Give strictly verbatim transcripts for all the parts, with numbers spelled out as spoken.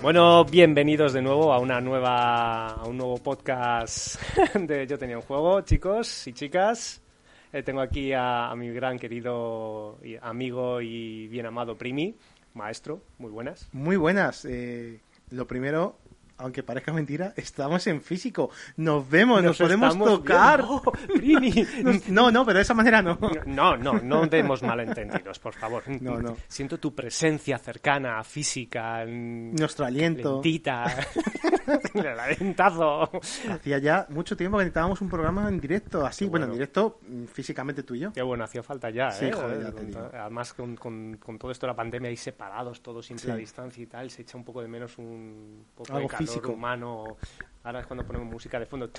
Bueno, bienvenidos de nuevo a una nueva, a un nuevo podcast de Yo Tenía un Juego, chicos y chicas. Eh, tengo aquí a, a mi gran querido y amigo y bien amado Primi, maestro. Muy buenas. Muy buenas. Eh, lo primero, aunque parezca mentira, estamos en físico. Nos vemos, nos, nos podemos tocar. Oh, Primi. No, no, pero de esa manera no. No, no, no demos malentendidos, por favor. No, no. Siento tu presencia cercana, física. Nuestro aliento. Lentita. El alentazo. Hacía ya mucho tiempo que necesitábamos un programa en directo, así, bueno. bueno, en directo, físicamente tú y yo. Qué bueno, hacía falta ya, sí, ¿eh? Joder, ya te digo. Además, con, con, con todo esto de la pandemia ahí separados, todos siempre sí. a distancia y tal, se echa un poco de menos un poco algo de calor físico. Humano. Ahora es cuando ponemos música de fondo.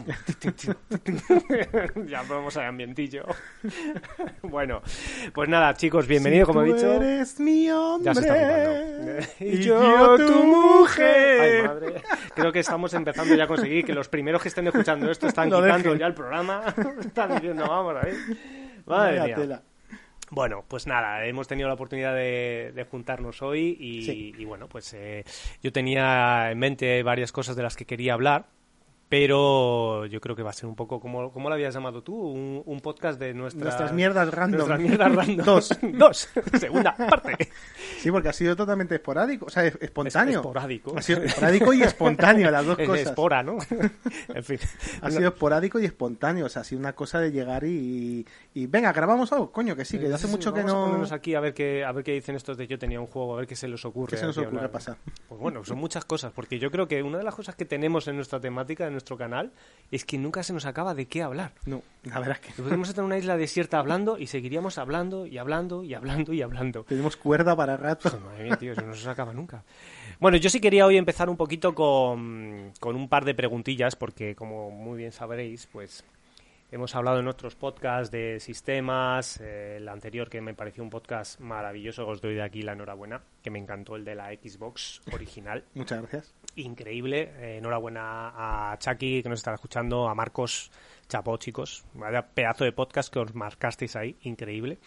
Ya ponemos el ambientillo. Bueno, pues nada, chicos, bienvenido, si como he dicho. Eres mi hombre. Ya se está jugando. Y, y yo tu mujer. Ay, madre. Creo que estamos empezando ya a conseguir que los primeros que estén escuchando esto están Lo quitando dejen. ya el programa. Están diciendo, vamos a ver. Madre Vaya mía. tela. Bueno, pues nada, hemos tenido la oportunidad de, de juntarnos hoy y, sí. y bueno, pues eh, yo tenía en mente varias cosas de las que quería hablar, pero yo creo que va a ser un poco, como ¿cómo lo habías llamado tú? Un, un podcast de nuestras, nuestras mierdas random. Nuestras mierdas random. Dos. Dos. Segunda parte. Sí, porque ha sido totalmente esporádico, o sea, espontáneo. Es, esporádico. Ha sido esporádico y espontáneo, las dos Es cosas. espora, ¿no? En fin. Ha sido esporádico y espontáneo, o sea, ha sido una cosa de llegar y, y, y venga, grabamos algo, coño, que sí, que sí, hace sí, mucho sí, que vamos no... a ponernos aquí a ver qué a ver qué dicen estos de Yo Tenía un Juego, a ver qué se les ocurre. ¿Qué se nos ocurre hablar. pasar? Pues bueno, son muchas cosas, porque yo creo que una de las cosas que tenemos en nuestra temática, en nuestro canal, es que nunca se nos acaba de qué hablar. No, la verdad es que... Podemos estar en una isla desierta hablando y seguiríamos hablando y hablando y hablando y hablando. Tenemos cuerda para rato. Pues, madre mía, tío, eso no se acaba nunca. Bueno, yo sí quería hoy empezar un poquito con, con un par de preguntillas, porque como muy bien sabréis, pues hemos hablado en otros podcasts de sistemas, eh, el anterior que me pareció un podcast maravilloso, os doy de aquí la enhorabuena, que me encantó, el de la Xbox original. Muchas gracias. Increíble, eh, enhorabuena a Chucky que nos está escuchando, a Marcos, chapó chicos, vaya pedazo de podcast que os marcasteis ahí, increíble.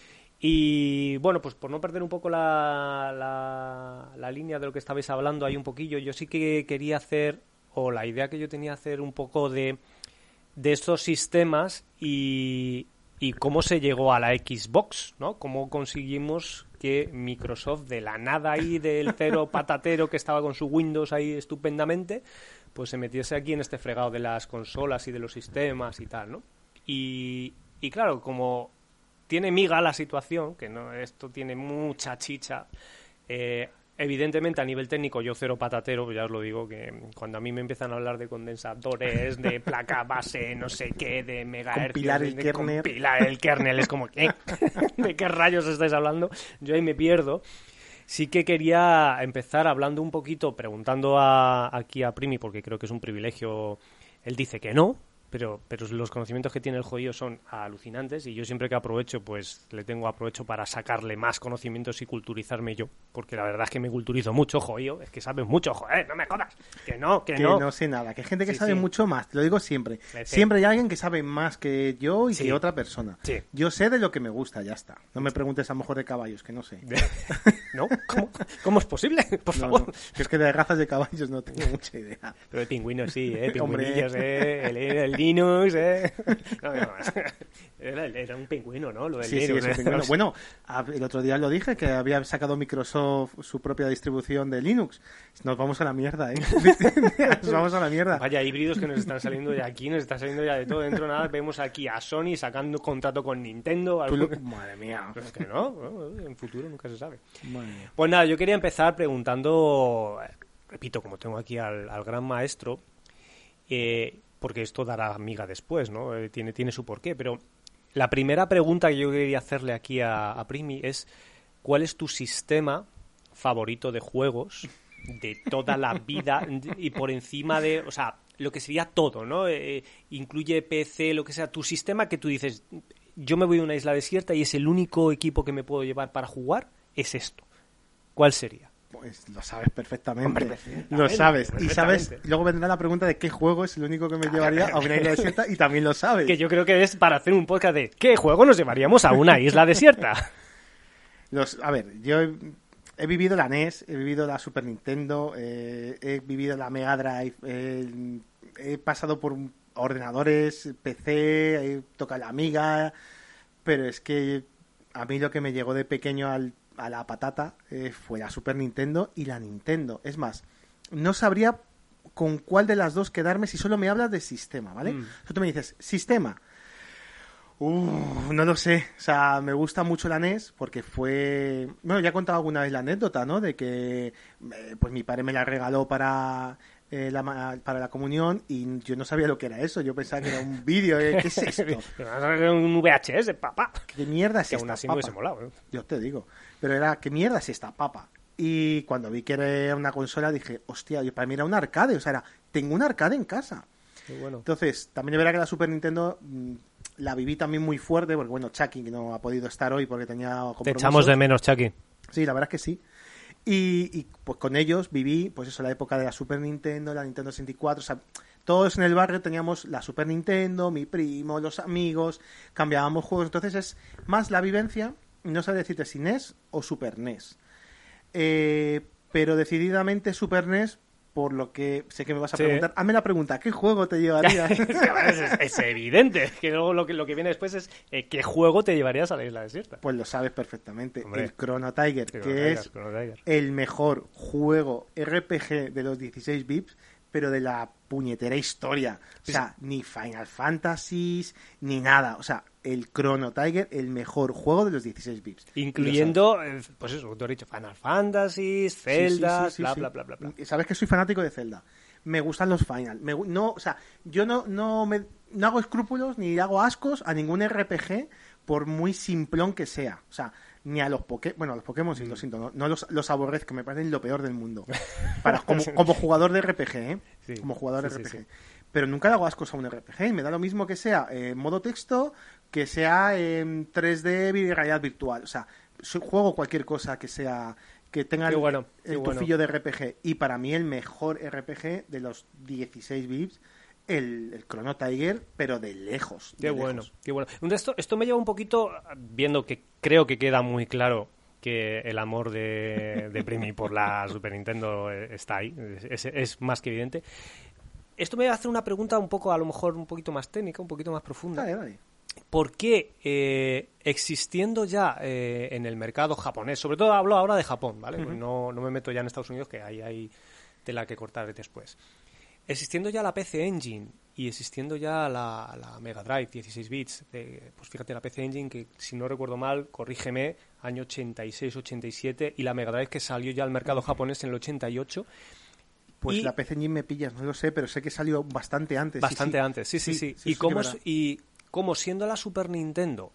Y bueno, pues por no perder un poco la, la, la línea de lo que estabais hablando ahí un poquillo, yo sí que quería hacer, o la idea que yo tenía hacer un poco de, de estos sistemas y, y cómo se llegó a la Xbox, ¿no? Cómo conseguimos que Microsoft, de la nada ahí, del cero patatero que estaba con su Windows ahí estupendamente, pues se metiese aquí en este fregado de las consolas y de los sistemas y tal, ¿no? Y, y claro, como tiene miga la situación, que no esto tiene mucha chicha, eh, evidentemente a nivel técnico yo cero patatero, ya os lo digo, que cuando a mí me empiezan a hablar de condensadores, de placa base, no sé qué, de megahercios, compilar el de kernel. compilar el kernel, es como, ¿eh? ¿De qué rayos estáis hablando? Yo ahí me pierdo. Sí que quería empezar hablando un poquito, preguntando a, aquí a Primi, porque creo que es un privilegio, él dice que no, Pero, pero los conocimientos que tiene el jodido son alucinantes y yo siempre que aprovecho, pues le tengo aprovecho para sacarle más conocimientos y culturizarme yo, porque la verdad es que me culturizo mucho, jodido, es que sabes mucho, joder, no me jodas, que no, que, que no. Que no sé nada, que hay gente que sí, sabe sí. mucho más, te lo digo siempre. Sí. Siempre hay alguien que sabe más que yo y sí. que otra persona. Sí. Yo sé de lo que me gusta, ya está. No me preguntes a lo mejor de caballos, que no sé. ¿No? ¿Cómo, ¿Cómo es posible? Por no, favor. No. Que es que de razas de caballos no tengo mucha idea. Pero de pingüinos sí, ¿eh? Pingüinillos, ¿eh? El, el Linux, ¿eh? No, no, era, era un pingüino, ¿no? Lo del sí, Linux, sí, es un pingüino. Bueno, el otro día lo dije, que había sacado Microsoft su propia distribución de Linux. Nos vamos a la mierda, ¿eh? Nos vamos a la mierda. Vaya híbridos que nos están saliendo de aquí, nos está saliendo ya de todo. Dentro de nada vemos aquí a Sony sacando contrato con Nintendo. Algo... Lo... Madre mía. Pues es que no, no, en futuro nunca se sabe. Madre mía. Pues nada, yo quería empezar preguntando, repito, como tengo aquí al, al gran maestro, eh, porque esto dará miga después, ¿no? Eh, tiene, tiene su porqué, pero la primera pregunta que yo quería hacerle aquí a, a Primi es ¿cuál es tu sistema favorito de juegos de toda la vida y por encima de, o sea, lo que sería todo, ¿no? Eh, incluye P C, lo que sea, tu sistema que tú dices, yo me voy a una isla desierta y es el único equipo que me puedo llevar para jugar, es esto. ¿Cuál sería? Pues lo sabes perfectamente. Hombre, perfectamente, lo sabes. Y sabes, perfectamente. luego vendrá la pregunta de qué juego es el único que me llevaría a una isla desierta y también lo sabes. Que yo creo que es para hacer un podcast de ¿qué juego nos llevaríamos a una isla desierta? Los, a ver, yo he vivido la N E S, he vivido la Super Nintendo, eh, he vivido la Mega Drive, eh, he pasado por ordenadores, P C, he tocado la Amiga, pero es que a mí lo que me llegó de pequeño al, a la patata eh, fue la Super Nintendo y la Nintendo. Es más, no sabría con cuál de las dos quedarme si solo me hablas de sistema, ¿vale? Mm. Si tú me dices, sistema... Uh, no lo sé, o sea, me gusta mucho la N E S porque fue... Bueno, ya he contado alguna vez la anécdota, ¿no? De que eh, pues mi padre me la regaló para, eh, la, para la comunión y yo no sabía lo que era eso, yo pensaba que era un vídeo, ¿eh? ¿Qué es esto? Un V H S, papá. ¿Qué mierda es que esta, aún así papa? me hubiese molado, ¿eh? Yo te digo, pero era, ¿qué mierda es esta, papa? Y cuando vi que era una consola dije, hostia, para mí era un arcade, o sea, era, tengo un arcade en casa. Qué bueno. Entonces, también es verdad que la Super Nintendo... la viví también muy fuerte, porque bueno, Chucky que no ha podido estar hoy porque tenía compromisos. Te echamos de menos, Chucky. Sí, la verdad es que sí. Y, y pues con ellos viví, pues eso, la época de la Super Nintendo, la Nintendo sesenta y cuatro, o sea, todos en el barrio teníamos la Super Nintendo, mi primo, los amigos, cambiábamos juegos, entonces es más la vivencia, no sé decirte si N E S o Super N E S. Eh, pero decididamente Super N E S, por lo que sé que me vas a sí. preguntar. Hazme la pregunta, ¿qué juego te llevarías? es, es evidente, que luego lo que, lo que viene después es eh, ¿qué juego te llevarías a la isla desierta? Pues lo sabes perfectamente. Hombre. El Chrono Tiger, Chrono que Tiger, es Chrono Tiger. el mejor juego R P G de los dieciséis bits, pero de la puñetera historia. O sea, sí. ni Final Fantasies, ni nada. O sea, el Chrono Tiger, el mejor juego de los dieciséis bits. Incluyendo, pues eso, tú has dicho, Final Fantasies, Zelda, sí, sí, sí, bla, sí. bla, bla, bla, bla. Sabes que soy fanático de Zelda. Me gustan los Final. Me, no, o sea, yo no, no, me, no hago escrúpulos ni hago ascos a ningún R P G por muy simplón que sea. O sea, ni a los Pokémon. Bueno, a los Pokémon sí, mm. lo siento. No, no los, los aborrezco, me parecen lo peor del mundo. Para, como, como jugador de R P G, ¿eh? Sí, como jugador sí, de R P G. Sí, sí. Pero nunca le hago ascos a un R P G. Me da lo mismo que sea en eh, modo texto, que sea en tres D realidad virtual. O sea, juego cualquier cosa que sea... que tenga bueno, el, el tufillo bueno. de R P G. Y para mí el mejor R P G de los dieciséis bits, el, el Chrono Tiger, pero de lejos. De qué lejos. bueno, qué bueno. Esto, esto me lleva un poquito, viendo que creo que queda muy claro que el amor de, de Primi por la Super Nintendo está ahí, es, es más que evidente. Esto me va a hacer una pregunta un poco, a lo mejor un poquito más técnica, un poquito más profunda. Dale, dale. ¿Por qué eh, existiendo ya eh, en el mercado japonés, sobre todo hablo ahora de Japón, ¿vale? Uh-huh. Pues no, no me meto ya en Estados Unidos, que ahí hay tela que cortar después. Existiendo ya la P C Engine y existiendo ya la, la Mega Drive dieciséis bits, eh, pues fíjate, la P C Engine, que si no recuerdo mal, corrígeme, año ochenta y seis ochenta y siete, y la Mega Drive que salió ya al mercado japonés en el ochenta y ocho. Pues y la P C Engine me pillas, no lo sé, pero sé que salió bastante antes. Bastante sí, sí. antes, sí, sí, sí. sí, sí y, sí cómo, y como siendo la Super Nintendo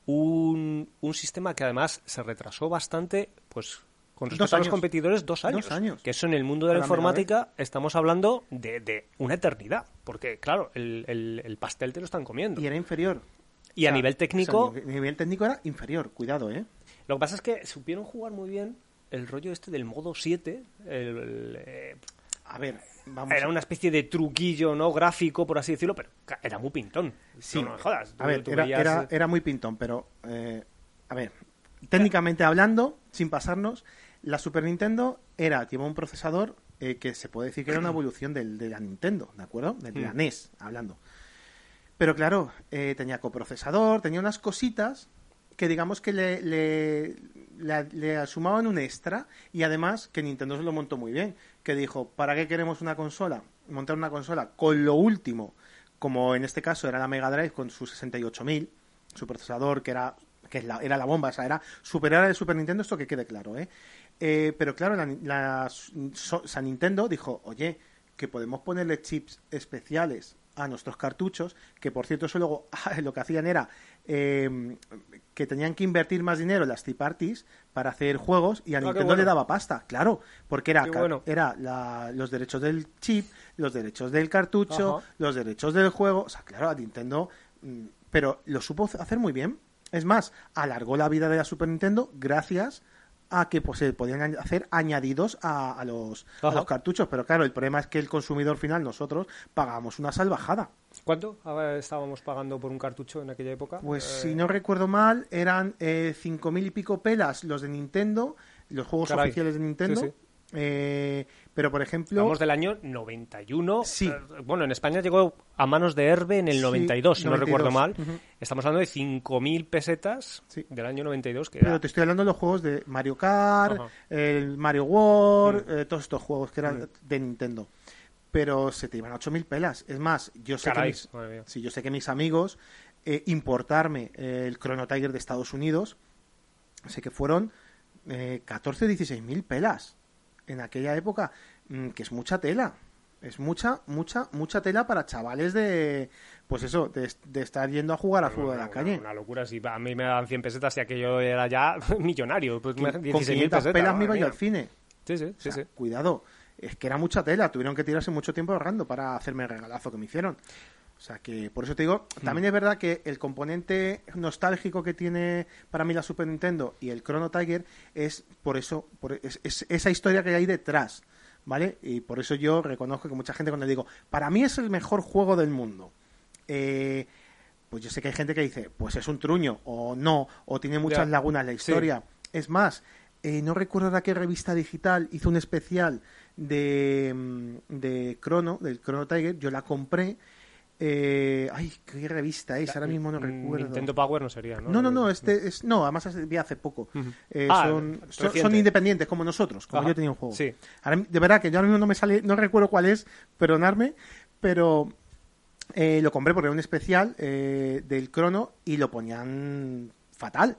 un, un sistema que además se retrasó bastante, pues con respecto a los competidores, dos años. Dos años. Que eso en el mundo de la, la informática estamos hablando de, de una eternidad. Porque, claro, el, el, el pastel te lo están comiendo. Y era inferior. Y o sea, a nivel técnico... O sea, a nivel técnico era inferior, cuidado, ¿eh? Lo que pasa es que supieron jugar muy bien el rollo este del modo siete. El, el, eh, a ver, vamos era a... una especie de truquillo, ¿no? Gráfico, por así decirlo, pero era muy pintón. Sí, no, no me jodas. A ver, tú era, veías... era, era muy pintón, pero... Eh, a ver, técnicamente hablando, sin pasarnos, la Super Nintendo era, llevaba un procesador eh, que se puede decir que era una evolución del, de la Nintendo, ¿de acuerdo? De, de la N E S, hablando. Pero claro, eh, tenía coprocesador, tenía unas cositas que digamos que le, le, le, le sumaban un extra, y además que Nintendo se lo montó muy bien, que dijo, ¿para qué queremos una consola? Montar una consola con lo último, como en este caso era la Mega Drive con su sesenta y ocho mil, su procesador que era que es la, era la bomba, o sea, era superior al Super Nintendo, esto que quede claro, ¿eh? eh pero claro, la, la so, San Nintendo dijo, oye, que podemos ponerle chips especiales a nuestros cartuchos, que por cierto eso luego lo que hacían era eh, que tenían que invertir más dinero en las third parties para hacer juegos, y a ah, Nintendo bueno. le daba pasta, claro, porque era, bueno. era la, los derechos del chip, los derechos del cartucho, Ajá. los derechos del juego, o sea, claro, a Nintendo, pero lo supo hacer muy bien. Es más, alargó la vida de la Super Nintendo gracias a que pues, se podían hacer añadidos a, a, los, a los cartuchos. Pero claro, el problema es que el consumidor final, nosotros, pagábamos una salvajada. ¿Cuánto estábamos pagando por un cartucho en aquella época? Pues eh... si no recuerdo mal, eran eh, cinco mil y pico pelas los de Nintendo, los juegos Caray. oficiales de Nintendo. Sí, sí. Eh, pero, por ejemplo... Hablamos del año noventa y uno. Sí. Eh, Bueno, en España llegó a manos de Herbe en el Sí, noventa y dos, si no noventa y dos. recuerdo mal. Ujú. Estamos hablando de cinco mil pesetas Sí. del año noventa y dos. Que Pero era... te estoy hablando de los juegos de Mario Kart, Ajá. el Mario World, Mm. eh, todos estos juegos que eran Mm. de Nintendo. Pero se te iban ocho mil pelas. Es más, yo sé Caray, que mis, madre mía. sí, yo sé que mis amigos eh, importarme eh, el Chrono Tiger de Estados Unidos, sé que fueron eh, catorce o dieciséis mil pelas en aquella época, mm, que es mucha tela. Es mucha, mucha, mucha tela para chavales de, pues eso, de, de estar yendo a jugar al fútbol de la Una- calle. Una locura. Si a mí me daban cien pesetas y aquello era ya millonario. Pues Con dieciséis mil quinientas pesetas. pelas me iba madre yo mía. al cine. Sí, sí, O sí, sea, sí. cuidado, es que era mucha tela, tuvieron que tirarse mucho tiempo ahorrando para hacerme el regalazo que me hicieron. O sea que, por eso te digo, también es verdad que el componente nostálgico que tiene para mí la Super Nintendo y el Chrono Tiger es por eso, por, es, es esa historia que hay detrás, ¿vale? Y por eso yo reconozco que mucha gente cuando le digo, para mí es el mejor juego del mundo, eh, pues yo sé que hay gente que dice, pues es un truño, o no, o tiene muchas Ya. lagunas la Sí. historia. Es más, eh, no recuerdo de qué revista digital hizo un especial de, mm, de Chrono, del Chrono Tiger, yo la compré. Eh, ay, qué revista es, ahora mismo no Mm, recuerdo. Nintendo Power no sería, ¿no? No, no, no, este es, no, además es- vi hace poco. Ujú. Eh, Ah, son, son, reciente. son independientes como nosotros, como Ajá. yo tenía un juego. Sí. Ahora, de verdad que yo ahora mismo no me sale, no recuerdo cuál es, perdonadme, pero eh, lo compré porque era un especial eh, del Chrono y lo ponían fatal.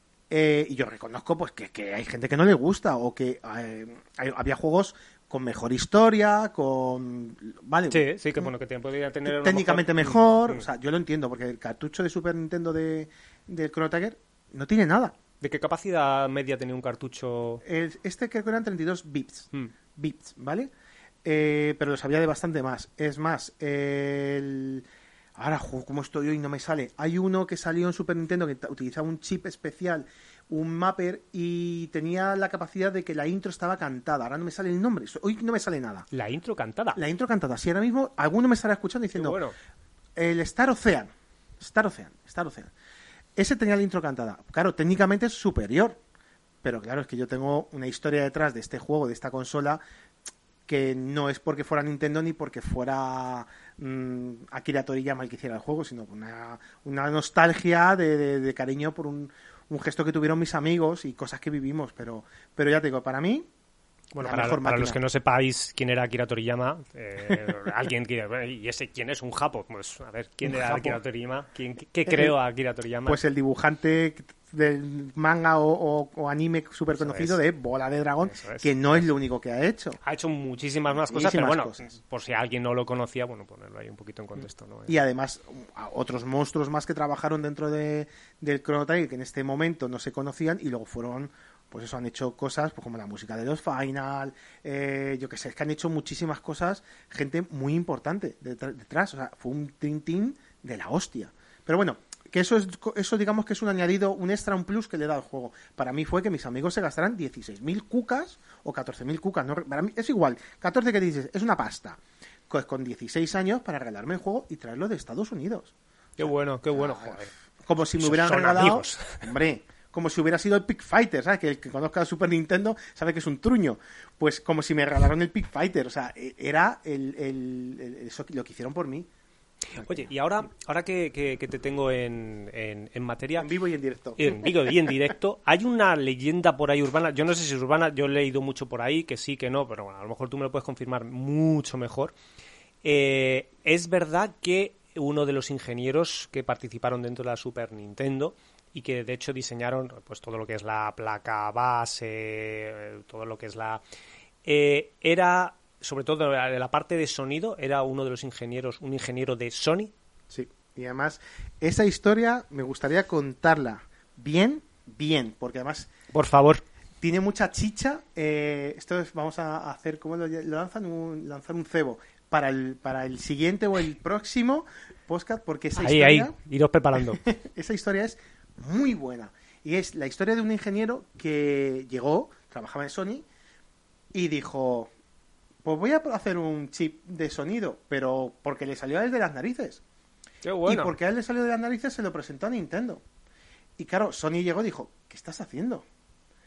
Eh, y yo reconozco pues que, que hay gente que no le gusta o que eh, hay- había juegos con mejor historia, con... Vale, Sí, sí, que bueno, que te podría tener... a lo técnicamente mejor- mejor, Mm, o sea, yo lo entiendo, porque el cartucho de Super Nintendo de, del Chrono Trigger no tiene nada. ¿De qué capacidad media tenía un cartucho? El- este creo que eran treinta y dos bits, Mm. bits, ¿vale? Eh, pero lo sabía de bastante más. Es más, el... Ahora, jo, ¿cómo estoy hoy? No me sale. Hay uno que salió en Super Nintendo que ta- utilizaba un chip especial, un mapper, y tenía la capacidad de que la intro estaba cantada. Ahora no me sale el nombre. Hoy no me sale nada. La intro cantada. La intro cantada. Si ahora mismo alguno me estará escuchando Qué diciendo... bueno. El Star Ocean. Star Ocean. Star Ocean. Ese tenía la intro cantada. Claro, técnicamente es superior. Pero claro, es que yo tengo una historia detrás de este juego, de esta consola, que no es porque fuera Nintendo ni porque fuera mmm, Akira Toriyama el que hiciera el juego, sino una, una nostalgia de, de, de cariño por un, un gesto que tuvieron mis amigos y cosas que vivimos. Pero, pero ya te digo, para mí... Bueno, la para, mejor para máquina. los que no sepáis quién era Akira Toriyama, eh, alguien que... ¿Y ese quién es? ¿Un japo? Pues a ver, ¿quién Un era japo. Akira Toriyama? ¿Quién, ¿Qué, qué creó a Akira Toriyama? Pues el dibujante del manga o, o- o anime súper conocido es. de Bola de Dragón, Eso es. que no es lo único que ha hecho. Ha hecho muchísimas más cosas, Muchísimas pero bueno, cosas. por si alguien no lo conocía, bueno, ponerlo ahí un poquito en contexto, ¿no? Y además, a otros monstruos más que trabajaron dentro de, del Chrono Trigger que en este momento no se conocían y luego fueron, pues eso, han hecho cosas pues como la música de los Final, eh, yo que sé, es que han hecho muchísimas cosas, gente muy importante detr- detrás, o sea, fue un Dream Team de la hostia. Pero bueno, que eso es eso digamos que es un añadido, un extra, un plus que le da al juego. Para mí fue que mis amigos se gastaran dieciséis mil cucas o catorce mil cucas, no, para mí es igual, catorce que dices, es una pasta. Pues con dieciséis años para regalarme el juego y traerlo de Estados Unidos. Qué bueno, qué bueno, joder. Como si me Son- hubieran son regalado, amigos. hombre, como si hubiera sido el Pig Fighter, ¿sabes? Que el que conozca el Super Nintendo sabe que es un truño. Pues como si me regalaron el Pig Fighter, o sea, e- era el, el- el- eso que- lo que hicieron por mí. Oye, y ahora, ahora que, que- que te tengo en, en, en materia, En vivo y en directo. en vivo y en directo, hay una leyenda por ahí urbana, yo no sé si es urbana, yo he leído mucho por ahí, que sí, que no, pero bueno, a lo mejor tú me lo puedes confirmar mucho mejor. Eh, es verdad que uno de los ingenieros que participaron dentro de la Super Nintendo y que de hecho diseñaron pues todo lo que es la placa base, eh, todo lo que es la... eh, era, sobre todo de la parte de sonido, era uno de los ingenieros, un ingeniero de Sony. Sí, y además esa historia me gustaría contarla bien, bien, porque además Por favor. tiene mucha chicha. Eh, esto es, vamos a hacer, ¿cómo lo, lo lanzan? Un, lanzar un cebo para el, para el siguiente o el próximo podcast, porque esa Ahí, historia... ahí, iros preparando. Esa historia es muy buena. Y es la historia de un ingeniero que llegó, trabajaba en Sony, y dijo, pues voy a hacer un chip de sonido, pero porque le salió a él de las narices. Qué bueno. Y porque a él le salió de las narices se lo presentó a Nintendo. Y claro, Sony llegó y dijo, ¿qué estás haciendo?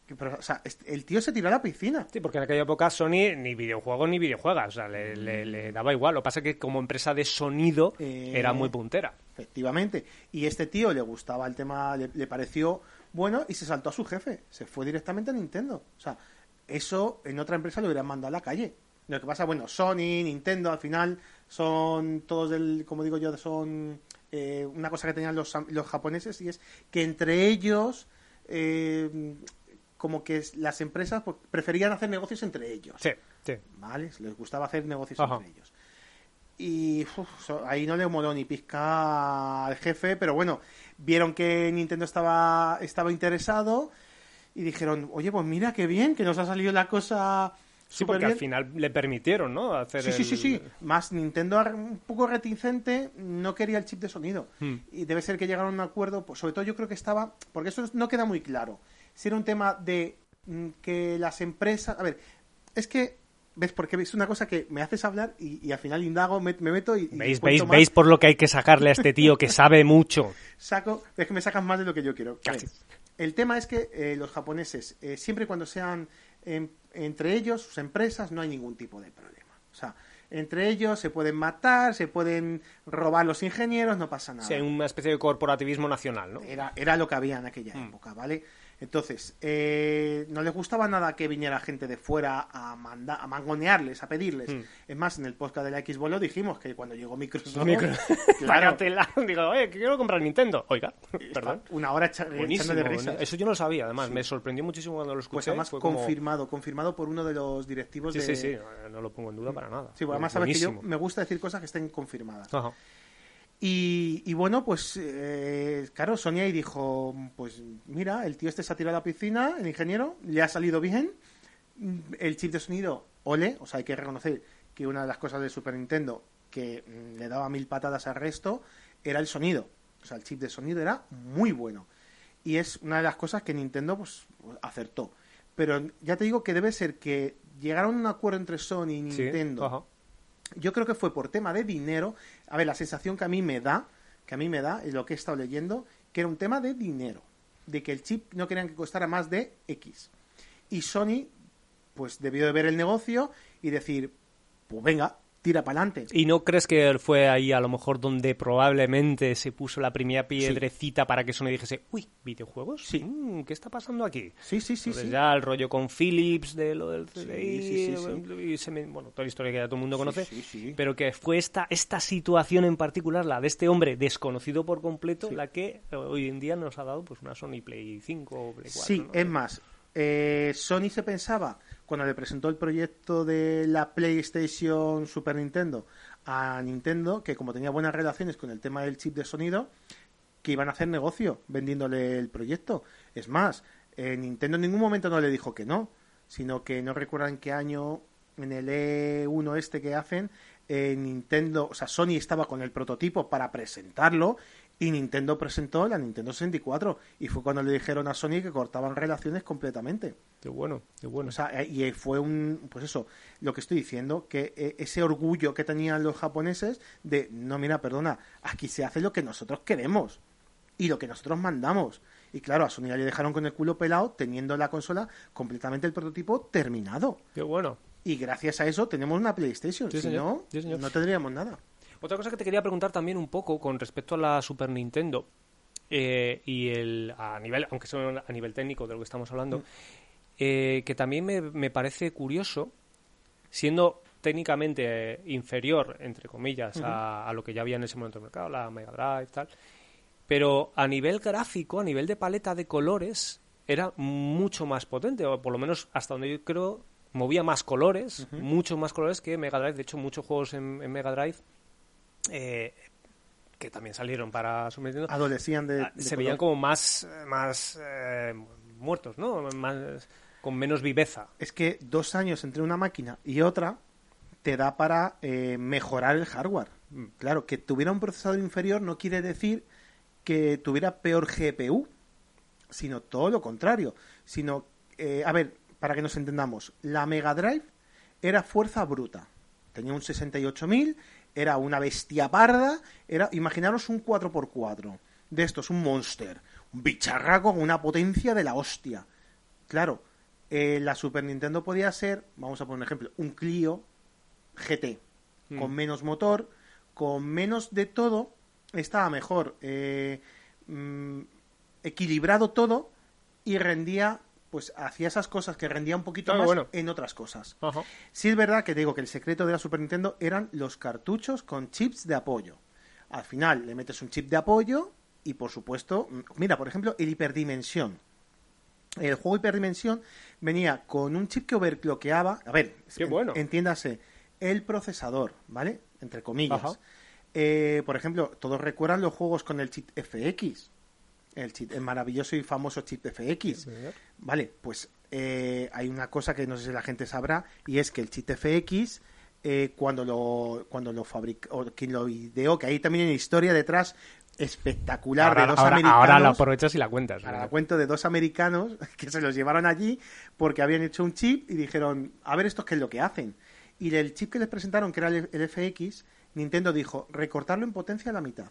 Pero, o sea, el tío se tiró a la piscina. Sí, porque en aquella época Sony ni videojuegos ni videojuegas, o sea, le, le, le daba igual. Lo que pasa es que como empresa de sonido eh, era muy puntera. Efectivamente. Y este tío le gustaba el tema, le, le pareció bueno y se saltó a su jefe. Se fue directamente a Nintendo. O sea, eso en otra empresa lo hubieran mandado a la calle. Lo que pasa, bueno, Sony, Nintendo, al final son todos del, como digo yo, son eh, una cosa que tenían los, los japoneses, y es que entre ellos... Eh, como que las empresas pues, preferían hacer negocios entre ellos. Sí, sí. ¿Vale? Les gustaba hacer negocios Ajá. entre ellos. Y uf, ahí no le moló ni pizca al jefe, pero bueno, vieron que Nintendo estaba, estaba interesado y dijeron, oye, pues mira qué bien, que nos ha salido la cosa Sí, porque bien. Al final le permitieron, ¿no? Hacer sí, el... sí, sí, sí. Más Nintendo, un poco reticente, no quería el chip de sonido. Hmm. Y debe ser que llegaron a un acuerdo, pues sobre todo yo creo que estaba, porque eso no queda muy claro. Si era un tema de mm, que las empresas... A ver, es que... ¿Ves? Porque es una cosa que me haces hablar y, y al final indago, me, me meto y... ¿Veis, y veis, ¿Veis por lo que hay que sacarle a este tío que sabe mucho? Saco... Es que me sacas más de lo que yo quiero. Casi. El tema es que eh, los japoneses, eh, siempre y cuando sean eh, entre ellos, sus empresas, no hay ningún tipo de problema. O sea, entre ellos se pueden matar, se pueden robar los ingenieros, no pasa nada. Sí, una especie de corporativismo nacional, ¿no? Era, era lo que había en aquella Mm. época, ¿vale? Entonces, eh, no les gustaba nada que viniera gente de fuera a mandar, a mangonearles, a pedirles. Mm. Es más, en el podcast de la Xbox lo dijimos, que cuando llegó Microsoft... Micro... claro, Págatela. Digo, oye, que quiero comprar Nintendo. Oiga, perdón. una hora echa- Buenísimo. echándole risas. Eso yo no lo sabía, además. Sí. Me sorprendió muchísimo cuando lo escuché. Pues además Fue como... confirmado, confirmado por uno de los directivos Sí, de... sí, sí, no, no lo pongo en duda para nada. Sí, pues además sabes que yo Buenísimo. me gusta decir cosas que estén confirmadas. Ajá. Y, y bueno, pues eh, claro, Sony ahí dijo, pues mira, el tío este se ha tirado a la piscina, el ingeniero, le ha salido bien, el chip de sonido, ole, o sea, hay que reconocer que una de las cosas de Super Nintendo que mm, le daba mil patadas al resto era el sonido, o sea, el chip de sonido era muy bueno y es una de las cosas que Nintendo pues acertó, pero ya te digo que debe ser que llegaron a un acuerdo entre Sony y Nintendo. Sí, ajá. Yo creo que fue por tema de dinero. A ver, la sensación que a mí me da, que a mí me da, y lo que he estado leyendo, que era un tema de dinero. De que el chip no querían que costara más de X. Y Sony, pues debió de ver el negocio y decir, pues venga, tira para adelante. ¿Y no crees que fue ahí a lo mejor donde probablemente se puso la primera piedrecita sí. para que Sony dijese, uy, ¿videojuegos? Sí. Mm, ¿qué está pasando aquí? Sí, sí, sí. Entonces sí. ya el rollo con Philips de lo del C D I, Sí, sí, sí, sí. y se me- bueno, toda la historia que ya todo el mundo conoce, Sí, sí, sí. pero que fue esta, esta situación en particular, la de este hombre desconocido por completo, Sí. la que eh, hoy en día nos ha dado pues una Sony Play cinco o Play cuatro. Sí, ¿no? es más, eh, Sony se pensaba, cuando le presentó el proyecto de la PlayStation Super Nintendo a Nintendo, que como tenía buenas relaciones con el tema del chip de sonido, que iban a hacer negocio vendiéndole el proyecto. Es más, eh, Nintendo en ningún momento no le dijo que no, sino que no recuerdan en qué año, en el E uno este que hacen, eh, Nintendo, o sea, Sony estaba con el prototipo para presentarlo y Nintendo presentó la Nintendo sesenta y cuatro y fue cuando le dijeron a Sony que cortaban relaciones completamente. Qué bueno, qué bueno. O sea, y fue un, pues eso, lo que estoy diciendo, que eh, ese orgullo que tenían los japoneses de, no, mira, perdona, aquí se hace lo que nosotros queremos y lo que nosotros mandamos. Y claro, a Sony ya le dejaron con el culo pelado teniendo la consola completamente el prototipo terminado. Qué bueno. Y gracias a eso tenemos una PlayStation. Sí, si señor. no, Sí, señor. no tendríamos nada. Otra cosa que te quería preguntar también un poco con respecto a la Super Nintendo eh, y el a nivel, aunque sea a nivel técnico de lo que estamos hablando, Mm. eh, que también me, me parece curioso, siendo técnicamente eh, inferior, entre comillas, a, a lo que ya había en ese momento en el mercado, la Mega Drive y tal, pero a nivel gráfico, a nivel de paleta de colores, era mucho más potente, o por lo menos hasta donde yo creo movía más colores, Ujú. muchos más colores que Mega Drive. De hecho, muchos juegos en, en Mega Drive eh, que también salieron para Super Nintendo, Adolecían de, ah, de se color. veían como más, más eh, muertos, ¿no? Más, con menos viveza. Es que dos años entre una máquina y otra te da para eh, mejorar el hardware. Mm. Claro, que tuviera un procesador inferior no quiere decir que tuviera peor G P U, sino todo lo contrario. Sino, eh, a ver, para que nos entendamos, la Mega Drive era fuerza bruta. Tenía un sesenta y ocho mil, era una bestia parda, era, imaginaros un cuatro por cuatro. De estos, un monster, un bicharraco con una potencia de la hostia. Claro, Eh, la Super Nintendo podía ser, vamos a poner un ejemplo, un Clio G T, mm. con menos motor, con menos de todo, estaba mejor eh, mm, equilibrado todo y rendía, pues hacía esas cosas que rendía un poquito ah, más bueno. en otras cosas. Uh-huh. Sí es verdad que digo que el secreto de la Super Nintendo eran los cartuchos con chips de apoyo. Al final le metes un chip de apoyo y por supuesto, mira, por ejemplo, el Hiperdimensión. El juego Hiperdimensión venía con un chip que overclockeaba, a ver, Qué bueno. entiéndase, el procesador, ¿vale? Entre comillas. Uh-huh. Eh, por ejemplo, todos recuerdan los juegos con el chip F X. El, chip, el maravilloso y famoso chip F X. Vale, pues eh, hay una cosa que no sé si la gente sabrá, y es que el chip F X, eh, cuando lo cuando lo fabricó, o quien lo ideó, que hay también una historia detrás espectacular ahora, de dos ahora, americanos. Ahora la aprovechas y la cuentas. Ahora la cuento de dos americanos que se los llevaron allí porque habían hecho un chip y dijeron, a ver estos qué es lo que hacen. Y el chip que les presentaron, que era el, el F X, Nintendo dijo, recortarlo en potencia a la mitad.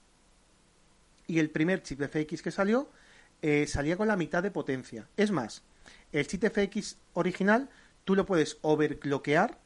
Y el primer chip F X que salió, eh, salía con la mitad de potencia. Es más, el chip F X original, tú lo puedes overclockear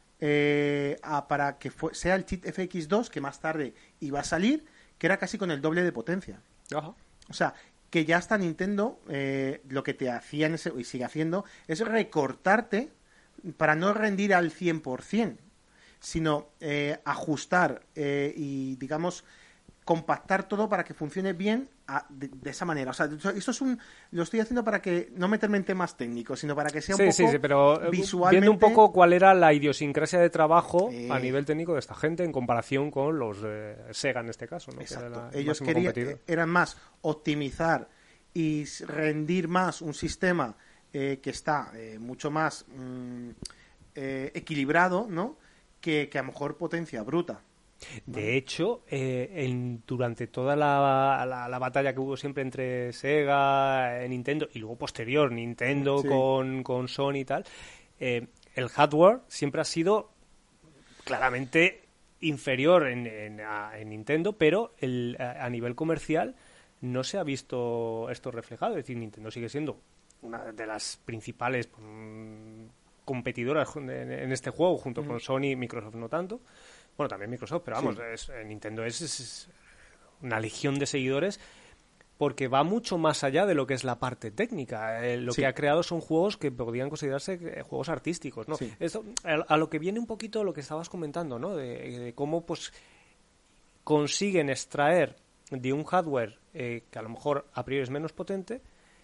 eh, a, para que fue, sea el chip F X dos, que más tarde iba a salir, que era casi con el doble de potencia. Ajá. O sea, que ya hasta Nintendo, eh, lo que te hacían ese, y sigue haciendo, es recortarte para no rendir al cien por ciento, sino eh, ajustar eh, y, digamos, compactar todo para que funcione bien a, de, de esa manera. O sea, eso es un... Lo estoy haciendo para que... No meterme en temas técnicos, sino para que sea un sí, poco sí, sí, pero visualmente... viendo un poco cuál era la idiosincrasia de trabajo eh... a nivel técnico de esta gente en comparación con los eh, Sega en este caso, ¿no? Exacto. Que ellos querían, eran más optimizar y rendir más un sistema eh, que está eh, mucho más mm, eh, equilibrado, ¿no? Que, que a lo mejor potencia bruta. De hecho, eh, en, durante toda la, la, la batalla que hubo siempre entre Sega, eh, Nintendo y luego posterior Nintendo sí. con, con Sony y tal, eh, el hardware siempre ha sido claramente inferior en, en, a, en Nintendo, pero el, a, a nivel comercial no se ha visto esto reflejado. Es decir, Nintendo sigue siendo una de las principales mm, competidoras en, en este juego, junto mm. con Sony y Microsoft no tanto. Bueno, también Microsoft, pero vamos, sí. es, Nintendo es, es una legión de seguidores porque va mucho más allá de lo que es la parte técnica. Eh, lo sí. que ha creado son juegos que podrían considerarse eh, juegos artísticos, ¿no? Sí. Esto, a, a lo que viene un poquito lo que estabas comentando, ¿no? De, de cómo pues consiguen extraer de un hardware eh, que a lo mejor a priori es menos potente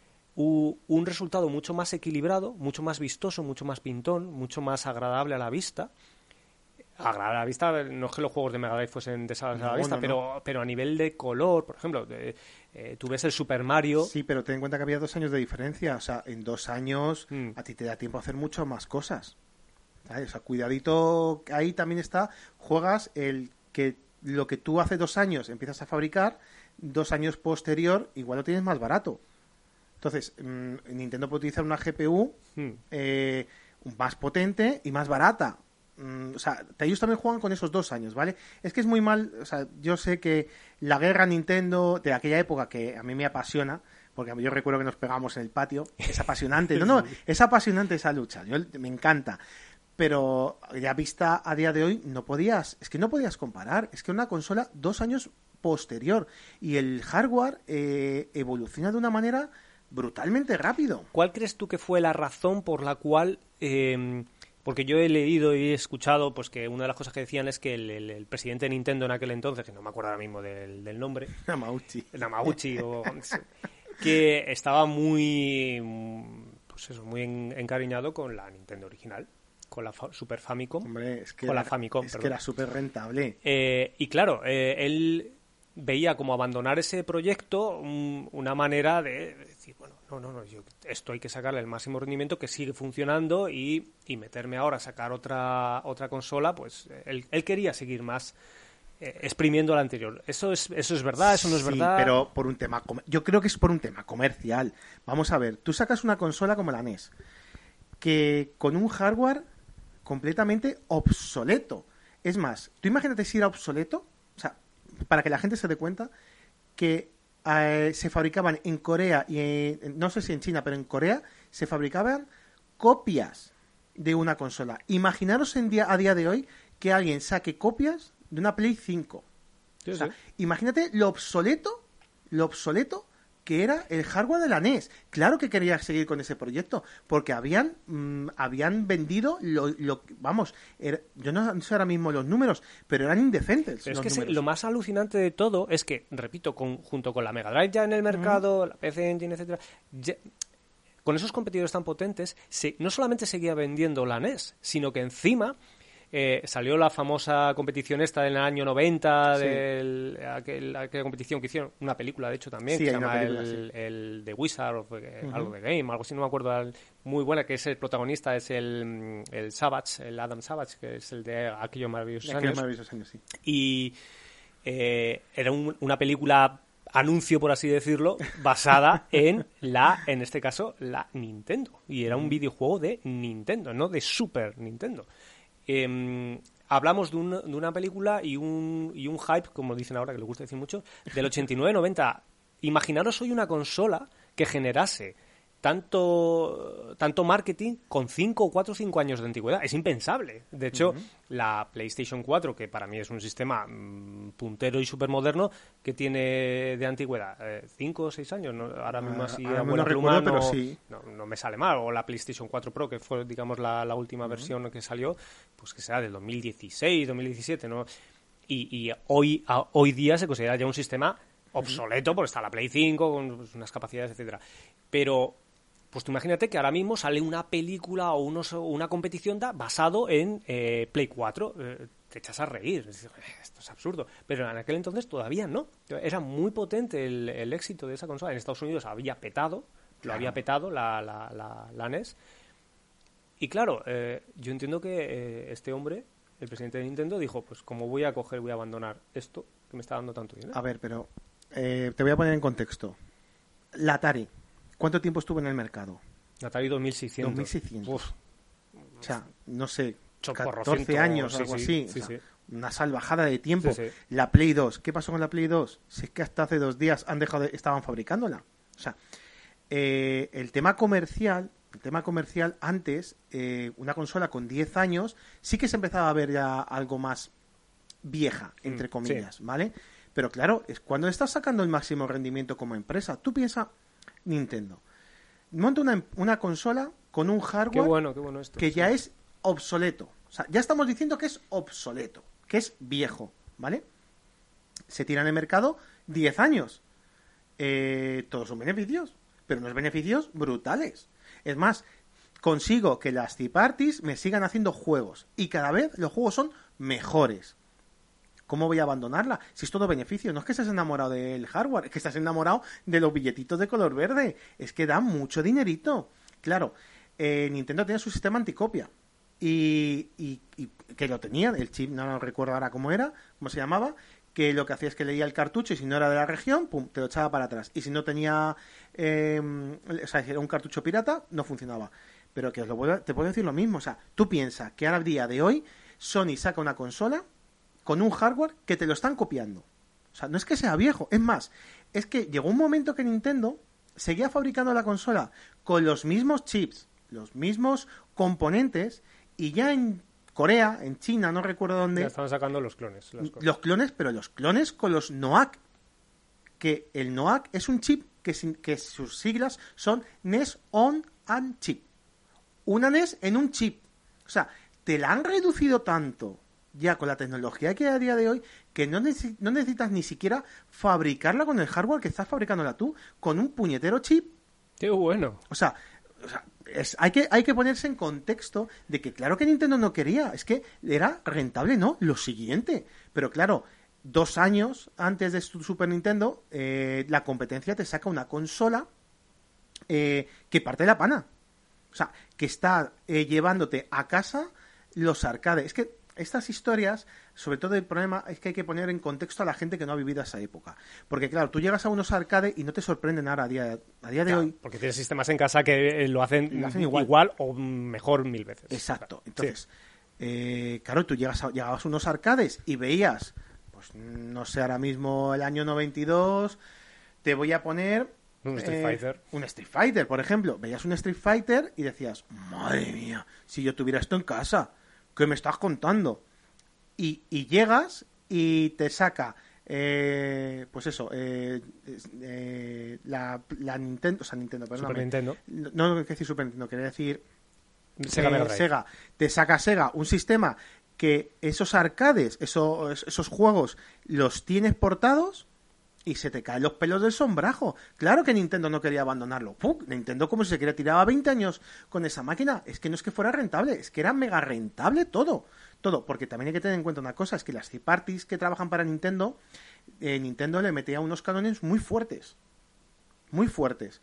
u, un resultado mucho más equilibrado, mucho más vistoso, mucho más pintón, mucho más agradable a la vista. Agradable a la vista, no es que los juegos de Mega Drive fuesen desagradables no, a la vista, no, pero, no. pero a nivel de color, por ejemplo, de, eh, tú ves el Super Mario... Sí, pero ten en cuenta que había dos años de diferencia, o sea, en dos años mm. a ti te da tiempo a hacer mucho más cosas, ¿sabes? O sea, cuidadito, ahí también está, juegas el que lo que tú hace dos años empiezas a fabricar, dos años posterior igual lo tienes más barato. Entonces, mmm, Nintendo puede utilizar una G P U mm. eh, más potente y más barata. O sea, ellos también juegan con esos dos años, ¿vale? Es que es muy mal, o sea, yo sé que la guerra Nintendo de aquella época que a mí me apasiona, porque yo recuerdo que nos pegamos en el patio, es apasionante, no, no, es apasionante esa lucha, yo, me encanta, pero ya vista a día de hoy no podías, es que no podías comparar, es que una consola dos años posterior y el hardware eh, evoluciona de una manera brutalmente rápido. ¿Cuál crees tú que fue la razón por la cual... Eh... Porque yo he leído y he escuchado pues que una de las cosas que decían es que el, el, el presidente de Nintendo en aquel entonces, que no me acuerdo ahora mismo del, del nombre... Namauchi. Namauchi, o, que estaba muy, pues eso, muy en, encariñado con la Nintendo original, con la fa- Super Famicom. Hombre, es que con era, la Famicom, es perdón. que era súper rentable. Eh, y claro, eh, él veía como abandonar ese proyecto un, una manera de decir, bueno, no, no, no, yo, esto hay que sacarle el máximo rendimiento, que sigue funcionando y, y meterme ahora a sacar otra otra consola, pues él, él quería seguir más eh, exprimiendo la anterior. Eso es eso es verdad, eso no es sí, verdad. Pero por un tema, yo creo que es por un tema comercial. Vamos a ver, tú sacas una consola como la N E S, que con un hardware completamente obsoleto. Es más, tú imagínate si era obsoleto, o sea, para que la gente se dé cuenta que eh, se fabricaban en Corea y en, no sé si en China, pero en Corea se fabricaban copias de una consola. Imaginaros en día, a día de hoy que alguien saque copias de una Play cinco. Sí, o sea, sí. imagínate lo obsoleto, lo obsoleto que era el hardware de la N E S. Claro que quería seguir con ese proyecto, porque habían mmm, habían vendido, lo, lo vamos, era, yo no sé ahora mismo los números, pero eran indecentes. Pero los es que se, números. lo más alucinante de todo es que, repito, con, junto con la Mega Drive ya en el mercado, mm. la P C Engine, etcétera, ya, con esos competidores tan potentes, se, no solamente seguía vendiendo la N E S, sino que encima eh, salió la famosa competición esta del año noventa, sí. del, aquel, aquella competición que hicieron, una película de hecho también, sí, que se llama película, el, sí. el The Wizard of eh, uh-huh. algo de Game, algo así, no me acuerdo, muy buena, que es el protagonista, es el, el Savage, el Adam Savage, que es el de Aquellos Maravillosos Años. Aquellos Maravillosos Años, sí. Y eh, era un, una película anuncio, por así decirlo, basada en la, en este caso, la Nintendo. Y era un videojuego de Nintendo, no de Super Nintendo. Eh, hablamos de, un, de una película y un, y un hype, como dicen ahora, que les gusta decir mucho, del ochenta y nueve noventa. Imaginaros hoy una consola que generase tanto tanto marketing con cinco, cuatro o cinco años de antigüedad. Es impensable. De hecho, uh-huh. la PlayStation cuatro, que para mí es un sistema mmm, puntero y súper moderno, que tiene de antigüedad eh, cinco o seis años. ¿no? Ahora mismo así, uh, a buena pluma, no, pero sí. no, no me sale mal. O la PlayStation cuatro Pro, que fue, digamos, la, la última uh-huh. versión que salió, pues que será del dos mil dieciséis, dos mil diecisiete, ¿no? Y, y hoy, a, hoy día se considera ya un sistema obsoleto, porque está la Play cinco, con pues, unas capacidades, etcétera. Pero pues tú imagínate que ahora mismo sale una película o unos, una competición da, basado en eh, Play cuatro. Eh, te echas a reír. Es decir, esto es absurdo. Pero en aquel entonces todavía no. Era muy potente el, el éxito de esa consola. En Estados Unidos había petado, claro. lo había petado la, la, la, la N E S. Y claro, eh, yo entiendo que eh, este hombre, el presidente de Nintendo, dijo, pues como voy a coger, voy a abandonar esto que me está dando tanto dinero. A ver, pero eh, te voy a poner en contexto. La Atari, ¿cuánto tiempo estuvo en el mercado? Atari dos mil seiscientos. dos mil seiscientos. Uf. O sea, no sé, Chocorro, catorce años o sí, algo sí, así. Sí, o sea, sí. Una salvajada de tiempo. Sí, sí. La Play dos. ¿Qué pasó con la Play dos? Si es que hasta hace dos días han dejado de, estaban fabricándola. O sea, eh, el tema comercial, el tema comercial antes, eh, una consola con diez años, sí que se empezaba a ver ya algo más vieja, entre comillas, sí. ¿vale? Pero claro, es cuando estás sacando el máximo rendimiento como empresa. Tú piensas, Nintendo monta una, una consola con un hardware qué bueno, qué bueno esto, que sí. ya es obsoleto. O sea, ya estamos diciendo que es obsoleto, que es viejo, ¿vale? Se tira en el mercado diez años. Eh, todos son beneficios, pero unos beneficios brutales. Es más, consigo que las third parties me sigan haciendo juegos y cada vez los juegos son mejores. ¿Cómo voy a abandonarla? Si es todo beneficio. No es que estés enamorado del hardware, es que estás enamorado de los billetitos de color verde. Es que da mucho dinerito. Claro, eh, Nintendo tiene su sistema anticopia. Y, y, y que lo tenía, el chip, no lo recuerdo ahora cómo era, cómo se llamaba, que lo que hacía es que leía el cartucho y si no era de la región, pum, te lo echaba para atrás. Y si no tenía, eh, o sea, si era un cartucho pirata, no funcionaba. Pero que os lo puedo, te puedo decir lo mismo. O sea, tú piensas que ahora, a día de hoy, Sony saca una consola con un hardware que te lo están copiando. O sea, no es que sea viejo, es más, es que llegó un momento que Nintendo seguía fabricando la consola con los mismos chips, los mismos componentes, y ya en Corea, en China, no recuerdo dónde... Ya estaban sacando los clones. Las los clones, pero los clones con los NOAC. Que el NOAC es un chip que, que sus siglas son N E S On and Chip. Una N E S en un chip. O sea, te la han reducido tanto ya con la tecnología que hay a día de hoy que no, neces- no necesitas ni siquiera fabricarla con el hardware que estás fabricándola tú, con un puñetero chip. ¡Qué bueno! O sea, o sea es, hay, que, hay que ponerse en contexto de que claro que Nintendo no quería, es que era rentable, ¿no? Lo siguiente. Pero claro, dos años antes de su Super Nintendo, eh, la competencia te saca una consola eh, que parte de la pana. O sea, que está eh, llevándote a casa los arcades. Es que estas historias, sobre todo el problema es que hay que poner en contexto a la gente que no ha vivido esa época. Porque claro, tú llegas a unos arcades y no te sorprenden ahora a día, a día de claro, hoy. Porque tienes sistemas en casa que lo hacen, lo hacen igual. igual o mejor mil veces. Exacto. Claro. Entonces, sí. eh, claro, tú llegas a, llegabas a unos arcades y veías, pues no sé, ahora mismo el año noventa y dos, te voy a poner Un Street eh, Fighter. Un Street Fighter, por ejemplo. Veías un Street Fighter y decías, madre mía, si yo tuviera esto en casa, ¿qué me estás contando? Y, y llegas y te saca, eh, pues eso, eh, eh, la, la Nintendo, o sea, Nintendo, perdón. Super Nintendo. No, no quería decir Super Nintendo, quería decir Sega eh, Mega Drive. Sega. Te saca Sega un sistema que esos arcades, esos, esos juegos, los tienes portados y se te caen los pelos del sombrajo. Claro que Nintendo no quería abandonarlo. ¡Pum! Nintendo como si se quería tiraba veinte años con esa máquina. Es que no es que fuera rentable, es que era mega rentable todo. Todo, porque también hay que tener en cuenta una cosa, es que las third parties que trabajan para Nintendo, eh, Nintendo le metía unos cánones muy fuertes. Muy fuertes.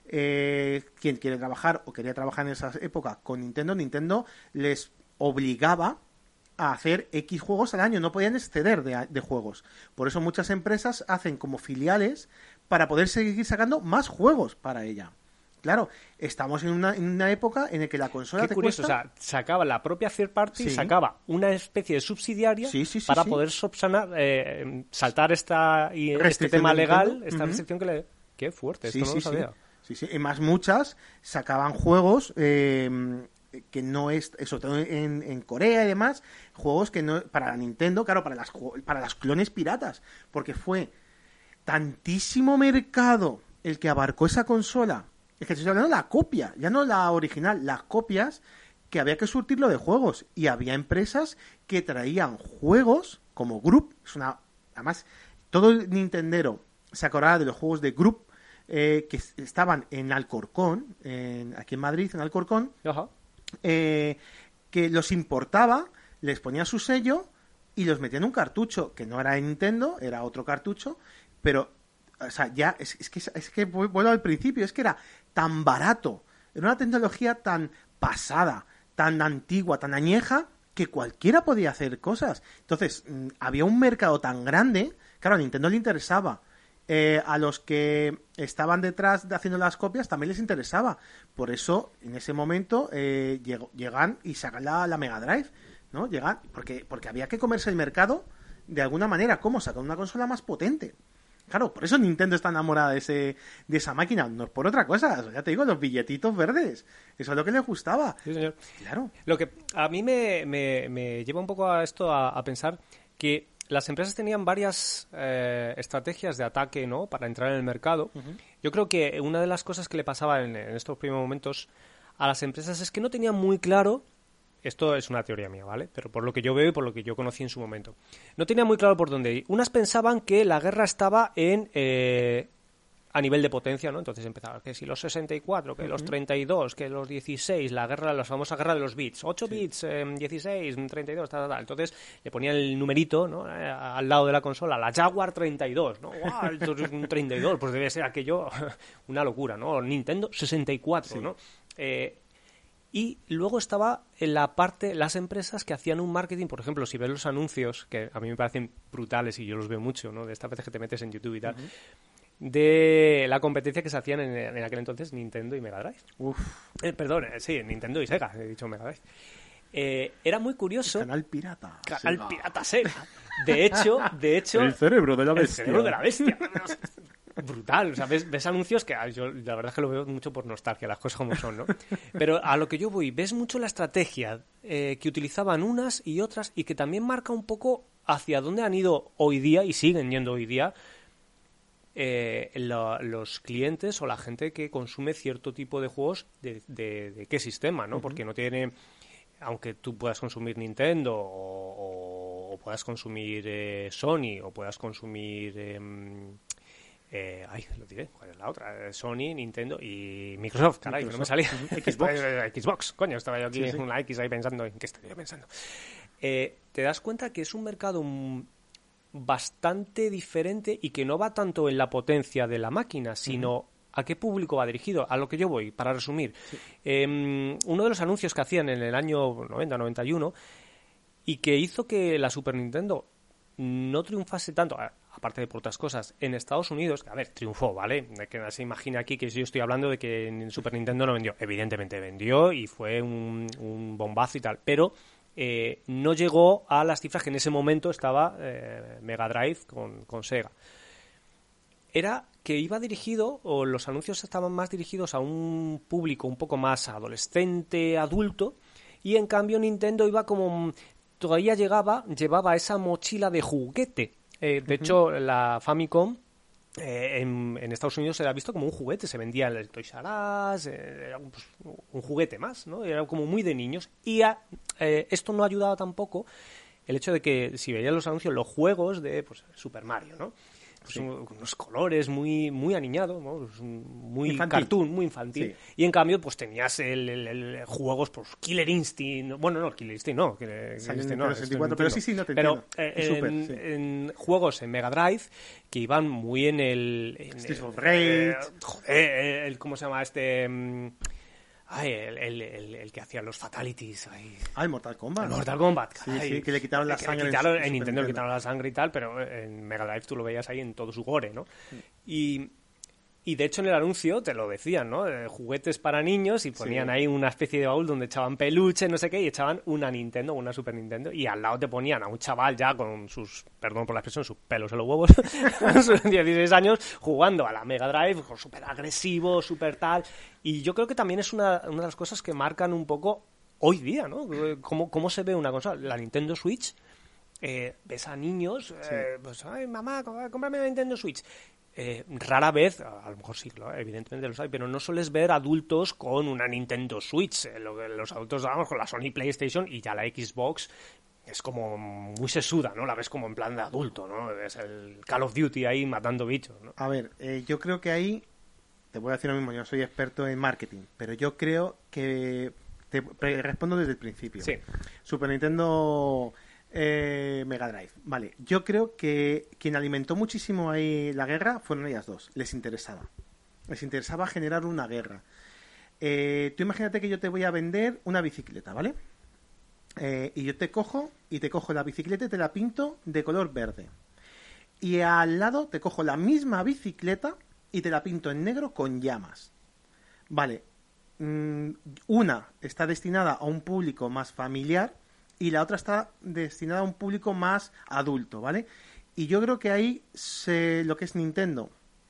Eh, quien quiere trabajar o quería trabajar en esa época con Nintendo, Nintendo les obligaba a hacer X juegos al año, no podían exceder de, de juegos. Por eso muchas empresas hacen como filiales para poder seguir sacando más juegos para ella. Claro, estamos en una, en una época en la que la consola Qué te curioso, cuesta... o sea, sacaba la propia third party, Sí. sacaba una especie de subsidiaria Sí, sí, sí, para sí. poder subsanar, eh, saltar esta y este Restricción tema de legal, Nintendo. esta Ujú. restricción que le... Qué fuerte, esto Sí, no sí, lo sí. sabía. Sí, sí. Y más muchas sacaban juegos eh, que no es, eso, todo en, en Corea y demás, juegos que no, para la Nintendo, claro, para las, ju- para las clones piratas, porque fue tantísimo mercado el que abarcó esa consola, es que estoy hablando de la copia, ya no la original, las copias, que había que surtirlo de juegos, y había empresas que traían juegos como Group, es una, además, todo el Nintendero se acordará de los juegos de Group, eh, que s- estaban en Alcorcón, en, aquí en Madrid, en Alcorcón, Ajá. eh, que los importaba, les ponía su sello y los metía en un cartucho, que no era de Nintendo, era otro cartucho, pero, o sea, ya, es, es que, es que vu- vuelvo al principio, es que era tan barato, era una tecnología tan pasada, tan antigua, tan añeja, que cualquiera podía hacer cosas. Entonces, mm, había un mercado tan grande, claro, a Nintendo le interesaba. Eh, a los que estaban detrás de haciendo las copias también les interesaba. Por eso, en ese momento, eh, llegó- llegan y sacan la, la Mega Drive, ¿no? Llegan, porque, porque había que comerse el mercado de alguna manera. ¿Cómo? Sacar una consola más potente. Claro, por eso Nintendo está enamorada de, ese, de esa máquina, no es por otra cosa. Eso ya te digo, los billetitos verdes. Eso es lo que les gustaba. Sí, señor. Claro. Lo que a mí me, me, me lleva un poco a esto a, a pensar que las empresas tenían varias eh, estrategias de ataque, ¿no?, para entrar en el mercado. Uh-huh. Yo creo que una de las cosas que le pasaba en, en estos primeros momentos a las empresas es que no tenían muy claro, esto es una teoría mía, ¿vale?, pero por lo que yo veo y por lo que yo conocí en su momento, no tenían muy claro por dónde ir. Unas pensaban que la guerra estaba en... Eh, a nivel de potencia, ¿no? Entonces empezaba que si los sesenta y cuatro, que uh-huh. los treinta y dos, que los dieciséis, la guerra, la famosa guerra de los bits, ocho sí. bits, eh, dieciséis, treinta y dos, tal, tal, tal. Entonces le ponía el numerito, ¿no?, eh, al lado de la consola, la Jaguar treinta y dos, ¿no? ¡Wow! Entonces un treinta y dos, pues debe ser aquello una locura, ¿no? Nintendo sesenta y cuatro, sí. ¿no? Eh, y luego estaba en la parte, las empresas que hacían un marketing, por ejemplo, si ves los anuncios, que a mí me parecen brutales y yo los veo mucho, ¿no?, de estas veces que te metes en YouTube y tal, uh-huh. de la competencia que se hacían en, en aquel entonces Nintendo y Mega Drive. Uf. Eh, perdón, eh, sí, Nintendo y Sega, he dicho Mega Drive. Eh, era muy curioso. El canal pirata. Canal Sega. Pirata Sega. De hecho, de hecho. El cerebro de la bestia. El cerebro de la bestia. Brutal, o sea, ves, ves anuncios que yo la verdad es que lo veo mucho por nostalgia, las cosas como son, ¿no? Pero a lo que yo voy, ves mucho la estrategia eh, que utilizaban unas y otras y que también marca un poco hacia dónde han ido hoy día y siguen yendo hoy día eh, lo, los clientes o la gente que consume cierto tipo de juegos de, de, de qué sistema, ¿no? Uh-huh. Porque no tiene, aunque tú puedas consumir Nintendo o, o, o puedas consumir eh, Sony o puedas consumir... Eh, Eh, ay, lo diré, ¿cuál es la otra? Sony, Nintendo y Microsoft, caray, Microsoft. Que no me salía. Xbox. Xbox, coño, estaba yo aquí sí, en sí. una X ahí pensando, ¿en qué estaría yo pensando? Eh, te das cuenta que es un mercado bastante diferente y que no va tanto en la potencia de la máquina, sino uh-huh. a qué público va dirigido, a lo que yo voy, para resumir. Sí. Eh, uno de los anuncios que hacían en el año noventa noventa y uno y que hizo que la Super Nintendo no triunfase tanto, aparte de por otras cosas, en Estados Unidos, que a ver, triunfó, ¿vale? Que se imagina aquí que yo estoy hablando de que en Super Nintendo no vendió. Evidentemente vendió y fue un, un bombazo y tal, pero eh, no llegó a las cifras que en ese momento estaba eh, Mega Drive con, con Sega. era que iba dirigido, o los anuncios estaban más dirigidos a un público un poco más adolescente, adulto, y en cambio Nintendo iba como... todavía llegaba, llevaba esa mochila de juguete. Eh, de uh-huh. hecho, la Famicom eh, en, en Estados Unidos se ha visto como un juguete, se vendía en el Toys R Us, eh, era un, pues, un juguete más, ¿no? Era como muy de niños. Y a, eh, esto no ayudaba tampoco el hecho de que, si veías los anuncios, los juegos de pues, Super Mario, ¿no? Pues sí. Unos colores muy muy aniñados, ¿no? Muy infantil. Cartoon, muy infantil. Sí. Y en cambio, pues tenías el, el, el juegos, pues Killer Instinct. Bueno, no, Killer Instinct no. Killer, Killer Instinct, no sesenta y cuatro, pero sí, sí, no te pero, entiendo. Eh, Super, en, sí. en juegos en Mega Drive que iban muy en el. En Streets of Rage. Eh, joder, el, ¿cómo se llama este? Ay, el, el, el, el que hacía los fatalities. Ay. Ah, el Mortal Kombat. El Mortal Kombat. Sí, sí, que le quitaron la que sangre. Quitaron, en, en Nintendo le quitaron la sangre y tal, pero en Mega Drive tú lo veías ahí en todo su gore, ¿no? Sí. Y, y de hecho en el anuncio te lo decían, ¿no? Eh, juguetes para niños y ponían sí. ahí una especie de baúl donde echaban peluche, no sé qué, y echaban una Nintendo, una Super Nintendo, y al lado te ponían a un chaval ya con sus, perdón por la expresión, sus pelos en los huevos, sus dieciséis años, jugando a la Mega Drive, súper agresivo, súper tal. Y yo creo que también es una, una de las cosas que marcan un poco hoy día, ¿no? ¿Cómo, cómo se ve una consola? La Nintendo Switch, eh, ves a niños, eh, sí. pues, ay, mamá, cómprame la Nintendo Switch. Eh, rara vez, a lo mejor sí, evidentemente los hay, pero no sueles ver adultos con una Nintendo Switch. Eh, lo, los adultos, vamos, con la Sony PlayStation y ya la Xbox es como muy sesuda, ¿no? La ves como en plan de adulto, ¿no? Es el Call of Duty ahí matando bichos, ¿no? A ver, eh, yo creo que ahí, te voy a decir lo mismo, yo no soy experto en marketing, pero yo creo que, te respondo desde el principio. Sí. Super Nintendo... Eh, Mega Drive, vale. Yo creo que quien alimentó muchísimo ahí la guerra fueron ellas dos. Les interesaba. Les interesaba generar una guerra. Eh, tú imagínate que yo te voy a vender una bicicleta, ¿vale? Eh, y yo te cojo y te cojo la bicicleta y te la pinto de color verde. Y al lado te cojo la misma bicicleta y te la pinto en negro con llamas. Vale. Mm, una está destinada a un público más familiar y la otra está destinada a un público más adulto, ¿vale? Y yo creo que ahí se, lo que es Nintendo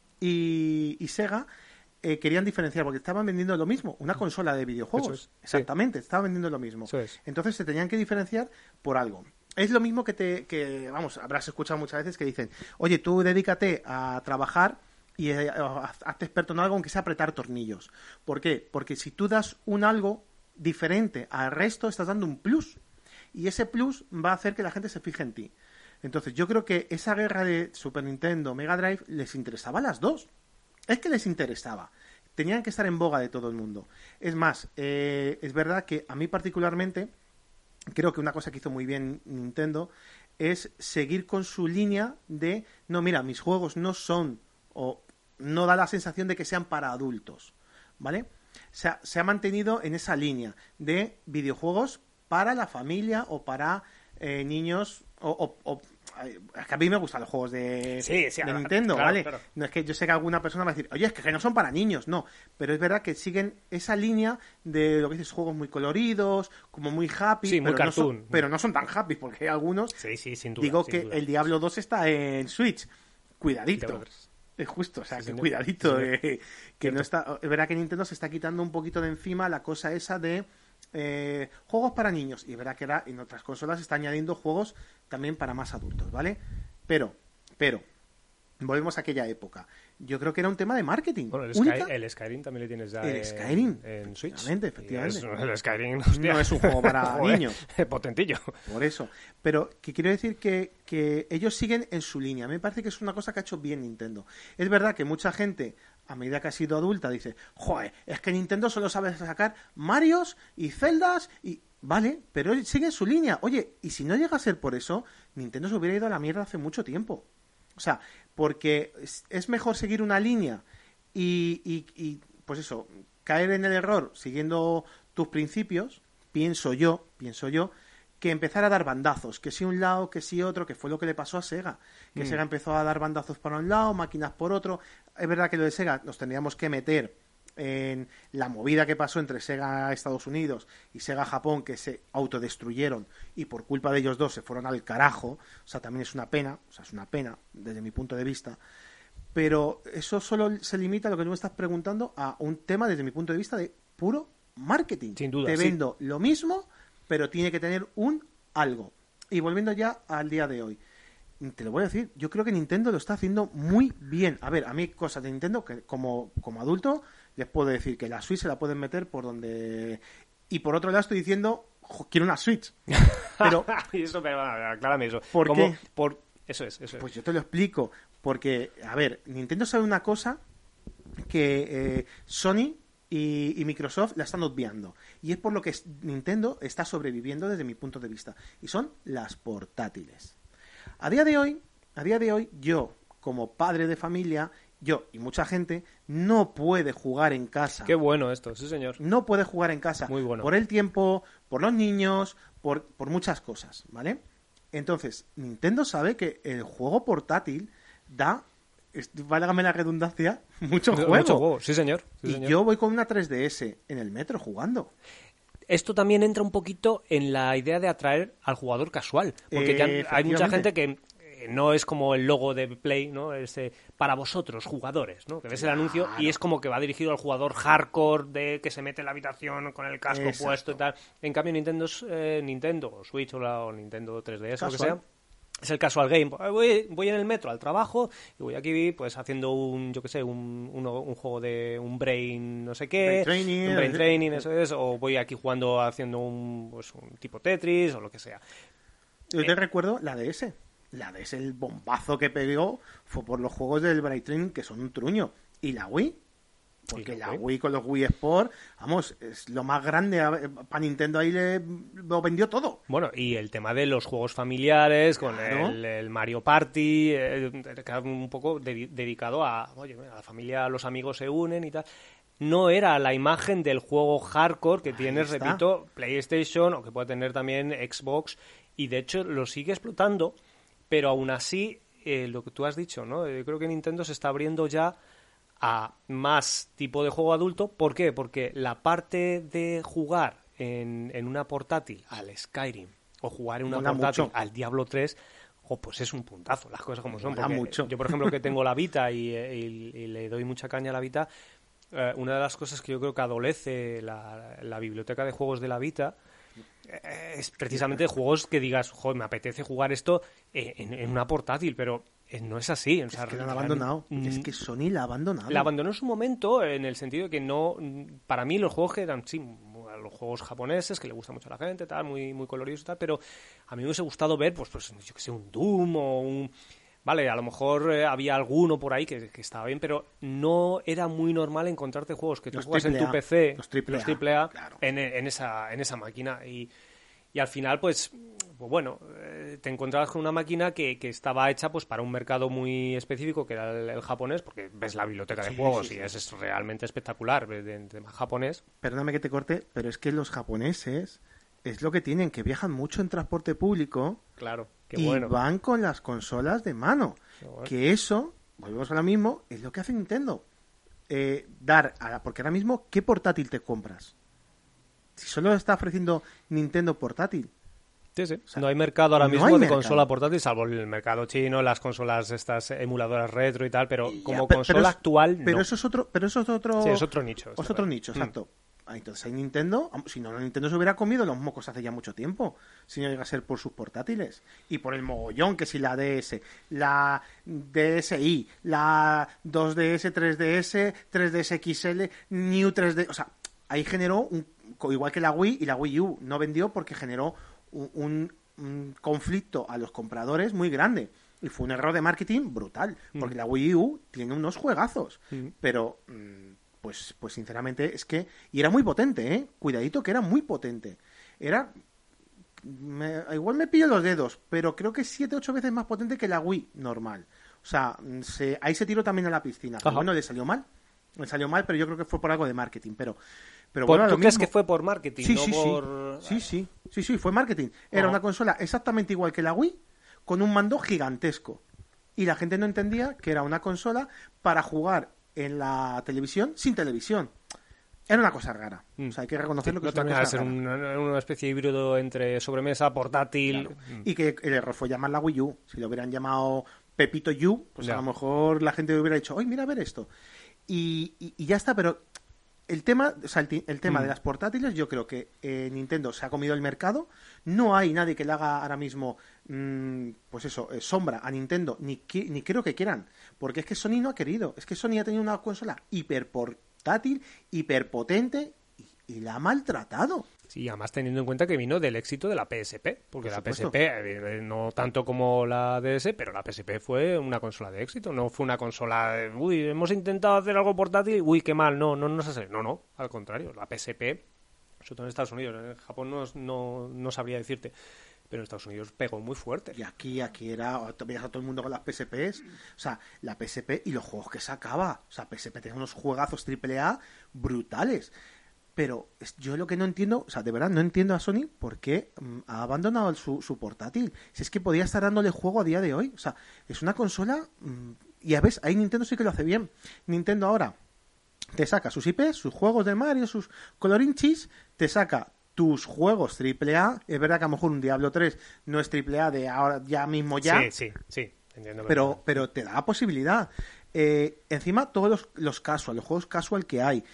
y, y Sega eh, querían diferenciar, porque estaban vendiendo lo mismo, una consola de videojuegos. Es, exactamente, sí. Estaban vendiendo lo mismo. Es. Entonces se tenían que diferenciar por algo. Es lo mismo que te, que, vamos, habrás escuchado muchas veces que dicen, oye, tú dedícate a trabajar y eh, hazte experto en algo, aunque sea apretar tornillos. ¿Por qué? Porque si tú das un algo diferente al resto, estás dando un plus. Y ese plus va a hacer que la gente se fije en ti. Entonces yo creo que esa guerra de Super Nintendo, Mega Drive, les interesaba a las dos. Es que les interesaba. Tenían que estar en boga de todo el mundo. Es más, eh, es verdad que a mí particularmente, creo que una cosa que hizo muy bien Nintendo es seguir con su línea de, no, mira, mis juegos no son, o no da la sensación de que sean para adultos, ¿vale? Se ha, se ha mantenido en esa línea de videojuegos para la familia o para eh, niños o, o, o es que a mí me gustan los juegos de, sí, sí, de claro, Nintendo, claro, ¿vale? Claro. No es que yo sé que alguna persona va a decir, oye, es que no son para niños, no, pero es verdad que siguen esa línea de lo que dices, juegos muy coloridos, como muy happy, sí, muy pero, cartoon. No son, pero no son tan happy, porque hay algunos, sí, sí, sin duda, digo sin que duda. el Diablo dos está en Switch, cuidadito. Es justo, o sea, sí, que cuidadito, sí, eh, que no está, es verdad que Nintendo se está quitando un poquito de encima la cosa esa de Eh, juegos para niños, y verá que era, en otras consolas está añadiendo juegos también para más adultos, ¿vale? Pero, pero volvemos a aquella época. Yo creo que era un tema de marketing. Bueno, el, Sky, el Skyrim también le tienes ya el en, Skyrim, en Switch. Efectivamente, efectivamente. Es, el Skyrim, hostia. No es un juego para niños. Potentillo. Por eso. Pero que quiero decir que, que ellos siguen en su línea. Me parece que es una cosa que ha hecho bien Nintendo. Es verdad que mucha gente, a medida que ha sido adulta, dice, joder, es que Nintendo solo sabe sacar Marios y Zeldas y... Vale, pero sigue en su línea. Oye, y si no llega a ser por eso, Nintendo se hubiera ido a la mierda hace mucho tiempo. O sea, porque es mejor seguir una línea y, y, y, pues eso, caer en el error siguiendo tus principios, pienso yo, pienso yo, que empezar a dar bandazos, que si un lado, que si otro, que fue lo que le pasó a Sega. Que mm. Sega empezó a dar bandazos para un lado, máquinas por otro. Es verdad que lo de Sega nos tendríamos que meter en la movida que pasó entre Sega Estados Unidos y Sega Japón, que se autodestruyeron y por culpa de ellos dos se fueron al carajo. O sea, también es una pena, o sea, es una pena desde mi punto de vista. pero eso solo se limita a lo que tú me estás preguntando a un tema desde mi punto de vista de puro marketing. Sin duda, te sí. vendo lo mismo, pero tiene que tener un algo. Y volviendo ya al día de hoy, te lo voy a decir, yo creo que Nintendo lo está haciendo muy bien. A ver, a mí cosas de Nintendo que como, como adulto les puedo decir que la Switch se la pueden meter por donde... Y por otro lado estoy diciendo, jo, quiero una Switch. Pero... y eso, pero, aclárame eso. ¿Por ¿Cómo? qué? Por... Eso es, eso es. Pues yo te lo explico. Porque, a ver, Nintendo sabe una cosa que eh, Sony y, y Microsoft la están obviando. Y es por lo que Nintendo está sobreviviendo desde mi punto de vista. Y son las portátiles. A día de hoy, a día de hoy, yo, como padre de familia, yo y mucha gente, no puede jugar en casa. Qué bueno esto, sí señor. No puede jugar en casa. Muy bueno. Por el tiempo, por los niños, por, por muchas cosas, ¿vale? Entonces, Nintendo sabe que el juego portátil da, válgame la redundancia, mucho juego. Mucho juego, sí señor. Sí, y señor. yo voy con una tres D S en el metro jugando. Esto también entra un poquito en la idea de atraer al jugador casual, porque ya Eh, hay mucha gente efectivamente. que eh, no es como el logo de Play, ¿no? Es eh, para vosotros, jugadores, ¿no? Que ves el anuncio y es como que va dirigido al jugador hardcore de que se mete en la habitación con el casco Exacto. puesto y tal. En cambio, Nintendo, es, eh, Nintendo o Switch o, la, o Nintendo tres D S o lo que sea, Casual. es el casual game. Voy, voy en el metro al trabajo y voy aquí pues haciendo un, yo qué sé, un, uno- un juego de un brain no sé qué, Brain training, un brain eh, training, eso es, o voy aquí jugando haciendo un, pues, un tipo Tetris o lo que sea. Yo te recuerdo la D S. La D S, el bombazo que pegó fue por los juegos del Bright Training, que son un truño. Y la Wii, porque Y la la Wii. Wii con los Wii Sport, vamos, es lo más grande. Para Nintendo ahí le, lo vendió todo. Bueno, y el tema de los juegos familiares, con Claro. el, el Mario Party, eh, que era un poco de- dedicado a, oye, a la familia, los amigos se unen y tal. No era la imagen del juego hardcore que Ahí tienes, está. repito, PlayStation o que puede tener también Xbox, y de hecho lo sigue explotando, pero aún así, eh, lo que tú has dicho, ¿no? Yo creo que Nintendo se está abriendo ya a más tipo de juego adulto. ¿Por qué? Porque la parte de jugar en, en una portátil al Skyrim o jugar en una Mola portátil mucho. al Diablo tres, oh, pues es un puntazo, las cosas como son. Mola Porque mucho. yo, por ejemplo, que tengo la Vita y, eh, y- y le doy mucha caña a la Vita, eh, una de las cosas que yo creo que adolece la, la biblioteca de juegos de la Vita eh, es precisamente juegos que digas, joder, me apetece jugar esto eh, en, en una portátil, pero eh, no es así. O sea, Es que la han realmente- abandonado. Mm, Es que Sony la ha abandonado. la abandonó en su momento en el sentido de que no, para mí los juegos que eran, sí, los juegos japoneses que le gusta mucho a la gente, tal, muy muy coloridos y tal, pero a mí me hubiese gustado ver, pues, pues yo que sé, un Doom o un... Vale, a lo mejor eh, había alguno por ahí que, que estaba bien, pero no era muy normal encontrarte juegos que tú Los juegas en triple tu A, P C, los triple A, triple A, claro. en, en esa, en esa máquina. Y, y al final, pues, pues bueno, eh, te encontrabas con una máquina que, que estaba hecha pues para un mercado muy específico, que era el, el japonés, porque ves la biblioteca de Sí, juegos sí, y sí. es, es realmente espectacular de, de, de japonés. Perdóname que te corte, pero es que los japoneses es lo que tienen, que viajan mucho en transporte público Claro, qué y bueno. van con las consolas de mano. Qué bueno. Que eso, volvemos a lo mismo, es lo que hace Nintendo. Eh, dar, a, porque ahora mismo, ¿qué portátil te compras? Si solo está ofreciendo Nintendo portátil. Sí, sí. sea, no hay mercado ahora no mismo hay de mercado. consola portátil, salvo el mercado chino, las consolas estas emuladoras retro y tal, pero Ya, como pe- consola pero es- actual, Pero no. eso es otro, pero eso es otro, Sí, es otro nicho. es está otro claro. nicho, Mm. exacto. Ah, entonces hay Nintendo, si no, Nintendo se hubiera comido los mocos hace ya mucho tiempo, si no llega a ser por sus portátiles y por el mogollón que si la D S, la D S i, la dos D S, tres D S, tres D S X L, New tres D, o sea, ahí generó un, igual que la Wii y la Wii U no vendió porque generó un, un- un conflicto a los compradores muy grande. Y fue un error de marketing brutal, porque Mm. la Wii U tiene unos juegazos, Mm. pero mm, pues, pues sinceramente es que... Y era muy potente, ¿eh? Cuidadito que era muy potente. Era... me- igual me pillo los dedos, pero creo que siete ocho veces más potente que la Wii normal. O sea, se, ahí se tiró también a la piscina. Pero Ajá. bueno, le salió mal. Le salió mal, pero yo creo que fue por algo de marketing. Pero, pero Por- bueno, ¿Tú lo crees mismo. que fue por marketing, Sí, no sí, por...? sí. Sí, sí. Sí, sí, fue marketing. Era Ajá. una consola exactamente igual que la Wii, con un mando gigantesco. Y la gente no entendía que era una consola para jugar en la televisión sin televisión. Era una cosa rara. Mm. O sea, hay que reconocerlo que No es una termina de cosa ser rara. una, una especie de híbrido entre sobremesa, portátil... Claro. Y que el error fue llamar la Wii U. Si lo hubieran llamado Pepito You, pues Ya. a lo mejor la gente hubiera dicho, ¡ay, mira a ver esto! Y, y, y ya está, pero el tema, o sea, el, ti- el tema Mm. de las portátiles, yo creo que eh, Nintendo se ha comido el mercado. No hay nadie que le haga ahora mismo, mm, pues eso, eh, sombra a Nintendo, ni, qui- ni creo que quieran. Porque es que Sony no ha querido. Es que Sony ha tenido una consola hiperportátil, hiperpotente, y, y la ha maltratado. Sí, además teniendo en cuenta que vino del éxito de la P S P, porque Por la supuesto. P S P, eh, no tanto como la D S, pero la P S P fue una consola de éxito, no fue una consola de, uy, hemos intentado hacer algo portátil, uy, qué mal, no, no nos ha salido. No, no, al contrario, la P S P, sobre todo en Estados Unidos, en Japón no, no, no sabría decirte, pero en Estados Unidos pegó muy fuerte. Y aquí, aquí era, veías a todo el mundo con las P S Ps, o sea, la P S P y los juegos que sacaba. O sea, P S P tenía unos juegazos triple A brutales. Pero es- yo lo que no entiendo, o sea, de verdad no entiendo a Sony por qué mm, ha abandonado el- su, su portátil. Si es que podía estar dándole juego a día de hoy. O sea, es una consola. mm, y a veces, ahí Nintendo sí que lo hace bien. Nintendo ahora te saca sus I Ps, sus juegos de Mario, sus colorinchis, te saca tus juegos triple A. Es verdad que a lo mejor un Diablo tres no es triple A de ahora ya mismo ya. Sí, sí, sí, entiendo. pero, pero te da la posibilidad. Eh, encima, todos los, los casual, los juegos casual que hay.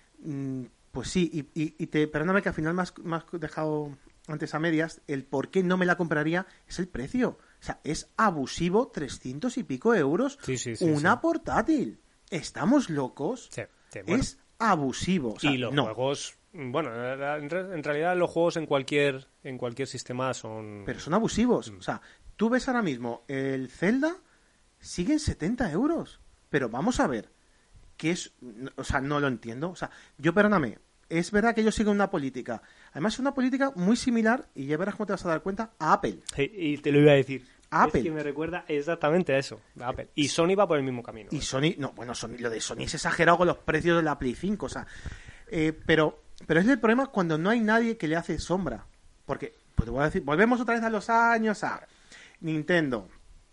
mm, Pues sí, y, y, y te, perdóname que al final me has, me has dejado antes a medias, el por qué no me la compraría es el precio. O sea, es abusivo, trescientos y pico euros Sí, sí, sí, una sí. portátil. ¿Estamos locos? Sí, sí, bueno. Es abusivo. O sea, Y los no, juegos, bueno, en re- en realidad los juegos en cualquier en cualquier sistema son... pero son abusivos. Mm. O sea, tú ves ahora mismo el Zelda, sigue en setenta euros. Pero vamos a ver, que es, o sea, no lo entiendo. O sea, yo, perdóname, es verdad que ellos siguen una política. Además, es una política muy similar, y ya verás cómo te vas a dar cuenta, a Apple. Y, y te lo iba a decir. Apple. Es que me recuerda exactamente a eso, a Apple. Y Sony va por el mismo camino. Y Sony, no, bueno, Sony, lo de Sony es exagerado con los precios de la Play cinco, o sea, eh, pero, pero es el problema cuando no hay nadie que le hace sombra. Porque, pues te voy a decir, volvemos otra vez a los años, a Nintendo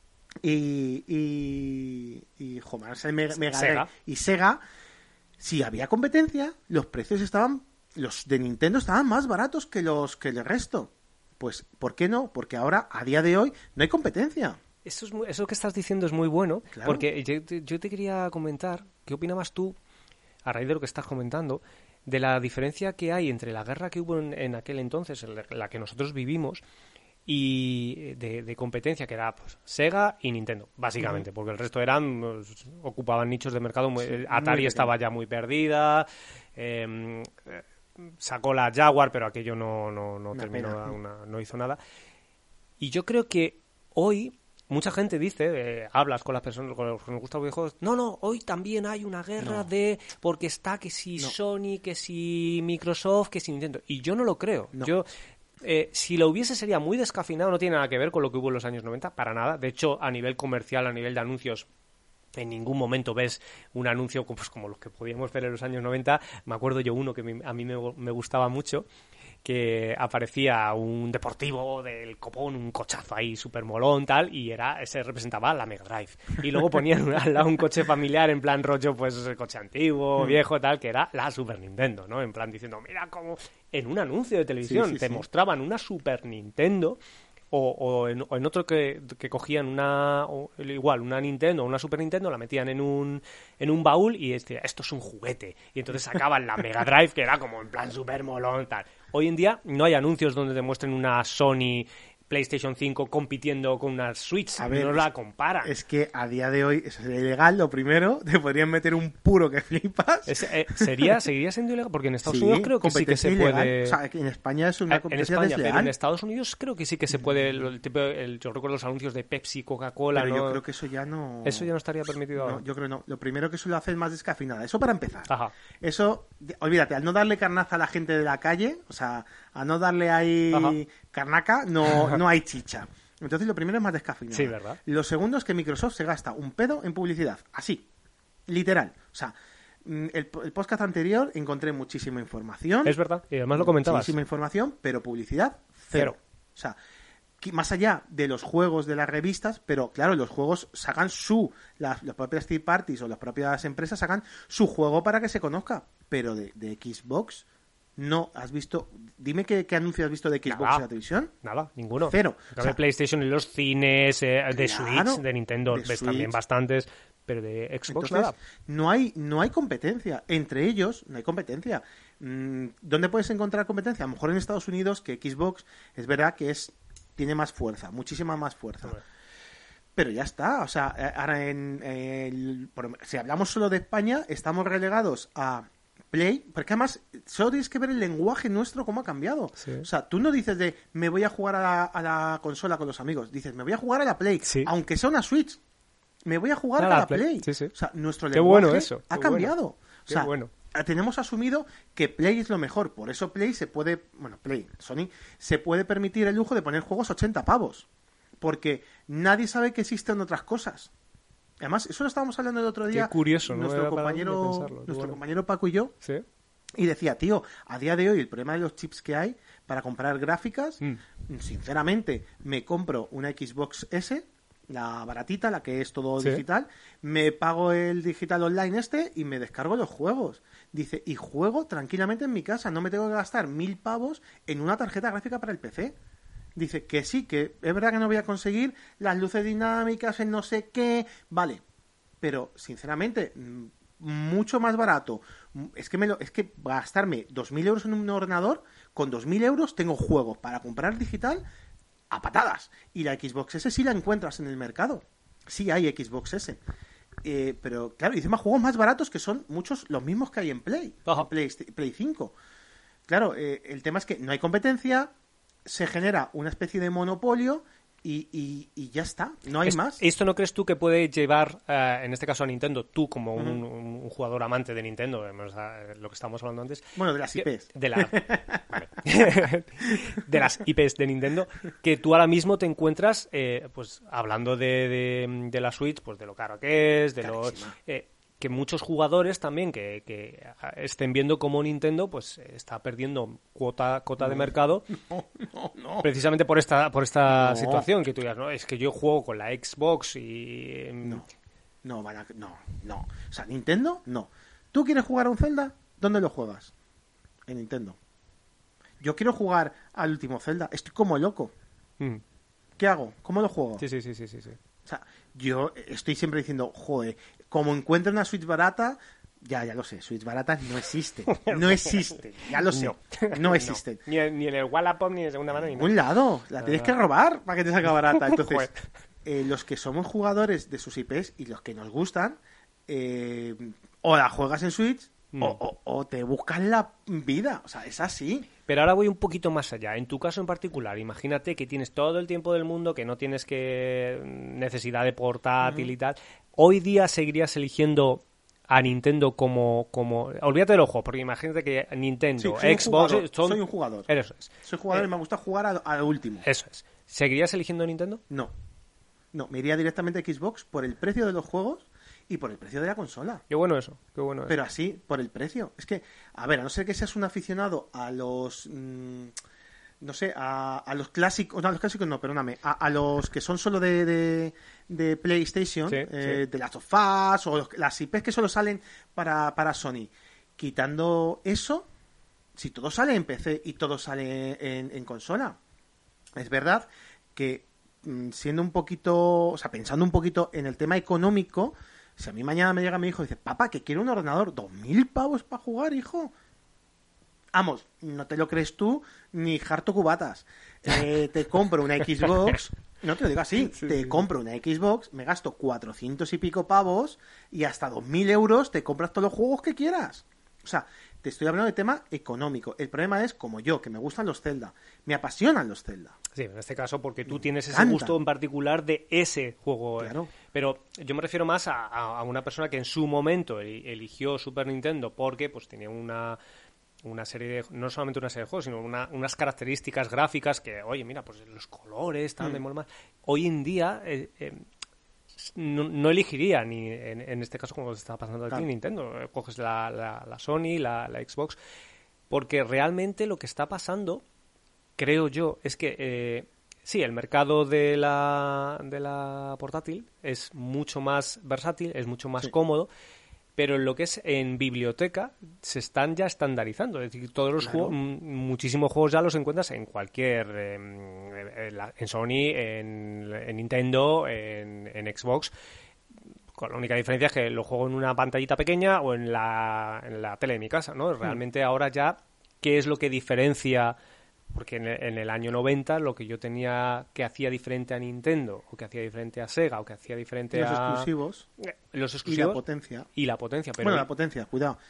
y, y, y joder, se me, me Sega. y Sega, si había competencia, los precios estaban, los de Nintendo estaban más baratos que los que el resto. Pues, ¿por qué no? Porque ahora, a día de hoy, no hay competencia. Eso, es muy- eso que estás diciendo es muy bueno, Claro. porque yo, te- yo te quería comentar, ¿qué opinabas tú, a raíz de lo que estás comentando, de la diferencia que hay entre la guerra que hubo en, en aquel entonces, en la, la que nosotros vivimos, y de, de competencia, que era pues, Sega y Nintendo, básicamente, porque el resto eran, pues, ocupaban nichos de mercado, muy- Sí, muy Atari pequeño. estaba ya muy perdida, eh, eh, sacó la Jaguar, pero aquello no, no, no Una terminó, pena. una- no hizo nada. Y yo creo que hoy mucha gente dice, eh, hablas con las personas con los que nos gustan los videojuegos, no, no, hoy también hay una guerra No. de, porque está que si No. Sony, que si Microsoft, que si Nintendo. Y yo no lo creo. No. Yo, eh, si lo hubiese sería muy descafeinado, no tiene nada que ver con lo que hubo en los años noventa, para nada. De hecho, a nivel comercial, a nivel de anuncios, en ningún momento ves un anuncio como, pues, como los que podíamos ver en los años noventa. Me acuerdo yo uno que me- a mí me, me gustaba mucho, que aparecía un deportivo del copón, un cochazo ahí súper molón, tal, y era ese representaba la Mega Drive. Y luego ponían al lado un coche familiar en plan rollo, pues, coche antiguo, viejo, tal, que era la Super Nintendo, ¿no? En plan diciendo, mira cómo... En un anuncio de televisión Sí, sí, te sí. mostraban una Super Nintendo... O, o, en, o en otro que, que cogían una o igual una Nintendo o una Super Nintendo, la metían en un en un baúl y decía, esto es un juguete, y entonces sacaban la Mega Drive, que era como en plan super molón, tal. Hoy en día no hay anuncios donde te muestren una Sony PlayStation cinco compitiendo con una Switch, A ver, no es- la comparan. Es que a día de hoy eso sería ilegal, lo primero, te podrían meter un puro que flipas. Es- eh, sería seguiría siendo ilegal porque en Estados Sí, Unidos creo que sí que competencia se ilegal. puede. O sea, que en España es una Ah, en competencia España, pero desleal. en Estados Unidos creo que sí que se puede. El, el tipo, el- yo recuerdo los anuncios de Pepsi, Coca-Cola. Pero ¿no? yo creo que eso ya no... Eso ya no estaría permitido ahora. No, yo creo que no. Lo primero que eso lo hace es más descafeinada. Eso para empezar. Ajá. Eso, de- olvídate, al no darle carnaza a la gente de la calle, o sea, a no darle ahí Ajá. carnaca, no, no hay chicha. Entonces lo primero es más descafeinado. Sí, ¿verdad? Lo segundo es que Microsoft se gasta un pedo en publicidad. Así. Literal. O sea, mm, el, el podcast anterior encontré muchísima información. Es verdad, y además lo comentabas. Muchísima información, pero publicidad cero. Cero. O sea, que más allá de los juegos de las revistas, pero claro, los juegos sacan su, las, las propias third parties o las propias empresas sacan su juego para que se conozca, pero de, de Xbox No has visto... Dime qué, qué anuncio has visto de Xbox Nada. en la televisión. Nada, ninguno. Cero. De O sea, PlayStation en los cines, eh, de claro, Switch, de Nintendo, de ves Switch. también bastantes, pero de Xbox Entonces, nada. no hay, no hay competencia. Entre ellos, no hay competencia. Mm, ¿Dónde puedes encontrar competencia? A lo mejor en Estados Unidos, que Xbox es verdad que es tiene más fuerza, muchísima más fuerza. Hombre. Pero ya está. O sea, eh, ahora en... eh, el- por- si hablamos solo de España, estamos relegados a Play, porque además solo tienes que ver el lenguaje nuestro cómo ha cambiado. Sí. O sea, tú no dices de me voy a jugar a la, a la consola con los amigos, dices me voy a jugar a la Play, Sí. aunque sea una Switch. Me voy a jugar A a la la Play. Play. Sí, sí. O sea, nuestro Qué lenguaje bueno eso, ha qué cambiado. bueno. O Qué sea, bueno. tenemos asumido que Play es lo mejor. Por eso Play se puede... Bueno, Play, Sony, se puede permitir el lujo de poner juegos ochenta pavos. Porque nadie sabe que existen otras cosas. Además, eso lo estábamos hablando el otro día. Qué curioso, no nuestro me había parado ni de compañero, pensarlo, qué nuestro bueno. compañero Paco y yo. Sí. Y decía, tío, a día de hoy el problema de los chips que hay para comprar gráficas, Mm. sinceramente, me compro una Xbox S, la baratita, la que es todo Sí. digital, me pago el digital online este y me descargo los juegos. Dice, y juego tranquilamente en mi casa, no me tengo que gastar mil pavos en una tarjeta gráfica para el P C. Dice que sí, que es verdad que no voy a conseguir las luces dinámicas, el no sé qué, vale, pero sinceramente mm, mucho más barato. Es que me lo, es que gastarme dos mil euros en un ordenador, con dos mil euros tengo juegos para comprar digital a patadas. Y la Xbox S sí la encuentras en el mercado. Sí hay Xbox S. Eh, pero claro, y encima juegos más baratos que son muchos los mismos que hay en Play. Ajá. En Play, Play cinco. Claro, eh, el tema es que no hay competencia, se genera una especie de monopolio y, y, y ya está. No hay Es- más. ¿Esto no crees tú que puede llevar, eh, en este caso a Nintendo, tú como un, un jugador amante de Nintendo, eh, o sea, lo que estábamos hablando antes, Bueno, de las I Ps. de, la, vale. de las I Ps de Nintendo, que tú ahora mismo te encuentras, eh, pues hablando de, de, de la Switch, pues de lo caro que es, de lo Carísima. eh, que muchos jugadores también que, que estén viendo cómo Nintendo pues está perdiendo cuota cuota de mercado No, no, no. precisamente por esta por esta No. situación que tú digas, no, es que yo juego con la Xbox y em, No, no, van a- no, no. O sea, Nintendo, no. ¿Tú quieres jugar a un Zelda? ¿Dónde lo juegas? En Nintendo. Yo quiero jugar al último Zelda. Estoy como loco. mm, ¿Qué hago? ¿Cómo lo juego? sí, sí, sí, sí, sí, sí. O sea, yo estoy siempre diciendo, joder, como encuentre una Switch barata, ya, ya lo sé, Switch baratas no existen. No existen, ya lo sé. No, No. existen. Ni, en- ni en el Wallapop ni en segunda mano ni En nada. ningún lado. La tienes que robar para que te salga barata. Entonces, Joder. eh, los que somos jugadores de sus I Ps y los que nos gustan, eh, o la juegas en Switch Mm. o, o- o te buscas la vida. O sea, es así. Pero ahora voy un poquito más allá. En tu caso en particular, imagínate que tienes todo el tiempo del mundo, que no tienes que necesidad de portátil y tal. Hoy día seguirías eligiendo a Nintendo como... como... Olvídate del ojo, porque imagínate que Nintendo, Sí, soy un Xbox... jugador, son- soy un jugador. Eso es. Soy jugador Eh, y me gusta jugar a, a lo último. Eso es. ¿Seguirías eligiendo Nintendo? No. No, me iría directamente a Xbox por el precio de los juegos y por el precio de la consola. Qué bueno eso, qué bueno eso. Pero así, por el precio. Es que, a ver, a no ser que seas un aficionado a los... mm, no sé, a, a los clásicos... No, a los clásicos no, perdóname. A, a los que son solo de, de, de PlayStation, Sí, eh, sí. de Last of Us, o los- las I Ps que solo salen para, para Sony. Quitando eso, si todo sale en P C y todo sale en, en consola, es verdad que mm, siendo un poquito, o sea, pensando un poquito en el tema económico, si a mí mañana me llega mi hijo y dice, papá, que quiero un ordenador, dos mil pavos para jugar, hijo. Vamos, no te lo crees tú ni harto cubatas. Eh, te compro una Xbox, no te lo digo así, Sí, te sí. compro una Xbox, me gasto cuatrocientos y pico pavos y hasta dos mil euros te compras todos los juegos que quieras. O sea, te estoy hablando de tema económico. El problema es como yo, que me gustan los Zelda. Me apasionan los Zelda. Sí, en este caso porque tú tienes ese encanta. gusto en particular de ese juego. eh. Claro. Pero yo me refiero más a, a- a una persona que en su momento el- eligió Super Nintendo porque pues tenía una una serie de, no solamente una serie de juegos, sino una- unas características gráficas que, oye, mira, pues los colores, tal, Mm. me mola más. Hoy en día eh, eh, no, no elegiría ni en, en este caso como te está pasando a ti Claro. Nintendo. Eh, Coges la, la, la Sony, la, la Xbox, porque realmente lo que está pasando, creo yo, es que eh, sí, el mercado de la, de la portátil es mucho más versátil, es mucho más Sí. cómodo, pero en lo que es en biblioteca se están ya estandarizando. Es decir, todos los Claro. juegos, m- muchísimos juegos ya los encuentras en cualquier, eh, en, la- en Sony, en, en Nintendo, en, en Xbox. Con la única diferencia es que lo juego en una pantallita pequeña o en la, en la tele de mi casa, ¿no? Realmente ahora ya, ¿qué es lo que diferencia? Porque en el, en el año noventa lo que yo tenía que hacía diferente a Nintendo, o que hacía diferente a Sega, o que hacía diferente Los a... exclusivos Eh, Los y exclusivos la potencia. y la potencia, pero Bueno, la potencia, cuidado.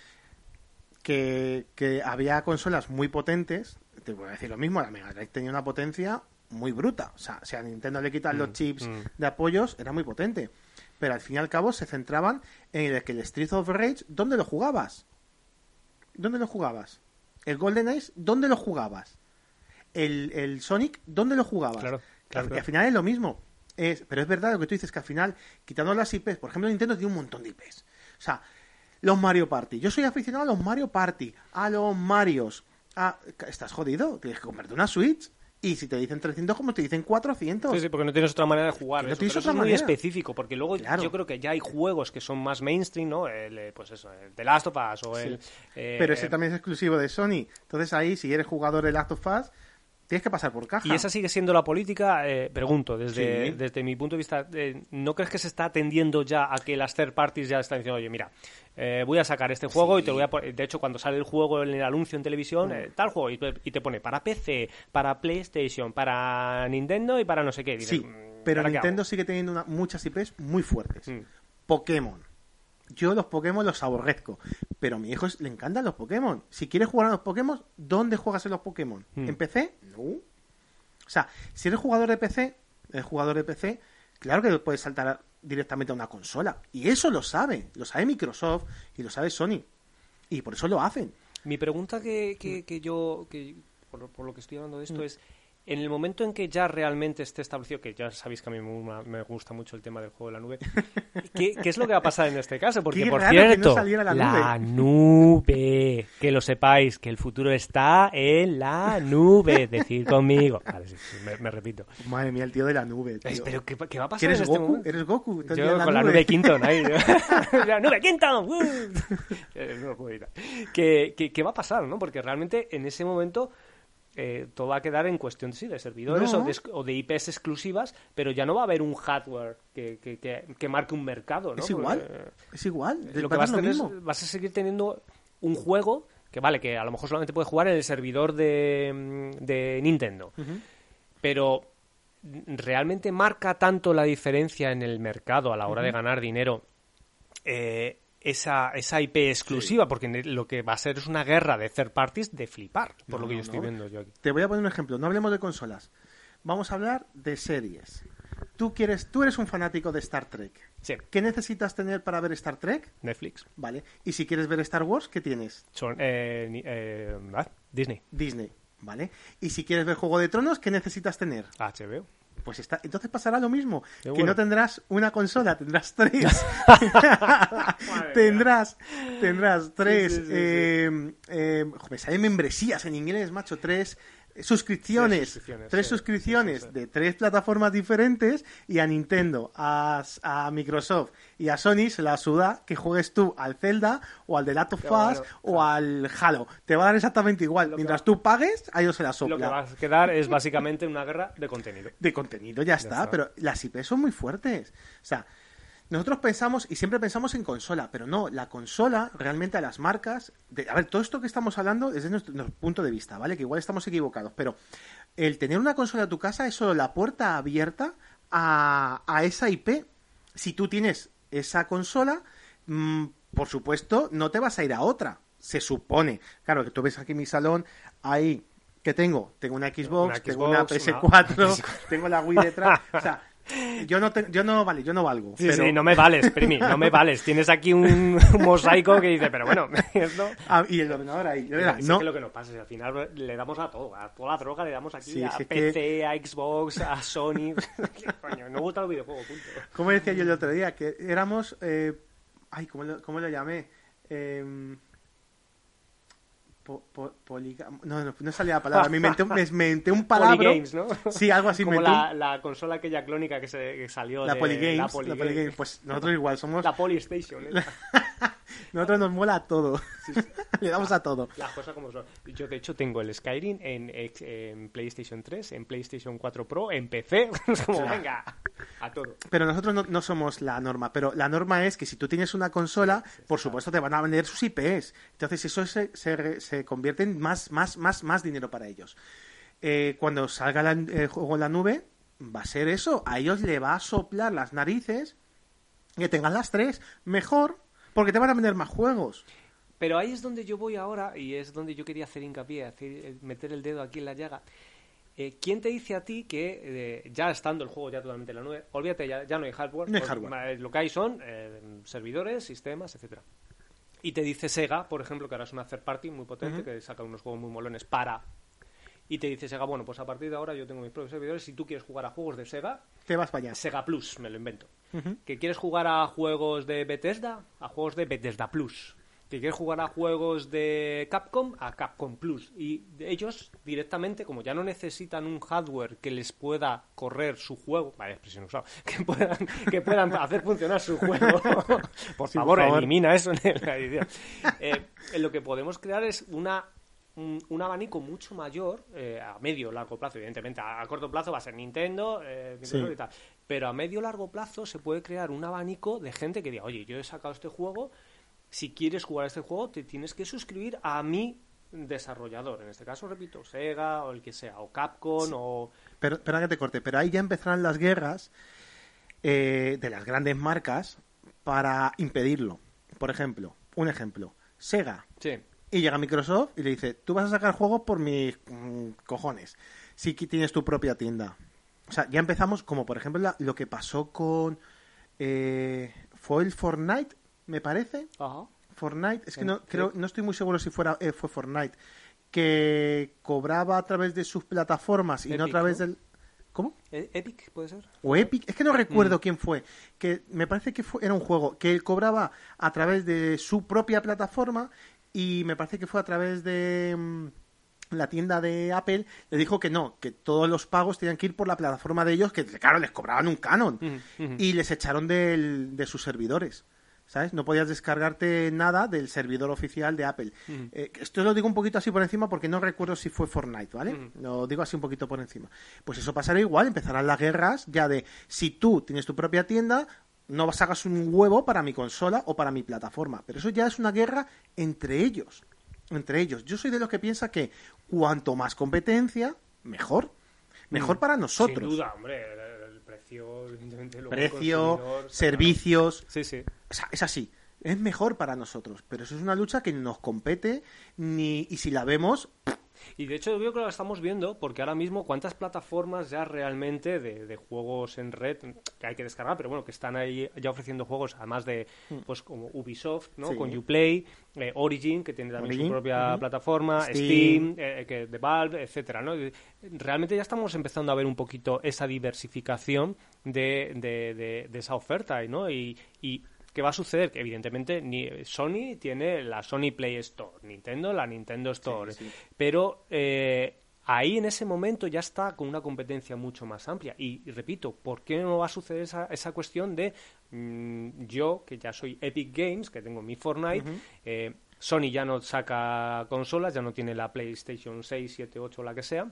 Que, que había consolas muy potentes. Te voy a decir lo mismo, la Mega Drive tenía una potencia muy bruta. O sea, si a Nintendo le quitan los Mm, chips mm. de apoyos, era muy potente. Pero al fin y al cabo se centraban en el que el Street of Rage, ¿dónde lo jugabas? ¿Dónde lo jugabas? El Golden Ace, ¿dónde lo jugabas? El, el Sonic, ¿dónde lo jugabas? Claro, claro, Que al claro. final es lo mismo. Es, pero es verdad lo que tú dices, que al final, quitando las I Pes, por ejemplo, Nintendo tiene un montón de I Pes. O sea, los Mario Party. Yo soy aficionado a los Mario Party, a los Marios. A... Estás jodido, tienes que comprarte una Switch. Y si te dicen trescientos, como te dicen cuatrocientos. Sí, sí, porque no tienes otra manera de jugar. Que no eso, tienes pero eso otra es muy manera. específico, porque luego Claro. yo creo que ya hay juegos que son más mainstream, ¿no? El, eh, pues eso, el The Last of Us o Sí. el... eh, Pero ese también es exclusivo de Sony. Entonces ahí, si eres jugador de Last of Us, tienes que pasar por caja. Y esa sigue siendo la política, eh, pregunto, desde, Sí. desde mi punto de vista, eh, ¿no crees que se está atendiendo ya a que las third parties ya están diciendo, oye, mira, eh, voy a sacar este juego Sí. y te lo voy a poner, de hecho, cuando sale el juego en el anuncio en televisión, eh, tal juego, y te, y te pone para P C, para PlayStation, para Nintendo y para no sé qué. Y dices, Sí, "Mm, pero ¿ahora qué Nintendo hago?". sigue teniendo una- muchas I Pes muy fuertes. Mm. Pokémon. Yo los Pokémon los aborrezco, pero a mi hijo es- le encantan los Pokémon. Si quieres jugar a los Pokémon, ¿dónde juegas en los Pokémon? Mm. ¿En P C? No. O sea, si eres jugador de P C, eres jugador de P C, claro que puedes saltar directamente a una consola. Y eso lo sabe, lo sabe Microsoft y lo sabe Sony. Y por eso lo hacen. Mi pregunta que, que, que yo, que por, por lo que estoy hablando de esto Mm. es, en el momento en que ya realmente esté establecido, que ya sabéis que a mí me, me gusta mucho el tema del juego de la nube, ¿qué, qué es lo que va a pasar en este caso? Porque, Qué por raro que no cierto, saliera la la nube, que lo sepáis, que el futuro está en la nube, decir conmigo. Vale, sí, sí, me, me repito. Madre mía, el tío de la nube, tío. Es- Pero, ¿qué, qué va a ¿Que pasar eres en este Goku? momento? ¿Eres Goku? Todo el día Yo en con la nube Quinton ahí. La nube Quinton. ¡uh! Eh, no lo puedo evitar. ¿Qué, qué, qué va a pasar, no? Porque realmente en ese momento eh, todo va a quedar en cuestión sí, de servidores No. o, de, o de I Pes exclusivas, pero ya no va a haber un hardware que, que, que, que marque un mercado, ¿no? Es igual, Porque, es igual. eh, lo va que a vas ser a lo tener mismo. es, vas a seguir teniendo un juego que vale, que a lo mejor solamente puedes jugar en el servidor de, mm, de Nintendo. Ujú. Pero realmente marca tanto la diferencia en el mercado a la hora de ganar dinero eh, esa, esa I P exclusiva, porque lo que va a ser es una guerra de third parties de flipar, por No, lo que yo no, estoy no. viendo yo aquí. Te voy a poner un ejemplo. No hablemos de consolas. Vamos a hablar de series. Tú quieres, tú eres un fanático de Star Trek. Sí, ¿Qué necesitas tener para ver Star Trek? Netflix. Vale. Y si quieres ver Star Wars, ¿qué tienes? Son, eh, ni- eh, ah, Disney. Disney. ¿Vale? Y si quieres ver Juego de Tronos, ¿qué necesitas tener? H B O. Pues está, entonces pasará lo mismo. Qué Que bueno. no tendrás una consola, tendrás tres. tendrás, tendrás tres. Sí, sí, sí, eh, eh, joder, salen membresías en inglés, macho. Tres suscripciones. Tres suscripciones, Tres sí, suscripciones sí, sí, sí. de tres plataformas diferentes. Y a Nintendo, a, a Microsoft y a Sony se la suda que juegues tú al Zelda o al The Last of Us Claro, o al Halo. Te va a dar exactamente igual. Lo que Mientras va- tú pagues, a ellos se la sopla. Lo que va a quedar es básicamente una guerra de contenido. De contenido, ya está, está. pero las I P son muy fuertes. O sea, nosotros pensamos, y siempre pensamos en consola, pero no, la consola, realmente a las marcas... De, a ver, todo esto que estamos hablando desde nuestro, nuestro punto de vista, ¿vale? Que igual estamos equivocados, pero el tener una consola en tu casa es solo la puerta abierta a, a esa I P. Si tú tienes esa consola, mmm, por supuesto, no te vas a ir a otra. Se supone. Claro, que tú ves aquí en mi salón, ahí... ¿Qué tengo? Tengo una Xbox, Una tengo una Xbox, P S una- cuatro, tengo la Wii detrás. O sea, yo no, te- yo no, vale, yo no valgo. Sí, pero... sí, no me vales, Primi, no me vales. Tienes aquí un, un mosaico que dice, pero bueno, esto... Ah, y el ordenador ahí. Mira, Mira, es no, que lo que nos pasa es que al final le damos a todo, a toda la droga le damos aquí Sí, a si es P C, que- a Xbox, a Sony. Coño, no gusta el videojuego, punto. como decía yo el otro día, que éramos... Eh... Ay, ¿cómo lo, cómo lo llamé? Eh... Po, po, poligam- No, no, no salía la palabra. Me inventé un, me inventé un palabra. Polygames, ¿no? Sí, algo así. Como inventé un- la, la consola aquella clónica que, se, que salió La de Polygames, la la Polygames. Polygames. Pues nosotros igual somos... La Polystation. ¿eh? Nosotros nos mola todo. Sí, sí. Le damos a todo. Las cosas como son. Yo, de hecho, tengo el Skyrim en, en PlayStation tres, en PlayStation cuatro Pro, en P C. Es como, Claro. venga, a todo. Pero nosotros no, no somos la norma. Pero la norma es que si tú tienes una consola, Sí, sí, por claro. supuesto te van a vender sus I Pes. Entonces eso se, se, se convierte en más, más, más, más dinero para ellos. Eh, cuando salga la- el juego en la nube, va a ser eso. A ellos le va a soplar las narices que tengan las tres. Mejor, porque te van a vender más juegos. Pero ahí es donde yo voy ahora y es donde yo quería hacer hincapié, hacer, meter el dedo aquí en la llaga. Eh, ¿Quién te dice a ti que, eh, ya estando el juego ya totalmente en la nube, olvídate, ya, ya no hay hardware, No hay pues, hardware. ma- lo que hay son eh, servidores, sistemas, etcétera. Y te dice Sega, por ejemplo, que ahora es una third party muy potente, Ujú. que saca unos juegos muy molones para... Y te dice Sega, bueno, pues a partir de ahora yo tengo mis propios servidores, si tú quieres jugar a juegos de Sega, Te vas para allá. Sega Plus, me lo invento. Ujú. ¿Que quieres jugar a juegos de Bethesda? A juegos de Bethesda Plus. ¿Que quieres jugar a juegos de Capcom? A Capcom Plus. Y ellos directamente, como ya no necesitan un hardware que les pueda correr su juego, vaya expresión usada, que puedan, que puedan hacer funcionar su juego. Por Sí, favor, por favor. elimina eso en la edición. Eh, lo que podemos crear es una un, un abanico mucho mayor eh, a medio largo plazo. Evidentemente, a, a corto plazo va a ser Nintendo, eh, Microsoft Sí. y tal. Pero a medio largo plazo se puede crear un abanico de gente que diga, oye, yo he sacado este juego, si quieres jugar a este juego te tienes que suscribir a mi desarrollador. En este caso, repito, Sega o el que sea, o Capcom, Sí. o... Pero, espera que te corte, pero ahí ya empezarán las guerras eh, de las grandes marcas para impedirlo. Por ejemplo, un ejemplo, Sega. Sí, Y llega Microsoft y le dice, tú vas a sacar juegos por mis mm, cojones, si que tienes tu propia tienda. O sea, ya empezamos, como por ejemplo la- lo que pasó con... Eh, ¿Fue el Fortnite, me parece? ajá. Fortnite, es que En- no, creo, no estoy muy seguro si fuera eh, fue Fortnite, que cobraba a través de sus plataformas y no a Epic, través ¿no? del... ¿Cómo? ¿E- ¿Epic puede ser? O Epic, es que no recuerdo Mm. quién fue, que me parece que fue, era un juego que él cobraba a través de su propia plataforma y me parece que fue a través de mm, la tienda de Apple, le dijo que no, que todos los pagos tenían que ir por la plataforma de ellos, que claro, les cobraban un canon Ujú, ujú. y les echaron del- de sus servidores. ¿Sabes? No podías descargarte nada del servidor oficial de Apple. Ujú. Eh, esto lo digo un poquito así por encima porque no recuerdo si fue Fortnite, ¿vale? Ujú. Lo digo así un poquito por encima. Pues eso pasará igual, empezarán las guerras ya de si tú tienes tu propia tienda, no vas a hagas un huevo para mi consola o para mi plataforma. Pero eso ya es una guerra entre ellos. Entre ellos. Yo soy de los que piensa que cuanto más competencia, mejor. Mejor Mm. para nosotros. Sin duda, hombre, el, el precio, evidentemente, luego el Precio, consumidor, está servicios. claro. Sí, sí. O sea, es así. Es mejor para nosotros. Pero eso es una lucha que nos compete ni y si la vemos, Y de hecho yo creo que lo estamos viendo porque ahora mismo cuántas plataformas ya realmente de, de juegos en red que hay que descargar, pero bueno, que están ahí ya ofreciendo juegos, además de pues como Ubisoft, ¿no? Sí. Con Uplay, eh, Origin, que tiene también Origin, su propia ujú. plataforma, Steam. Steam, eh, que de Valve, etcétera, ¿no? Y realmente ya estamos empezando a ver un poquito esa diversificación de, de, de, de esa oferta, ¿no? Y, y ¿qué va a suceder? Que evidentemente ni Sony tiene la Sony Play Store, Nintendo la Nintendo Store, Sí, sí. pero eh, ahí en ese momento ya está con una competencia mucho más amplia. Y, y repito, ¿por qué no va a suceder esa, esa cuestión de mm, yo, que ya soy Epic Games, que tengo mi Fortnite, Ujú. eh, Sony ya no saca consolas, ya no tiene la PlayStation seis, siete, ocho, la que sea,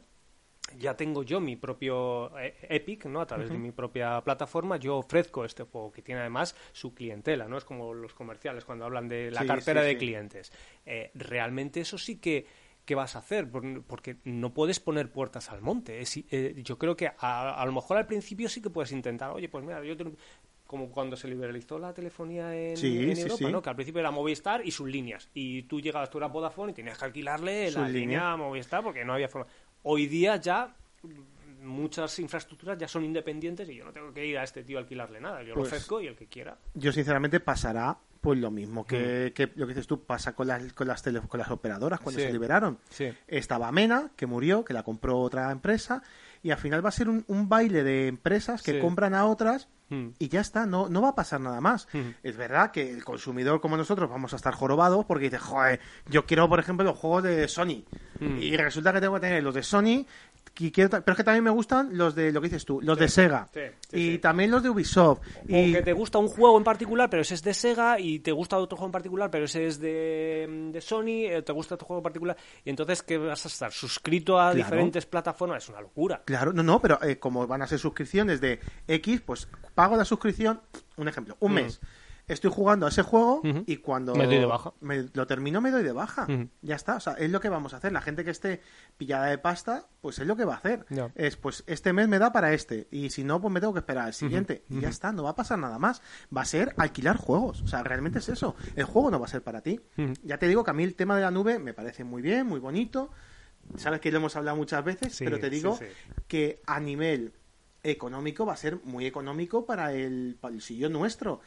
ya tengo yo mi propio eh, Epic, ¿no? A través de mi propia plataforma, yo ofrezco este juego que tiene además su clientela, ¿no? Es como los comerciales cuando hablan de la Sí, cartera sí, de sí. clientes. Eh, realmente eso sí que ¿qué vas a hacer? Por- Porque no puedes poner puertas al monte. Es- eh, yo creo que a, a lo mejor al principio sí que puedes intentar, oye, pues mira, yo tengo... como cuando se liberalizó la telefonía en, Sí, en sí, Europa, sí. ¿no? Que al principio era Movistar y sus líneas. Y tú llegabas, tú eras Vodafone y tenías que alquilarle Su la línea. línea a Movistar porque no había forma. Hoy día ya mm, muchas infraestructuras ya son independientes y yo no tengo que ir a este tío a alquilarle nada. Yo lo Pues- ofrezco y el que quiera. yo sinceramente pasará pues lo mismo Mm. que, que lo que dices tú pasa con las con las tele- con las operadoras cuando Sí. se liberaron. Sí. Estaba Mena, que murió, que la compró otra empresa, y al final va a ser un, un baile de empresas que Sí. compran a otras Mm. y ya está, no, no va a pasar nada más. Mm. Es verdad que el consumidor como nosotros vamos a estar jorobados porque dice, joder, yo quiero, por ejemplo, los juegos de Sony. Mm. Y resulta que tengo que tener los de Sony y quiero, pero es que también me gustan los de lo que dices tú, los sí, de Sega. Sí, sí, y sí. también los de Ubisoft. O y... que te gusta un juego en particular, pero ese es de Sega, y te gusta otro juego en particular, pero ese es de, de Sony, eh, te gusta otro juego en particular, y entonces que vas a estar suscrito a Claro. diferentes plataformas, es una locura. Claro, no, no, pero eh, como van a ser suscripciones de X, pues pago la suscripción, un ejemplo, un Mm. mes. Estoy jugando a ese juego Ujú. y cuando Me doy de baja. me lo termino me doy de baja. Ujú. Ya está, o sea, es lo que vamos a hacer. La gente que esté pillada de pasta, pues es lo que va a hacer. Ya. Es, pues este mes me da para este y si no, pues me tengo que esperar al siguiente. Ujú. Y ya está, no va a pasar nada más. Va a ser alquilar juegos. O sea, realmente es eso. El juego no va a ser para ti. Ujú. Ya te digo que a mí el tema de la nube me parece muy bien, muy bonito. Sabes que lo hemos hablado muchas veces, Sí, pero te digo sí, sí. que a nivel económico va a ser muy económico para el bolsillo nuestro,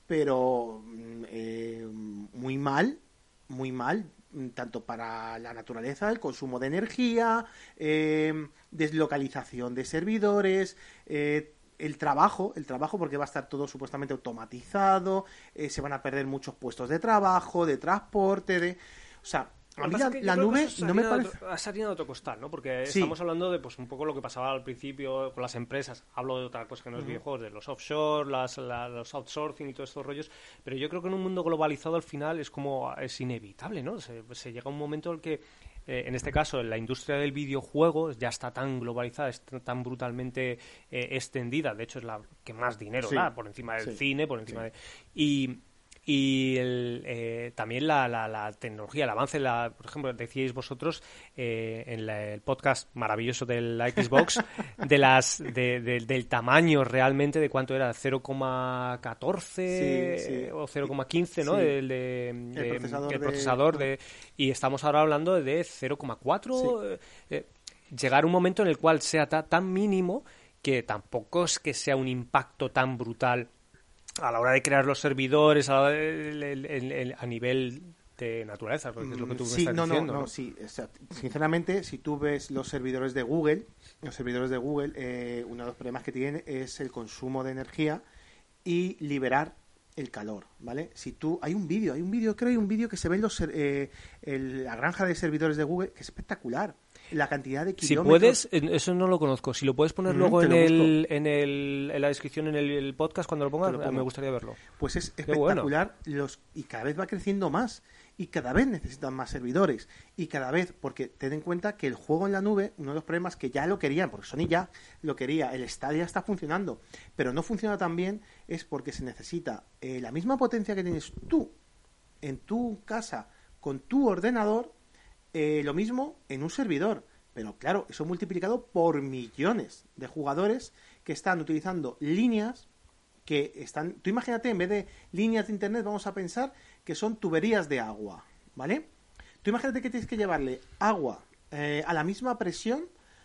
pero mm, eh, muy mal, muy mal, mm, tanto para la naturaleza, el consumo de energía, eh, deslocalización de servidores, eh, el trabajo, el trabajo porque va a estar todo supuestamente automatizado, eh, se van a perder muchos puestos de trabajo, de transporte, de... O sea, a Lo que mí pasa la, es que yo la creo que nube eso es no me harina de parece... otro- es harina de otro costal, ¿no? Porque Sí. estamos hablando de pues un poco lo que pasaba al principio con las empresas. Hablo de otra cosa que no es Ujú. videojuegos, de los offshore, las, la- los outsourcing y todos estos rollos. Pero yo creo que en un mundo globalizado al final es como es inevitable, ¿no? Se, se llega un momento en el que, eh, en este caso, la industria del videojuego ya está tan globalizada, está tan brutalmente eh, extendida. De hecho, es la que más dinero Sí. da, por encima del Sí. cine, por encima Sí. de... Y... Y el, eh, también la, la, la tecnología, el avance, la, por ejemplo, decíais vosotros eh, en la- el podcast maravilloso de la Xbox, de las de, de- del tamaño realmente de cuánto era, cero coma catorce Sí, sí. o cero coma quince, ¿no? Sí. El, de, de- procesador el de- procesador de, y estamos ahora hablando de cero coma cuatro. eh, eh, llegar a un momento en el cual sea ta- tan mínimo que tampoco es que sea un impacto tan brutal a la hora de crear los servidores, a, la hora de- el- el- el- el- a nivel de naturaleza, porque es lo que tú me Sí, estás no, no, diciendo. no, ¿no? sí. O sea, sinceramente, si tú ves los servidores de Google, los servidores de Google, eh, uno de los problemas que tienen es el consumo de energía y liberar el calor, ¿vale? Si tú, hay un vídeo, hay un vídeo, creo, hay un vídeo que se ve en los, ser- eh, el- la granja de servidores de Google, que es espectacular. La cantidad de Si kilómetros. puedes, eh, eso no lo conozco, si lo puedes poner Mm, luego te en, lo el, en, el, en la descripción, en el, el podcast, cuando lo pongas, Te lo pongo. me gustaría verlo. Pues es Qué bueno. espectacular los y cada vez va creciendo más y cada vez necesitan más servidores y cada vez, porque ten en cuenta que el juego en la nube, uno de los problemas que ya lo querían, porque Sony ya lo quería, el Stadia está funcionando, pero no funciona tan bien es porque se necesita eh, la misma potencia que tienes tú en tu casa con tu ordenador, eh, lo mismo en un servidor. Pero claro, eso multiplicado por millones de jugadores que están utilizando líneas que están... Tú imagínate, en vez de líneas de internet, vamos a pensar que son tuberías de agua, ¿vale? Tú imagínate que tienes que llevarle agua eh, a la misma presión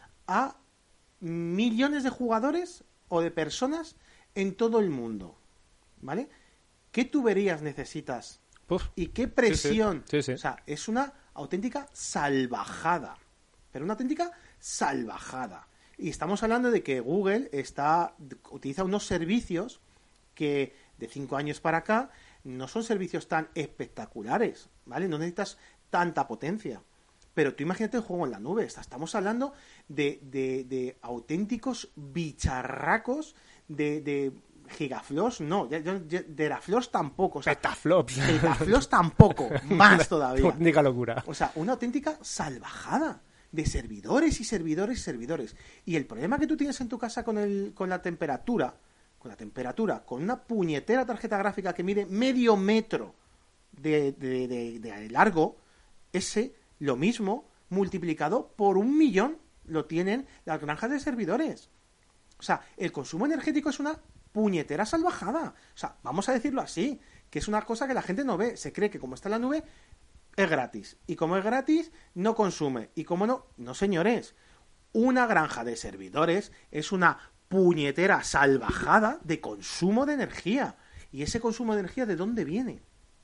a millones de jugadores o de personas en todo el mundo, ¿vale? ¿Qué tuberías necesitas? Uf, ¿Y qué presión? Sí, sí, sí, sí. O sea, es una auténtica salvajada. Pero una auténtica salvajada. Y estamos hablando de que Google está utiliza unos servicios que de cinco años para acá no son servicios tan espectaculares, ¿vale? No necesitas tanta potencia. Pero tú imagínate el juego en la nube. Estamos hablando de, de, de auténticos bicharracos de, de gigaflops, no, ya- ya- ya- de teraflops tampoco. O sea, Petaflops. petaflops tampoco, más todavía. Auténtica locura. O sea, una auténtica salvajada de servidores y servidores y servidores. Y el problema que tú tienes en tu casa con, el, con la temperatura, con la temperatura, con una puñetera tarjeta gráfica que mide medio metro de, de, de, de largo, ese, lo mismo, multiplicado por un millón, lo tienen las granjas de servidores. O sea, el consumo energético es una puñetera salvajada. O sea, vamos a decirlo así, que es una cosa que la gente no ve. Se cree que como está en la nube, es gratis. Y como es gratis, no consume. Y como no, no señores. Una granja de servidores es una puñetera salvajada de consumo de energía. ¿Y ese consumo de energía de dónde viene?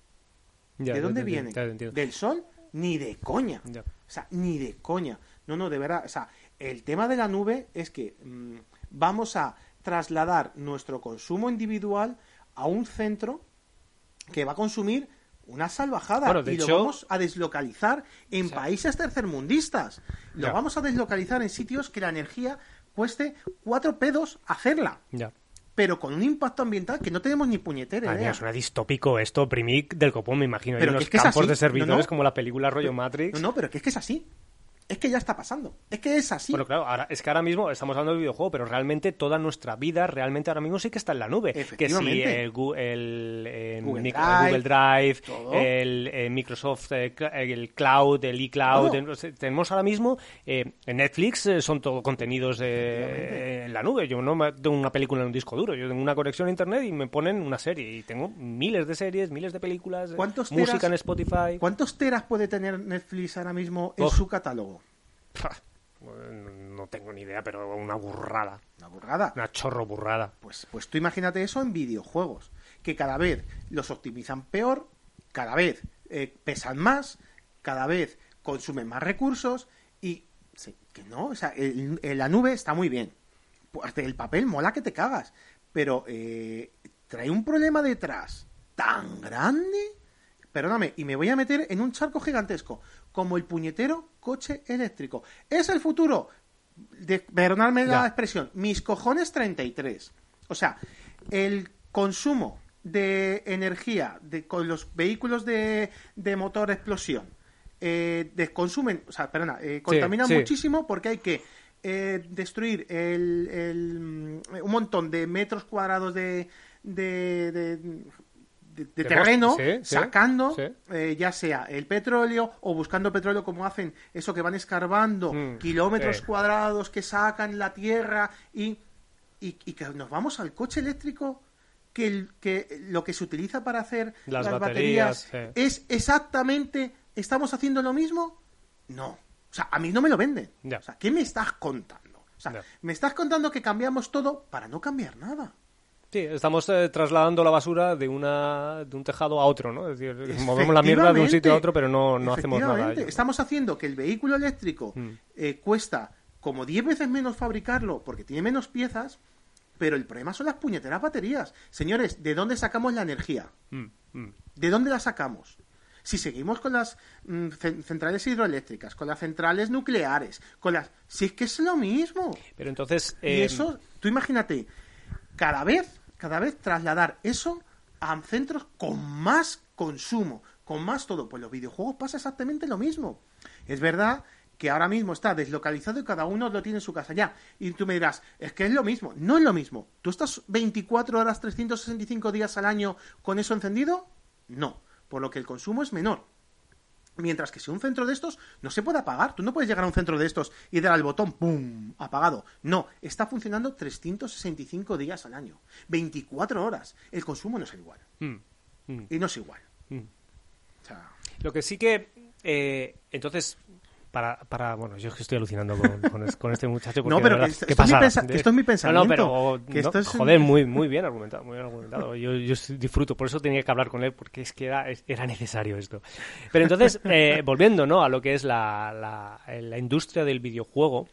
Ya, ¿De ya dónde te viene? entiendo, ya te entiendo. ¿Del sol? Ni de coña. Ya. O sea, ni de coña. No, no, de verdad. O sea, el tema de la nube es que mmm, vamos a trasladar nuestro consumo individual a un centro que va a consumir una salvajada. Bueno, de y hecho, lo vamos a deslocalizar en o sea, países tercermundistas. Lo ya. vamos a deslocalizar en sitios que la energía cueste cuatro pedos hacerla. Ya. Pero con un impacto ambiental que no tenemos ni puñetera Madre idea. mía, suena distópico esto, Primic del copón, me imagino. Pero Hay unos que es que es campos así. de servidores No, no. como la película rollo No, Matrix. no, pero que es que es así. Es que ya está pasando. Es que es así. Bueno, claro, ahora, es que ahora mismo estamos hablando del videojuego, pero realmente toda nuestra vida, realmente ahora mismo sí que está en la nube. Que si Efectivamente. el, Gu- el, eh, Google Mic- Drive, Google Drive, todo. el, eh, Microsoft, eh, cl- el Cloud, el iCloud, Todo. en- o sea, tenemos ahora mismo eh, en Netflix eh, son todo contenidos eh, Efectivamente. en la nube. Yo no me- tengo una película en un disco duro, yo tengo una conexión a internet y me ponen una serie y tengo miles de series, miles de películas, eh, ¿Cuántos música teras- en Spotify. ¿Cuántos teras puede tener Netflix ahora mismo en Uf. su catálogo? No tengo ni idea, pero una burrada. Una burrada. Una chorro burrada. Pues, pues tú imagínate eso en videojuegos, que cada vez los optimizan peor, cada vez eh, pesan más, cada vez consumen más recursos y sí, que no, o sea, el- el- la nube está muy bien, pues el papel mola que te cagas, pero eh, trae un problema detrás tan grande, perdóname, y me voy a meter en un charco gigantesco, como el puñetero coche eléctrico. ¿Es el futuro? De, perdonadme la Ya. expresión, mis cojones treinta y tres. O sea, el consumo de energía de, con los vehículos de, de motor explosión eh, de- consumen, o sea, perdona, eh, contaminan sí. muchísimo porque hay que eh, destruir el, el, mm, un montón de metros cuadrados de, de, de, de- de De terreno, bosque, sí, sí, sacando sí. eh, ya sea el petróleo o buscando petróleo como hacen eso que van escarbando Mm, kilómetros sí. cuadrados que sacan la tierra y, y, y que nos vamos al coche eléctrico que, el, que lo que se utiliza para hacer Las las, baterías, baterías, sí. es exactamente, ¿estamos haciendo lo mismo? No. O sea, a mí no me lo venden. Ya. O sea, ¿qué me estás contando? O sea, Ya. me estás contando que cambiamos todo para no cambiar nada. Sí, estamos eh, trasladando la basura de una de un tejado a otro, ¿no? Es decir, movemos la mierda de un sitio a otro, pero no, no hacemos nada. Efectivamente. ello, ¿no? Estamos haciendo que el vehículo eléctrico Mm. eh, cuesta como diez veces menos fabricarlo porque tiene menos piezas, pero el problema son las puñeteras baterías. Señores, ¿de dónde sacamos la energía? Mm, mm. ¿De dónde la sacamos? Si seguimos con las mm, cen- centrales hidroeléctricas, con las centrales nucleares, con las... Si es que es lo mismo. Pero entonces... Y eh, eso, tú imagínate, cada vez, cada vez trasladar eso a centros con más consumo, con más todo. Pues los videojuegos pasa exactamente lo mismo. Es verdad que ahora mismo está deslocalizado y cada uno lo tiene en su casa ya. Y tú me dirás, es que es lo mismo. No es lo mismo. ¿Tú estás veinticuatro horas, trescientos sesenta y cinco días al año con eso encendido? No. Por lo que el consumo es menor. Mientras que si un centro de estos no se puede apagar, tú no puedes llegar a un centro de estos y dar al botón, ¡pum!, apagado. No, está funcionando trescientos sesenta y cinco días al año, veinticuatro horas. El consumo no es igual. mm, mm, Y no es igual. mm. O sea, Lo que sí que... eh, entonces... Para, para, bueno, yo es que estoy alucinando con, con, es- con este muchacho. porque No, pero de verdad, que esto- qué esto es mi pasada. pensa- que esto es mi pensamiento, No, no, pero, que no, esto es- joder, muy, muy bien argumentado, muy bien argumentado. Yo, yo disfruto, por eso tenía que hablar con él, porque es que era, era necesario esto. Pero entonces, eh, volviendo, ¿no?, a lo que es la, la, la industria del videojuego,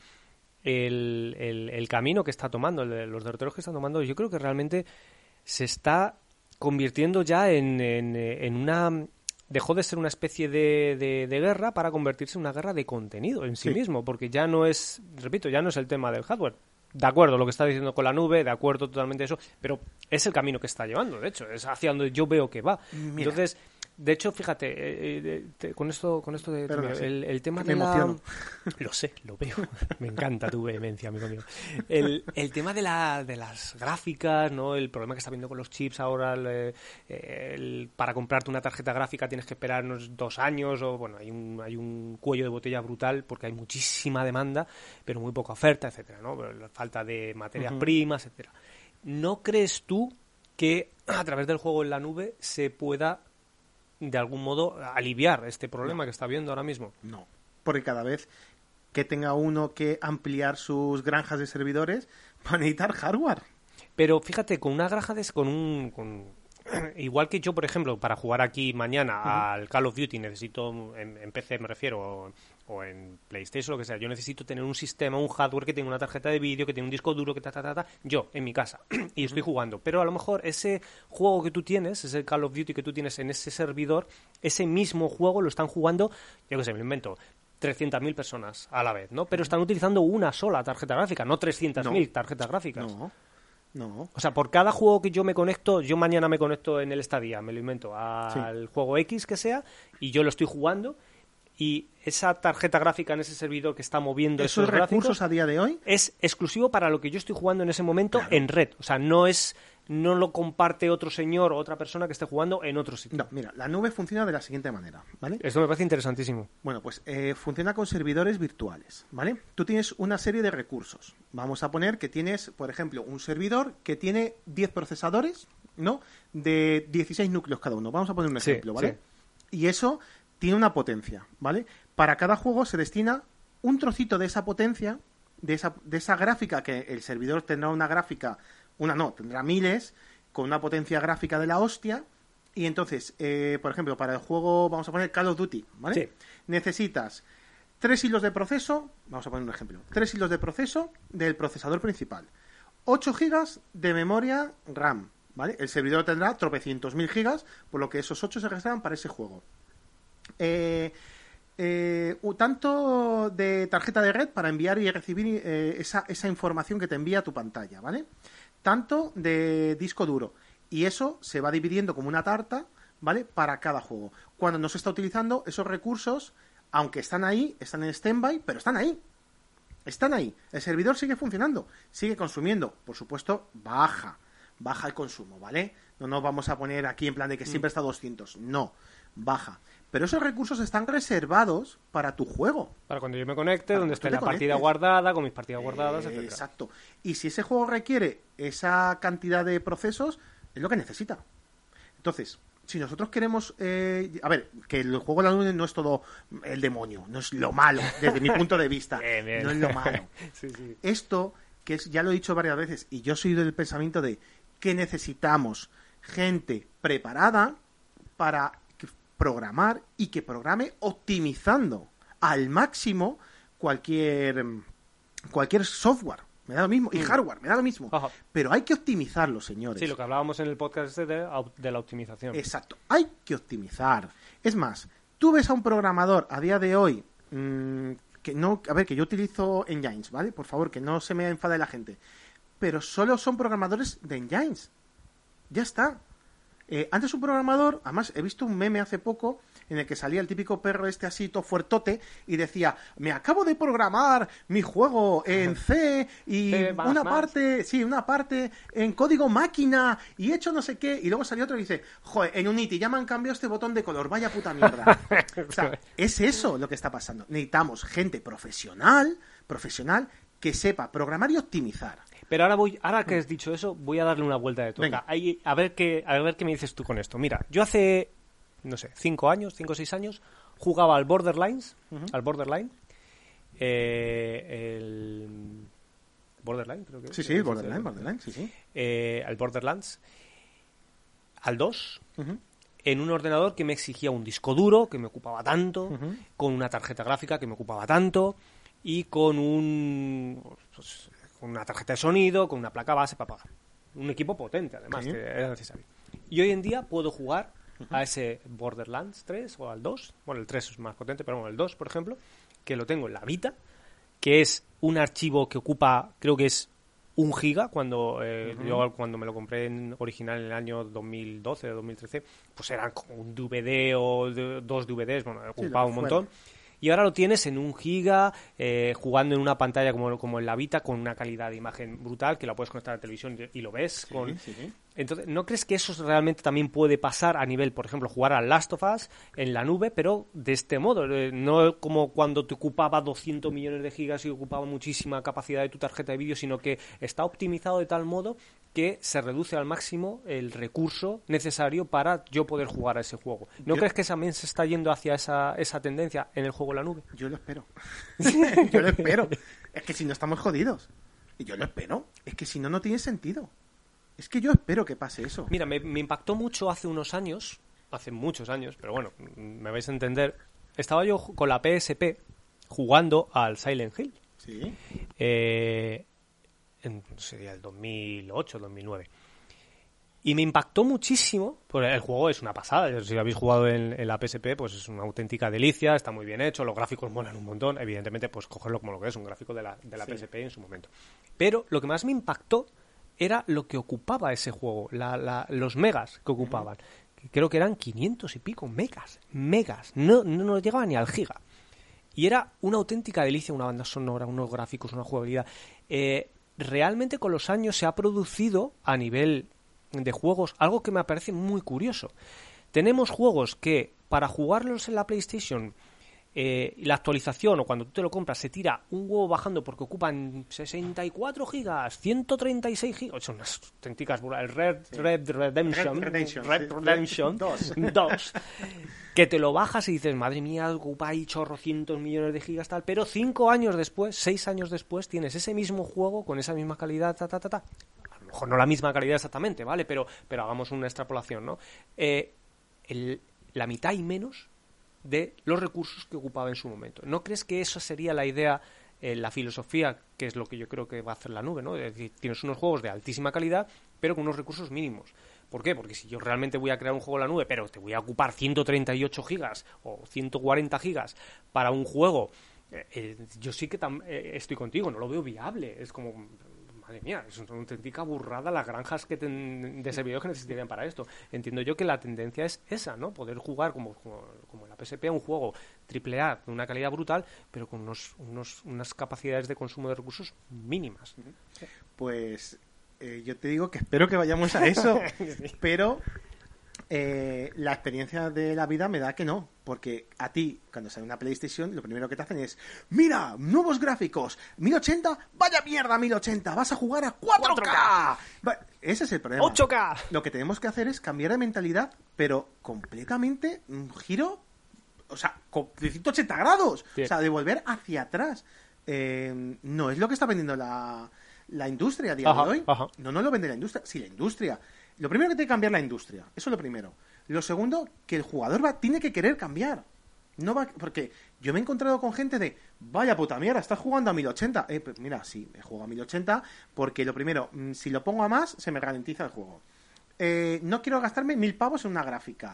el, el, el camino que está tomando, el- los derroteros que están tomando, yo creo que realmente se está convirtiendo ya en, en, en una... Dejó de ser una especie de, de, de guerra para convertirse en una guerra de contenido en sí, Sí. mismo, porque ya no es, repito, ya no es el tema del hardware. De acuerdo, lo que está diciendo con la nube, de acuerdo totalmente eso, pero es el camino que está llevando, de hecho, es hacia donde yo veo que va. Mira. Entonces, de hecho, fíjate, eh, eh, te- con esto con esto de Perdona, sí. el, el tema Me de la... emociono. Lo sé, lo veo. Me encanta tu vehemencia, amigo mío. El, el tema de, la, de las gráficas, ¿no? El problema que está habiendo con los chips ahora, el, eh, el- para comprarte una tarjeta gráfica tienes que esperar unos dos años, o bueno, hay un, hay un cuello de botella brutal porque hay muchísima demanda, pero muy poca oferta, etcétera, ¿no? La falta de materias Ujú. primas, etcétera. ¿No crees tú que a través del juego en la nube se pueda de algún modo aliviar este problema que está habiendo ahora mismo? no. Porque cada vez que tenga uno que ampliar sus granjas de servidores, va a necesitar hardware. Pero fíjate, con una granja de, con un con, igual que yo, por ejemplo, para jugar aquí mañana Uh-huh. al Call of Duty necesito, en, en P C me refiero, o, o en PlayStation o lo que sea, yo necesito tener un sistema, un hardware que tenga una tarjeta de vídeo, que tenga un disco duro, que ta, ta, ta, ta, yo, en mi casa, y estoy jugando. Pero a lo mejor ese juego que tú tienes, ese Call of Duty que tú tienes en ese servidor, ese mismo juego lo están jugando, yo qué sé, me lo invento, trescientas mil personas a la vez, ¿no? Pero están utilizando una sola tarjeta gráfica, no trescientas mil No. tarjetas gráficas. No, no. O sea, por cada juego que yo me conecto, yo mañana me conecto en el Stadia, me lo invento, al Sí. juego X que sea, y yo lo estoy jugando, y esa tarjeta gráfica en ese servidor que está moviendo Esos esos recursos gráficos a día de hoy, es exclusivo para lo que yo estoy jugando en ese momento Claro. en red. O sea, no es no lo comparte otro señor o otra persona que esté jugando en otro sitio. no, mira, la nube funciona de la siguiente manera, ¿vale? Esto me parece interesantísimo. Bueno, pues eh, funciona con servidores virtuales, ¿vale? Tú tienes una serie de recursos. Vamos a poner que tienes, por ejemplo, un servidor que tiene diez procesadores, ¿no? De dieciséis núcleos cada uno. Vamos a poner un Sí, ejemplo, ¿vale? sí. Y eso tiene una potencia, ¿vale? Para cada juego se destina un trocito de esa potencia, de esa, de esa gráfica, que el servidor tendrá una gráfica, una no, tendrá miles, con una potencia gráfica de la hostia. Y entonces, eh, por ejemplo, para el juego, vamos a poner Call of Duty, ¿vale? Sí. Necesitas tres hilos de proceso, vamos a poner un ejemplo, tres hilos de proceso del procesador principal, ocho gigas de memoria RAM, ¿vale? El servidor tendrá tropecientos mil gigas, por lo que esos ocho se reservan para ese juego. Eh, eh, tanto de tarjeta de red para enviar y recibir eh, esa, esa información que te envía a tu pantalla, ¿vale? Tanto de disco duro. Y eso se va dividiendo como una tarta, ¿vale? Para cada juego. Cuando no se está utilizando, esos recursos, aunque están ahí, están en stand-by, pero están ahí. Están ahí. El servidor sigue funcionando, sigue consumiendo. Por supuesto, baja. Baja el consumo, ¿vale? No nos vamos a poner aquí en plan de que siempre está a doscientos. No, baja. Pero esos recursos están reservados para tu juego. Para cuando yo me conecte, Para donde cuando esté tú la te partida conectes. guardada, con mis partidas guardadas, Eh, etcétera. Exacto. Y si ese juego requiere esa cantidad de procesos, es lo que necesita. Entonces, si nosotros queremos... eh, a ver, que el juego de la nube no es todo el demonio, no es lo malo, desde mi punto de vista. Bien, bien. No es lo malo. Sí, sí. Esto, que es, ya lo he dicho varias veces, y yo soy del pensamiento de que necesitamos gente preparada para que- programar y que programe optimizando al máximo cualquier cualquier software. Me da lo mismo. Y Mm. hardware, me da lo mismo. Ajá. Pero hay que optimizarlo, señores. Sí, lo que hablábamos en el podcast este de, au- de la optimización. Exacto. Hay que optimizar. Es más, tú ves a un programador a día de hoy mmm, que no... A ver, que yo utilizo Engines, ¿vale? Por favor, que no se me enfade la gente. Pero solo son programadores de Engines. Ya está. Eh, antes un programador, además he visto un meme hace poco en el que salía el típico perro este así todo fuertote y decía, me acabo de programar mi juego en C y C más una más. parte, sí, una parte en código máquina y he hecho no sé qué, y luego salió otro y dice, joder, en Unity ya me han cambiado este botón de color, vaya puta mierda. O sea, es eso lo que está pasando. Necesitamos gente profesional, profesional que sepa programar y optimizar. Pero ahora voy, ahora que has dicho eso, voy a darle una vuelta de tuerca. Venga. Ahí, a ver qué, a ver qué me dices tú con esto. Mira, yo hace, no sé, cinco años, cinco o seis años, jugaba al Borderlands, Ujú. al Borderline, eh, el Borderline, creo que Sí, es, sí, es- Borderlands, es- Borderlands, sí, sí. eh, al Borderlands, al dos, Ujú. en un ordenador que me exigía un disco duro, que me ocupaba tanto, Ujú. con una tarjeta gráfica que me ocupaba tanto, y con un pues, con una tarjeta de sonido, con una placa base para pagar. Un equipo potente, además, Sí. que era necesario. Y hoy en día puedo jugar a ese Borderlands tres o al dos, bueno, el tres es más potente, pero bueno, el dos, por ejemplo, que lo tengo en la Vita, que es un archivo que ocupa, creo que es un giga, cuando eh, Ujú. yo cuando me lo compré en original en el año dos mil doce o dos mil trece, pues eran como un D V D o de- dos D V Ds, bueno, ocupaba lo un que montón. Y ahora lo tienes en un giga, eh, jugando en una pantalla como, como en la Vita, con una calidad de imagen brutal, que la puedes conectar a la televisión y, y lo ves. Sí, con... sí, sí. Entonces, ¿no crees que eso realmente también puede pasar a nivel, por ejemplo, jugar al Last of Us en la nube, pero de este modo? Eh, no como cuando te ocupaba doscientos millones de gigas y ocupaba muchísima capacidad de tu tarjeta de vídeo, sino que está optimizado de tal modo que se reduce al máximo el recurso necesario para yo poder jugar a ese juego. ¿No Yo- crees que también se está yendo hacia esa, esa tendencia en el juego en la nube? Yo lo espero. Yo lo espero. Es que si no estamos jodidos. Y yo lo espero. Es que si no, no tiene sentido. Es que yo espero que pase eso. Mira, me, me impactó mucho hace unos años, hace muchos años, pero bueno, me vais a entender. Estaba yo con la P S P jugando al Silent Hill. Sí. Eh, en, sería el dos mil ocho, dos mil nueve. Y me impactó muchísimo, porque el juego es una pasada. Si habéis jugado en, en la P S P, pues es una auténtica delicia, está muy bien hecho, los gráficos molan un montón. Evidentemente, pues cogerlo como lo que es, un gráfico de la, de la sí. P S P en su momento. Pero lo que más me impactó era lo que ocupaba ese juego, la, la, los megas que ocupaban. Uh-huh. Creo que eran quinientos y pico megas, megas, no, no, no llegaba ni al giga. Y era una auténtica delicia, una banda sonora, unos gráficos, una jugabilidad. Eh, realmente con los años se ha producido a nivel de juegos algo que me parece muy curioso. Tenemos juegos que para jugarlos en la PlayStation, eh, la actualización o cuando tú te lo compras se tira un huevo bajando porque ocupan sesenta y cuatro gigas, ciento treinta y seis gigas, son unas auténticas burradas. El Red, sí. Red Redemption, Red Redemption, Red sí. Redemption dos, que te lo bajas y dices, madre mía, ocupa ahí chorrocientos millones de gigas tal, pero cinco años después, seis años después tienes ese mismo juego con esa misma calidad, ta ta ta ta. A lo mejor no la misma calidad exactamente, ¿vale? Pero, pero hagamos una extrapolación, ¿no? Eh, el, la mitad y menos de los recursos que ocupaba en su momento. ¿No crees que eso sería la idea, eh, la filosofía, que es lo que yo creo que va a hacer la nube, ¿no? Es decir, tienes unos juegos de altísima calidad, pero con unos recursos mínimos. ¿Por qué? Porque si yo realmente voy a crear un juego en la nube, pero te voy a ocupar ciento treinta y ocho gigas o ciento cuarenta gigas para un juego, eh, eh, yo sí que tam- eh, estoy contigo, no lo veo viable. Es como... Madre mía, es una auténtica burrada las granjas que ten, de servidores que necesitarían para esto. Entiendo yo que la tendencia es esa, ¿no? Poder jugar como, como, como en la P S P un juego triple A de una calidad brutal, pero con unos, unos, unas capacidades de consumo de recursos mínimas. Pues eh, yo te digo que espero que vayamos a eso, sí. Pero eh, la experiencia de la vida me da que no. Porque a ti, cuando sale una PlayStation, lo primero que te hacen es ¡mira! ¡Nuevos gráficos! ¿mil ochenta? ¡Vaya mierda mil ochenta! ¡Vas a jugar a cuatro K! cuatro K. Ese es el problema. ocho K. Lo que tenemos que hacer es cambiar de mentalidad, pero completamente un giro, o sea, de ciento ochenta grados. Sí. O sea, de volver hacia atrás. Eh, no es lo que está vendiendo la, la industria a día ajá, de hoy. Ajá. No, no lo vende la industria. Sí, la industria. Lo primero que tiene que cambiar la industria. Eso es lo primero. Lo segundo, que el jugador va, tiene que querer cambiar. No va, porque yo me he encontrado con gente de, vaya puta mierda, estás jugando a mil ochenta. Eh, pues mira, sí, he jugado a mil ochenta porque lo primero, si lo pongo a más, se me ralentiza el juego. Eh, no quiero gastarme mil pavos en una gráfica.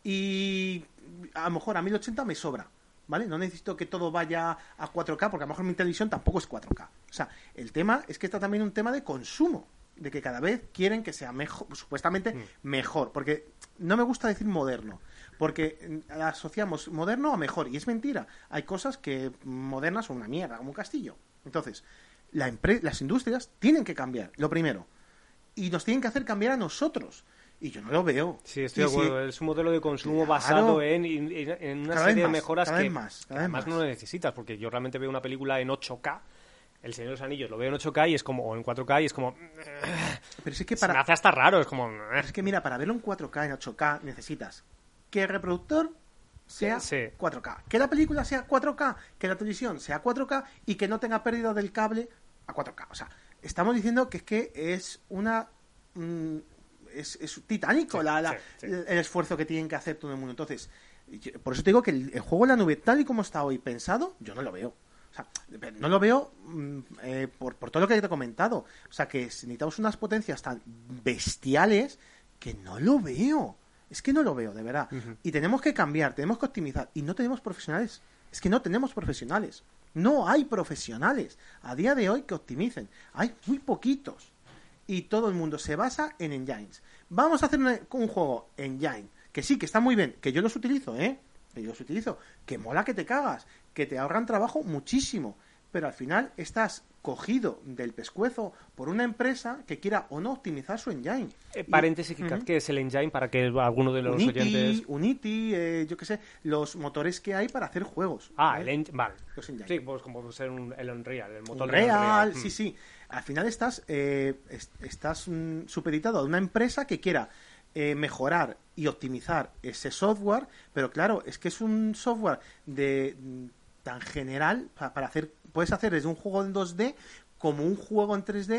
Y a lo mejor a mil ochenta me sobra, ¿vale? No necesito que todo vaya a cuatro K porque a lo mejor mi televisión tampoco es cuatro K. O sea, el tema es que está también un tema de consumo. De que cada vez quieren que sea mejor, supuestamente mm. mejor, porque no me gusta decir moderno, porque asociamos moderno a mejor, y es mentira. Hay cosas que modernas son una mierda, como un castillo. Entonces, la empre- las industrias tienen que cambiar, lo primero, y nos tienen que hacer cambiar a nosotros. Y yo no lo veo. Sí, estoy y de acuerdo. Si... Es un modelo de consumo claro, basado en, en, en una serie más, de mejoras que más, además no lo necesitas, porque yo realmente veo una película en ocho K. El Señor de los Anillos lo veo en ocho K y es como, o en cuatro K y es como... Pero es que para... Se me hace hasta raro, es como... Es que mira, para verlo en cuatro K, en ocho K, necesitas que el reproductor sea sí. cuatro K, que la película sea cuatro K, que la televisión sea cuatro K y que no tenga pérdida del cable a cuatro K. O sea, estamos diciendo que es que es una... Mmm, es, es titánico sí, la, la, sí, sí. el esfuerzo que tienen que hacer todo el mundo. Entonces, por eso te digo que el, el juego en la nube, tal y como está hoy pensado, yo no lo veo. O sea, no lo veo eh, por, por todo lo que te he comentado. O sea, que necesitamos unas potencias tan bestiales que no lo veo. Es que no lo veo, de verdad. Uh-huh. Y tenemos que cambiar, tenemos que optimizar. Y no tenemos profesionales. Es que no tenemos profesionales. No hay profesionales a día de hoy que optimicen. Hay muy poquitos. Y todo el mundo se basa en engines. Vamos a hacer una, un juego engine. Que sí, que está muy bien. Que yo los utilizo, ¿eh? Que yo los utilizo. Que mola que te cagas. Que te ahorran trabajo muchísimo, pero al final estás cogido del pescuezo por una empresa que quiera o no optimizar su engine. Eh, paréntesis, y, ¿qué uh-huh. es el engine para que alguno de los Unity, oyentes... Unity, eh, yo qué sé, los motores que hay para hacer juegos. Ah, ¿eh? el engine, vale. Los engine. Sí, pues como ser un, el Unreal, el motor Unreal, de Unreal. Sí, sí. Al final estás, eh, estás mm, supeditado a una empresa que quiera Eh, mejorar y optimizar ese software, pero claro, es que es un software de tan general para, para hacer, puedes hacer desde un juego en dos D como un juego en tres D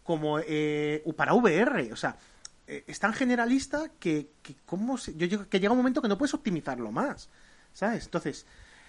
como eh, para V R. O sea, eh, es tan generalista que, que, ¿cómo se, yo, yo, que llega un momento que no puedes optimizarlo más, ¿sabes? Entonces,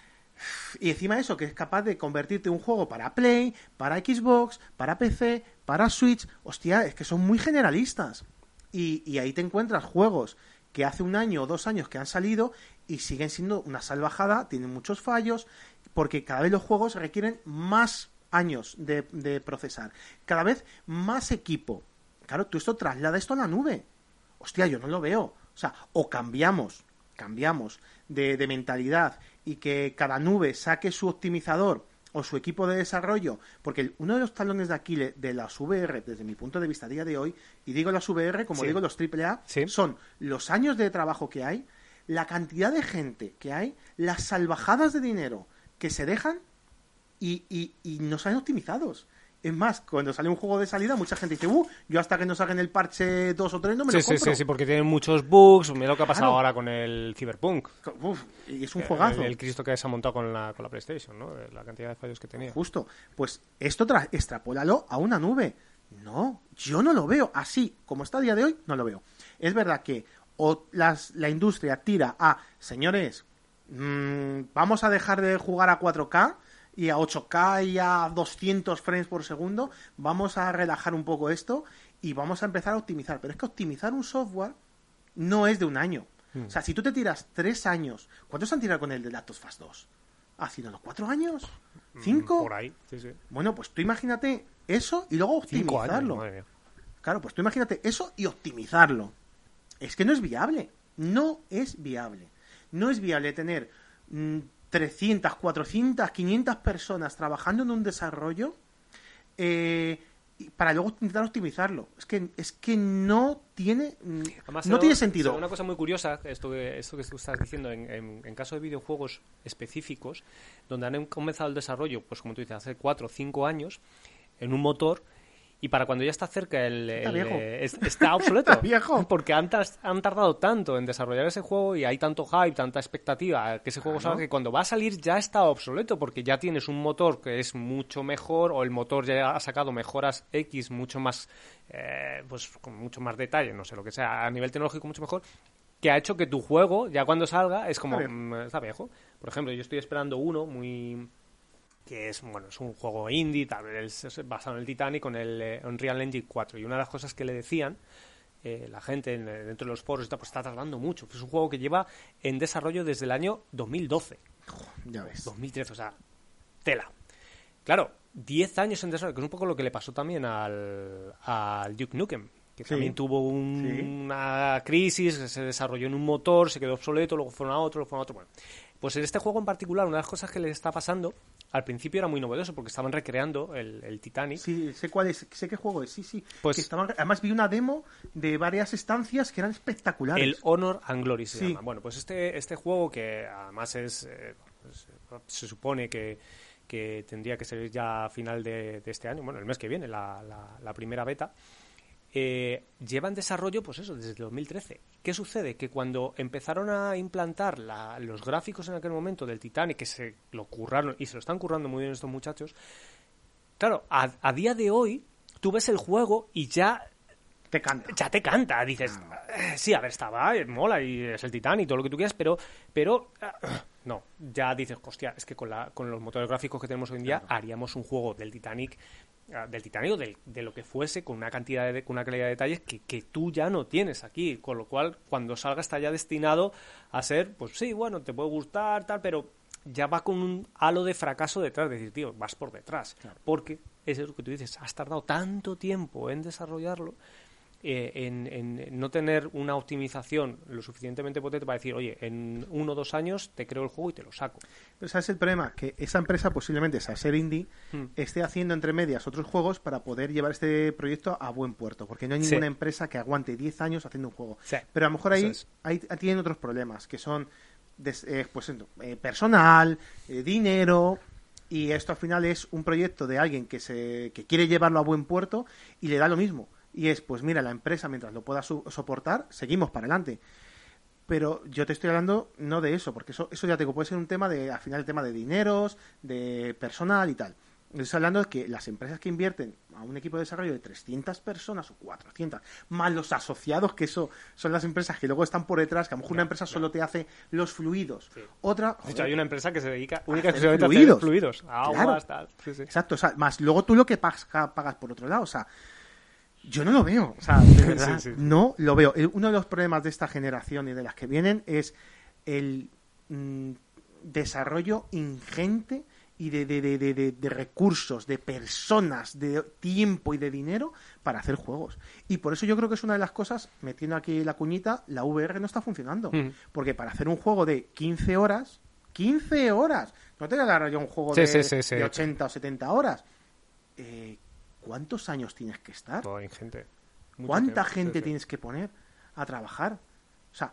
y encima eso, que es capaz de convertirte en un juego para Play, para Xbox, para P C, para Switch. Hostia, es que son muy generalistas. Y, y ahí te encuentras juegos que hace un año o dos años que han salido y siguen siendo una salvajada, tienen muchos fallos, porque cada vez los juegos requieren más años de, de procesar, cada vez más equipo. Claro, tú esto traslada esto a la nube. Hostia, yo no lo veo. O sea, o cambiamos, cambiamos de, de mentalidad y que cada nube saque su optimizador o su equipo de desarrollo, porque uno de los talones de Aquiles de las V R, desde mi punto de vista a día de hoy, y digo las V R como sí. digo los triple A, sí. son los años de trabajo que hay, la cantidad de gente que hay, las salvajadas de dinero que se dejan y, y, y no salen optimizados. Es más, cuando sale un juego de salida, mucha gente dice, uh, yo hasta que no salgan el parche dos o tres no me sí, lo compro. Sí, sí, sí, porque tienen muchos bugs. Mira lo que ha pasado Claro. ahora con el Cyberpunk. Uf, y es un juegazo. El, el Cristo que se ha montado con la, con la PlayStation, ¿no? La cantidad de fallos que tenía. Justo. Pues esto tra- extrapólalo a una nube. No, yo no lo veo así. Como está a día de hoy, no lo veo. Es verdad que o las, la industria tira a, señores, mmm, vamos a dejar de jugar a cuatro K y a ocho K y a doscientos frames por segundo, vamos a relajar un poco esto y vamos a empezar a optimizar. Pero es que optimizar un software no es de un año. Mm. O sea, si tú te tiras tres años, ¿cuántos han tirado con el de Last of Us dos? ¿Haciéndolo cuatro años? ¿Cinco? Mm, por ahí, sí, sí. Bueno, pues tú imagínate eso y luego optimizarlo. Cinco años, madre mía. Claro, pues tú imagínate eso y optimizarlo. Es que no es viable. No es viable. No es viable tener mmm, trescientas, cuatrocientas, quinientas personas trabajando en un desarrollo eh, para luego intentar optimizarlo. Es que es que no tiene Además, no tiene sentido. Una cosa muy curiosa, esto que, esto que tú estás diciendo, en, en, en caso de videojuegos específicos, donde han comenzado el desarrollo, pues como tú dices, hace cuatro o cinco años, en un motor, y para cuando ya está cerca el, está, el, viejo. Eh, es, está obsoleto. Está viejo. Porque han, han tardado tanto en desarrollar ese juego y hay tanto hype, tanta expectativa que ese juego claro. salga, que cuando va a salir ya está obsoleto, porque ya tienes un motor que es mucho mejor, o el motor ya ha sacado mejoras X mucho más, eh, pues con mucho más detalle, no sé lo que sea, a nivel tecnológico mucho mejor, que ha hecho que tu juego, ya cuando salga, es como, está viejo. Mmm, está viejo. Por ejemplo, yo estoy esperando uno muy... que es, bueno, es un juego indie, tal vez es basado en el Titanic con el eh, Unreal Engine cuatro. Y una de las cosas que le decían eh, la gente en, dentro de los foros y tal, pues está tardando mucho. Es un juego que lleva en desarrollo desde el año dos mil doce. Ya ves. dos mil trece, o sea, tela. Claro, diez años en desarrollo, que es un poco lo que le pasó también al, al Duke Nukem, que sí. también tuvo un, sí. una crisis, se desarrolló en un motor, se quedó obsoleto, luego fueron a otro, luego fueron a otro. Bueno, pues en este juego en particular, una de las cosas que le está pasando, al principio era muy novedoso porque estaban recreando el, el Titanic. Sí, sé cuál es, sé qué juego es, sí, sí. Pues que estaban, además vi una demo de varias estancias que eran espectaculares. El Honor and Glory se sí. llama. Bueno, pues este, este juego que además es, eh, pues, se supone que, que tendría que ser ya a final de, de este año, bueno, el mes que viene, la, la, la primera beta. Eh, lleva en desarrollo, pues eso, desde dos mil trece. ¿Qué sucede? Que cuando empezaron a implantar la, los gráficos en aquel momento del Titanic, que se lo curraron y se lo están currando muy bien estos muchachos, claro, a, a día de hoy tú ves el juego y ya te canta, ya te canta, dices, eh, sí, a ver, estaba, mola y es el Titanic, todo lo que tú quieras, pero, pero uh, no, ya dices, hostia, es que con, la, con los motores gráficos que tenemos hoy en día claro. haríamos un juego del Titanic del Titanic o del, de lo que fuese con una cantidad de con una calidad de detalles que, que tú ya no tienes aquí, con lo cual cuando salga está ya destinado a ser, pues sí, bueno, te puede gustar tal, pero ya va con un halo de fracaso detrás, de decir, tío, vas por detrás, claro. porque es lo que tú dices, has tardado tanto tiempo en desarrollarlo, eh, en, en no tener una optimización lo suficientemente potente para decir, oye, en uno o dos años te creo el juego y te lo saco. Pero ¿sabes el problema? Que esa empresa posiblemente, al ser indie, hmm. esté haciendo entre medias otros juegos para poder llevar este proyecto a buen puerto, porque no hay ninguna sí. empresa que aguante diez años haciendo un juego. Sí. Pero a lo mejor ahí, es. ahí tienen otros problemas, que son des, eh, pues, eh, personal, eh, dinero... Y esto al final es un proyecto de alguien que se que quiere llevarlo a buen puerto y le da lo mismo. Y es, pues mira, la empresa, mientras lo pueda su- soportar, seguimos para adelante. Pero yo te estoy hablando no de eso, porque eso eso ya te digo, puede ser un tema de, al final, el tema de dineros, de personal y tal. Estoy hablando de que las empresas que invierten a un equipo de desarrollo de trescientas personas o cuatrocientas, más los asociados, que eso son las empresas que luego están por detrás, que a lo mejor una empresa solo te hace los fluidos. Sí. Otra... De hecho, hay una empresa que se dedica única a hacer fluidos. fluidos. Aguas, claro. Tal. Sí, sí. Exacto, o sea, más luego tú lo que pagas, pagas por otro lado, o sea, yo no lo veo, o sea, de verdad, sí, sí. no lo veo. Uno de los problemas de esta generación y de las que vienen es el mmm, desarrollo ingente y de, de, de, de, de recursos, de personas, de tiempo y de dinero para hacer juegos. Y por eso yo creo que es una de las cosas, metiendo aquí la cuñita, la V R no está funcionando. Mm. Porque para hacer un juego de quince horas, ¡quince horas! No te voy a dar yo un juego sí, de, sí, sí, sí. de ochenta o setenta horas. Eh, ¿Cuántos años tienes que estar? Oh, gente. ¿Cuánta tiempo, gente sí, sí. tienes que poner a trabajar? O sea,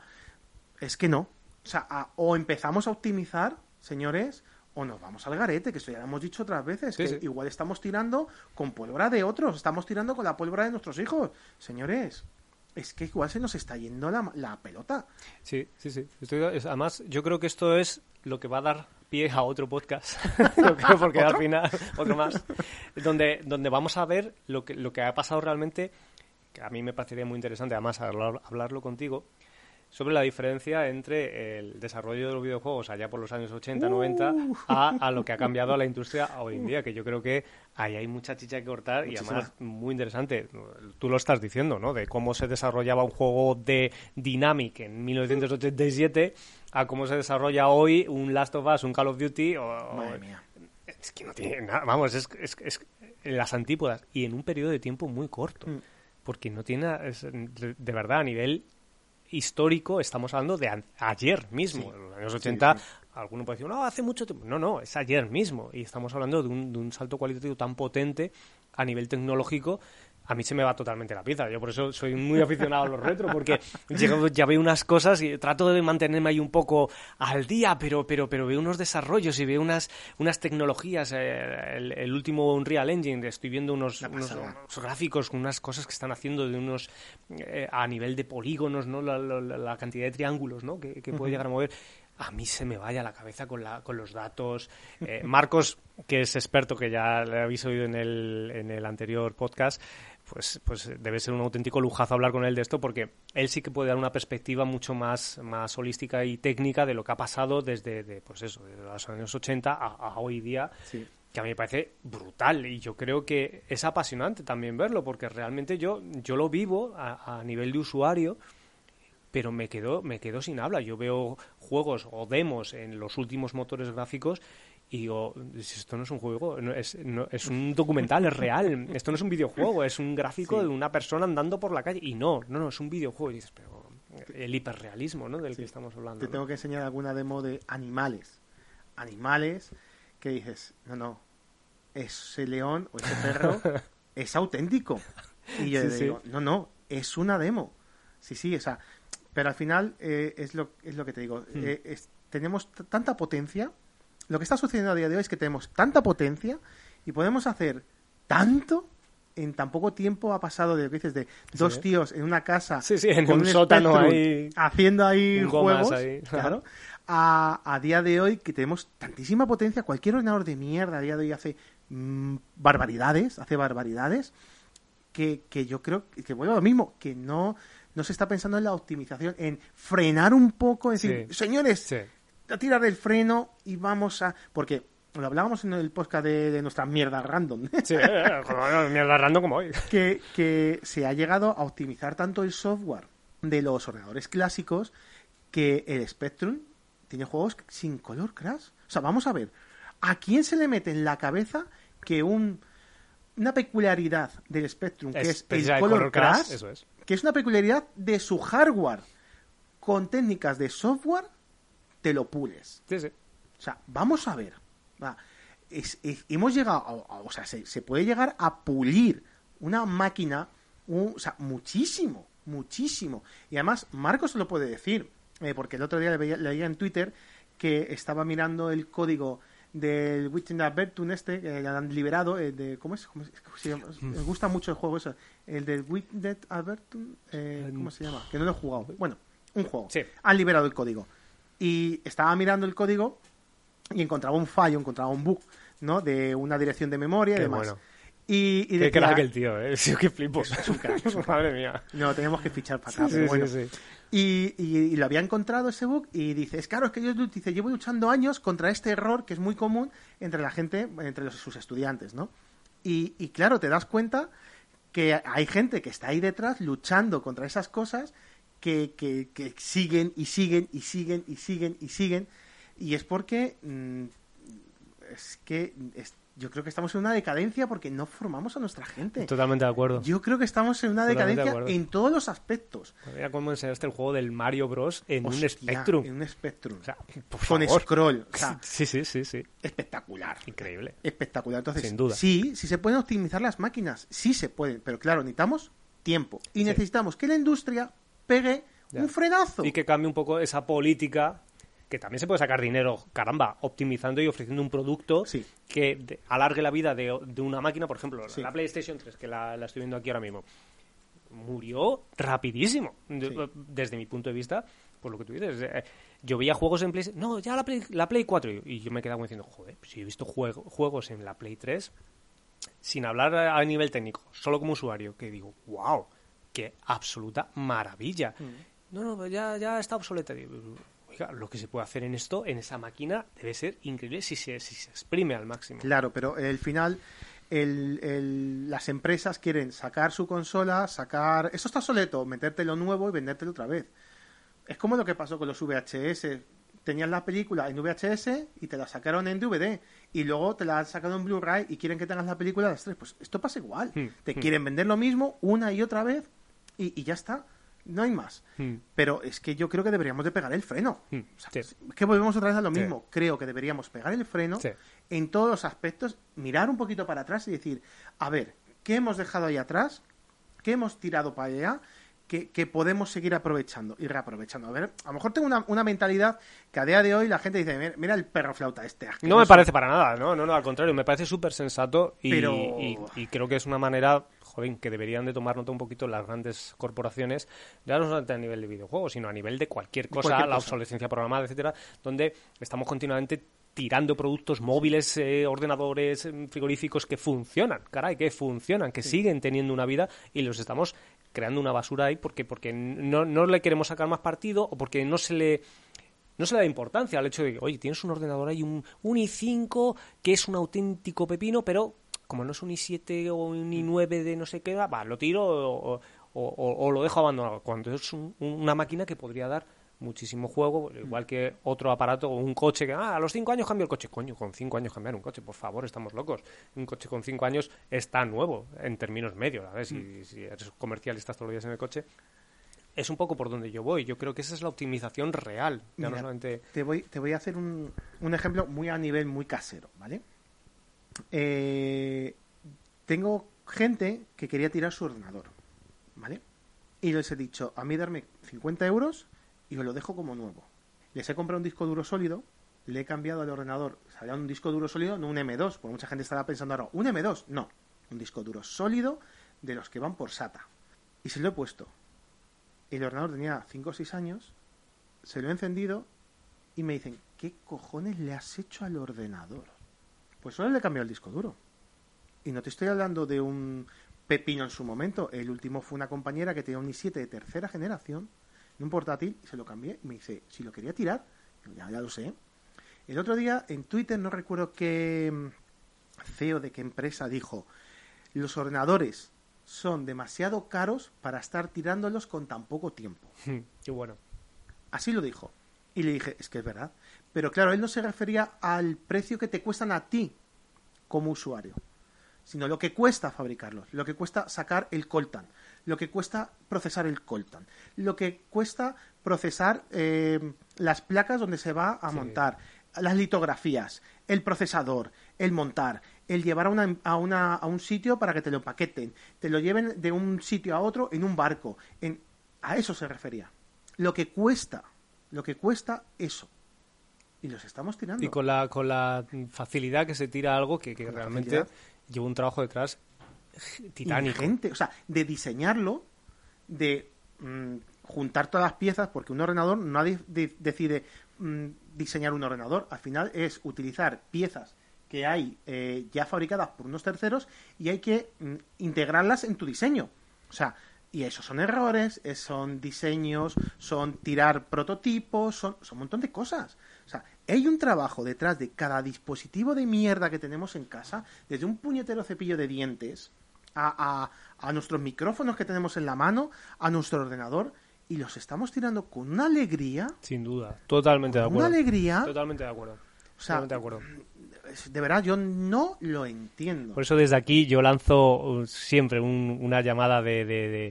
es que no. O sea, a, o empezamos a optimizar, señores, o nos vamos al garete, que eso ya lo hemos dicho otras veces, sí, que sí. igual estamos tirando con pólvora de otros, estamos tirando con la pólvora de nuestros hijos. Señores, es que igual se nos está yendo la, la pelota. Sí, sí, sí. Estoy, además, yo creo que esto es lo que va a dar pie a otro podcast, yo creo, porque ¿Otro? al final, otro más, donde, donde vamos a ver lo que, lo que ha pasado realmente, que a mí me parecería muy interesante, además, hablar, hablarlo contigo, sobre la diferencia entre el desarrollo de los videojuegos allá por los años ochenta, noventa uh. a, a lo que ha cambiado la industria hoy en día, que yo creo que ahí hay mucha chicha que cortar. Muchísima. Y además muy interesante, tú lo estás diciendo, ¿no? De cómo se desarrollaba un juego de Dynamic en mil novecientos ochenta y siete a cómo se desarrolla hoy un Last of Us, un Call of Duty o, Madre mía. Es que no tiene nada, vamos, es, es, es las antípodas y en un periodo de tiempo muy corto, mm. porque no tiene, es, de, de verdad, a nivel histórico, estamos hablando de a- ayer mismo. Sí. En los años ochenta, sí, sí. Alguno puede decir, no, hace mucho tiempo. No, no, es ayer mismo. Y estamos hablando de un, de un salto cualitativo tan potente a nivel tecnológico. A mí se me va totalmente la pinza. Yo por eso soy muy aficionado a los retro, porque llego, ya veo unas cosas y trato de mantenerme ahí un poco al día, pero pero pero veo unos desarrollos y veo unas unas tecnologías. Eh, el, el último Unreal Engine, estoy viendo unos, unos, unos gráficos con unas cosas que están haciendo de unos eh, a nivel de polígonos, ¿no? La, la, la cantidad de triángulos, ¿no? que, que puede uh-huh. llegar a mover. A mí se me vaya la cabeza con la con los datos. Eh, Marcos, que es experto, que ya le habéis oído en el en el anterior podcast, pues pues debe ser un auténtico lujazo hablar con él de esto, porque él sí que puede dar una perspectiva mucho más más holística y técnica de lo que ha pasado desde de, pues eso, desde los años ochenta a, a hoy día. Sí. Que a mí me parece brutal, y yo creo que es apasionante también verlo, porque realmente yo yo lo vivo a, a nivel de usuario, pero me quedo me quedo sin habla. Yo veo juegos o demos en los últimos motores gráficos y digo, esto no es un juego, no, es, no, es un documental, es real. Esto no es un videojuego, es un gráfico sí. de una persona andando por la calle. Y no, no, no, es un videojuego. Y dices, pero el hiperrealismo, ¿no? Del sí. que estamos hablando. Te ¿no? tengo que enseñar alguna demo de animales. Animales que dices, no, no, ese león o ese perro es auténtico. Y yo sí, digo, sí. no, no, es una demo. Sí, sí, o sea... Pero al final eh, es lo es lo que te digo. Mm. Eh, es, tenemos t- tanta potencia. Lo que está sucediendo a día de hoy es que tenemos tanta potencia y podemos hacer tanto en tan poco tiempo. Ha pasado de, dices, de dos sí, tíos en una casa sí, sí, en con un, un sótano ahí, haciendo ahí juegos, ahí. Claro, a, a día de hoy que tenemos tantísima potencia. Cualquier ordenador de mierda a día de hoy hace mmm, barbaridades, hace barbaridades que, que yo creo que vuelvo a lo mismo, que no... No se está pensando en la optimización, en frenar un poco, es decir, sí. señores, sí. a tirar el freno y vamos a... Porque lo hablábamos en el podcast de, de nuestra mierda random. Sí, mierda random como hoy. Que, que se ha llegado a optimizar tanto el software de los ordenadores clásicos que el Spectrum tiene juegos sin color crash. O sea, vamos a ver, ¿a quién se le mete en la cabeza que un... una peculiaridad del Spectrum, que es, es el color, color crash, crash eso es. que es una peculiaridad de su hardware, con técnicas de software, te lo pules? Sí, sí. O sea, vamos a ver. Va, es, es, hemos llegado, a, a, o sea, se, se puede llegar a pulir una máquina, un, o sea, muchísimo, muchísimo. Y además, Marcos se lo puede decir, eh, porque el otro día le veía, le veía en Twitter que estaba mirando el código del Within Advertum este, que le han liberado, eh, de, ¿cómo es? ¿Cómo se llama? Me gusta mucho el juego eso. El del Within Advertum, eh, ¿cómo se llama? Que no lo he jugado. Bueno, un juego. Sí. Han liberado el código. Y estaba mirando el código y encontraba un fallo, encontraba un bug ¿no? De una dirección de memoria y Qué demás. bueno. Y, y Qué decía, crack el tío, ¿eh? Sí, qué flipo. Es un crack, es un crack. Madre mía. No, tenemos que fichar para acá, Sí, pero sí, bueno. sí, sí. Y, y, y lo había encontrado ese bug y dices, claro, es que yo dice, llevo luchando años contra este error que es muy común entre la gente, entre los, sus estudiantes, ¿no? Y, y claro, te das cuenta que hay gente que está ahí detrás luchando contra esas cosas que, que, que siguen y siguen y siguen y siguen y siguen. Y es porque mmm, es que es, yo creo que estamos en una decadencia porque no formamos a nuestra gente. Totalmente de acuerdo. Yo creo que estamos en una Totalmente decadencia en todos los aspectos. Mira cómo enseñaste el juego del Mario Bros. En Hostia, un Spectrum. En un Spectrum. O sea, por con favor. scroll. O sea, Sí, sí, sí, sí. espectacular. Increíble. Espectacular. Entonces, Sin duda. sí, sí se pueden optimizar las máquinas. Sí se pueden. Pero claro, necesitamos tiempo. Y Sí. necesitamos que la industria pegue Ya. un frenazo. Y que cambie un poco esa política, que también se puede sacar dinero, caramba, optimizando y ofreciendo un producto Sí. que de- alargue la vida de, de una máquina. Por ejemplo, Sí. la PlayStation tres, que la, la estoy viendo aquí ahora mismo, murió rapidísimo. De- Sí. Desde mi punto de vista, por lo que tú dices. eh, Yo veía juegos en PlayStation... No, ya la Play, la Play cuatro. Y y yo me quedaba diciendo, joder, si he visto juego- juegos en la Play tres, sin hablar a, a nivel técnico, solo como usuario, que digo, wow, qué absoluta maravilla. Mm. No, no, pues ya, ya está obsoleta. Digo, oiga, lo que se puede hacer en esto, en esa máquina, debe ser increíble si se, si se exprime al máximo. Claro, pero el final, el, el- las empresas quieren sacar su consola, sacar... Esto está obsoleto, metértelo nuevo y vendértelo otra vez. Es como lo que pasó con los V H S. Tenías la película en V H S y te la sacaron en D V D. Y luego te la han sacado en Blu-ray y quieren que tengas la película a las tres. Pues esto pasa igual. Hmm, Te hmm. quieren vender lo mismo una y otra vez y, y ya está. No hay más. Hmm. Pero es que yo creo que deberíamos de pegar el freno. Hmm, O sea, sí. es que volvemos otra vez a lo Sí. mismo. Creo que deberíamos pegar el freno Sí. en todos los aspectos, mirar un poquito para atrás y decir, a ver, ¿qué hemos dejado ahí atrás? ¿Qué hemos tirado para allá? Que, que podemos seguir aprovechando y reaprovechando. A ver, a lo mejor tengo una, una mentalidad que a día de hoy la gente dice, mira, mira el perro flauta este. No asqueroso". me parece para nada, no, no, no, al contrario, me parece súper sensato y, Pero- y- y creo que es una manera, joder, que deberían de tomar nota un poquito las grandes corporaciones, ya no solamente a nivel de videojuegos, sino a nivel de cualquier cosa, cualquier la cosa. obsolescencia programada, etcétera, donde estamos continuamente tirando productos móviles, eh, ordenadores, eh, frigoríficos que funcionan, caray, que funcionan, que siguen teniendo una vida y los estamos creando una basura ahí porque porque no, no le queremos sacar más partido o porque no se le no se le da importancia al hecho de que, oye, tienes un ordenador ahí, un, un i cinco que es un auténtico pepino, pero como no es un i siete o un i nueve de no sé qué, va, lo tiro o, o- o- o lo dejo abandonado. Cuando es un- una máquina que podría dar muchísimo juego, igual que otro aparato o un coche que, ah, a los cinco años cambio el coche. Coño, con cinco años cambiar un coche, por favor, estamos locos. Un coche con cinco años está nuevo en términos medios, ¿sabes? Si, si eres comercial y estás todos los días en el coche, es un poco por donde yo voy. Yo creo que esa es la optimización real. Ya no Mira, solamente... te voy, te voy a hacer un, un ejemplo muy a nivel muy casero, ¿vale? Eh, tengo gente que quería tirar su ordenador, ¿vale? Y les he dicho, a mí darme cincuenta euros y os lo dejo como nuevo. Les he comprado un disco duro sólido, le he cambiado al ordenador, salía un disco duro sólido, no un eme dos, porque mucha gente estará pensando ahora, ¿un eme dos? No, un disco duro sólido de los que van por SATA. Y se lo he puesto. El ordenador tenía cinco o seis años, se lo he encendido y me dicen, ¿qué cojones le has hecho al ordenador? Pues solo le he cambiado el disco duro. Y no te estoy hablando de un pepino en su momento. El último fue una compañera que tenía un i siete de tercera generación, en un portátil, y se lo cambié. Y me dice, si lo quería tirar, digo, ya, ya lo sé. El otro día en Twitter, no recuerdo qué C E O de qué empresa, dijo, los ordenadores son demasiado caros para estar tirándolos con tan poco tiempo. Qué bueno. Así lo dijo. Y le dije, es que es verdad. Pero claro, él no se refería al precio que te cuestan a ti como usuario, sino lo que cuesta fabricarlos, lo que cuesta sacar el coltan, lo que cuesta procesar el coltan, lo que cuesta procesar eh, las placas donde se va a Sí. montar, las litografías, el procesador, el montar, el llevar a, una, a, una, a un sitio para que te lo empaqueten, te lo lleven de un sitio a otro en un barco. En, a eso se refería. Lo que cuesta, lo que cuesta eso. Y los estamos tirando. Y con la, con la facilidad que se tira algo que, que Con la realmente facilidad. lleva un trabajo detrás titánico. Ingente. O sea, de diseñarlo, de mm, juntar todas las piezas, porque un ordenador nadie de- decide mm, diseñar un ordenador. Al final es utilizar piezas que hay eh, ya fabricadas por unos terceros y hay que mm, integrarlas en tu diseño. O sea, y esos son errores, eh, son diseños, son tirar prototipos, son, son un montón de cosas. O sea, hay un trabajo detrás de cada dispositivo de mierda que tenemos en casa, desde un puñetero cepillo de dientes a, a, a nuestros micrófonos que tenemos en la mano, a nuestro ordenador, y los estamos tirando con una alegría. Sin duda, totalmente de acuerdo. Una alegría. Totalmente de acuerdo. O sea, totalmente de acuerdo. De verdad, yo no lo entiendo. Por eso desde aquí yo lanzo siempre un, una llamada de, de, de,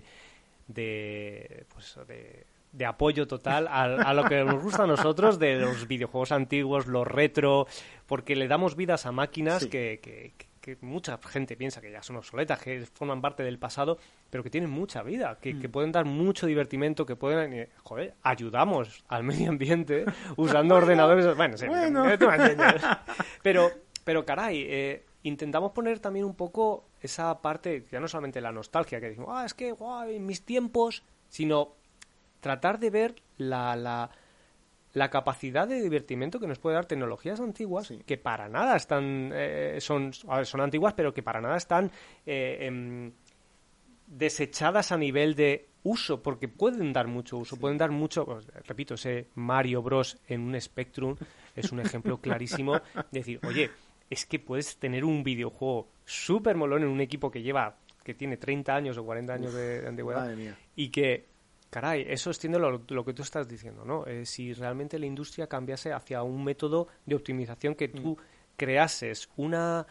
de, pues, de, de apoyo total a, a lo que nos gusta a nosotros de los videojuegos antiguos, los retro, porque le damos vidas a máquinas sí. que, que, que que mucha gente piensa que ya son obsoletas, que forman parte del pasado, pero que tienen mucha vida, que, mm. que pueden dar mucho divertimento, que pueden, joder, ayudamos al medio ambiente usando bueno, ordenadores. Bueno, sí, bueno. pero, pero caray, eh, intentamos poner también un poco esa parte, ya no solamente la nostalgia, que decimos, ah, es que, guau, en mis tiempos, sino tratar de ver la... la la capacidad de divertimento que nos puede dar tecnologías antiguas sí. que para nada están eh, son a ver, son antiguas pero que para nada están eh, eh, desechadas a nivel de uso, porque pueden dar mucho uso, sí. pueden dar mucho, pues, repito, ese Mario Bros en un Spectrum es un ejemplo clarísimo de decir, oye, es que puedes tener un videojuego súper molón en un equipo que lleva, que tiene treinta años o cuarenta años Uf, de, de antigüedad y que caray, eso extiende lo, lo que tú estás diciendo, ¿no? Eh, si realmente la industria cambiase hacia un método de optimización que tú mm. creases una,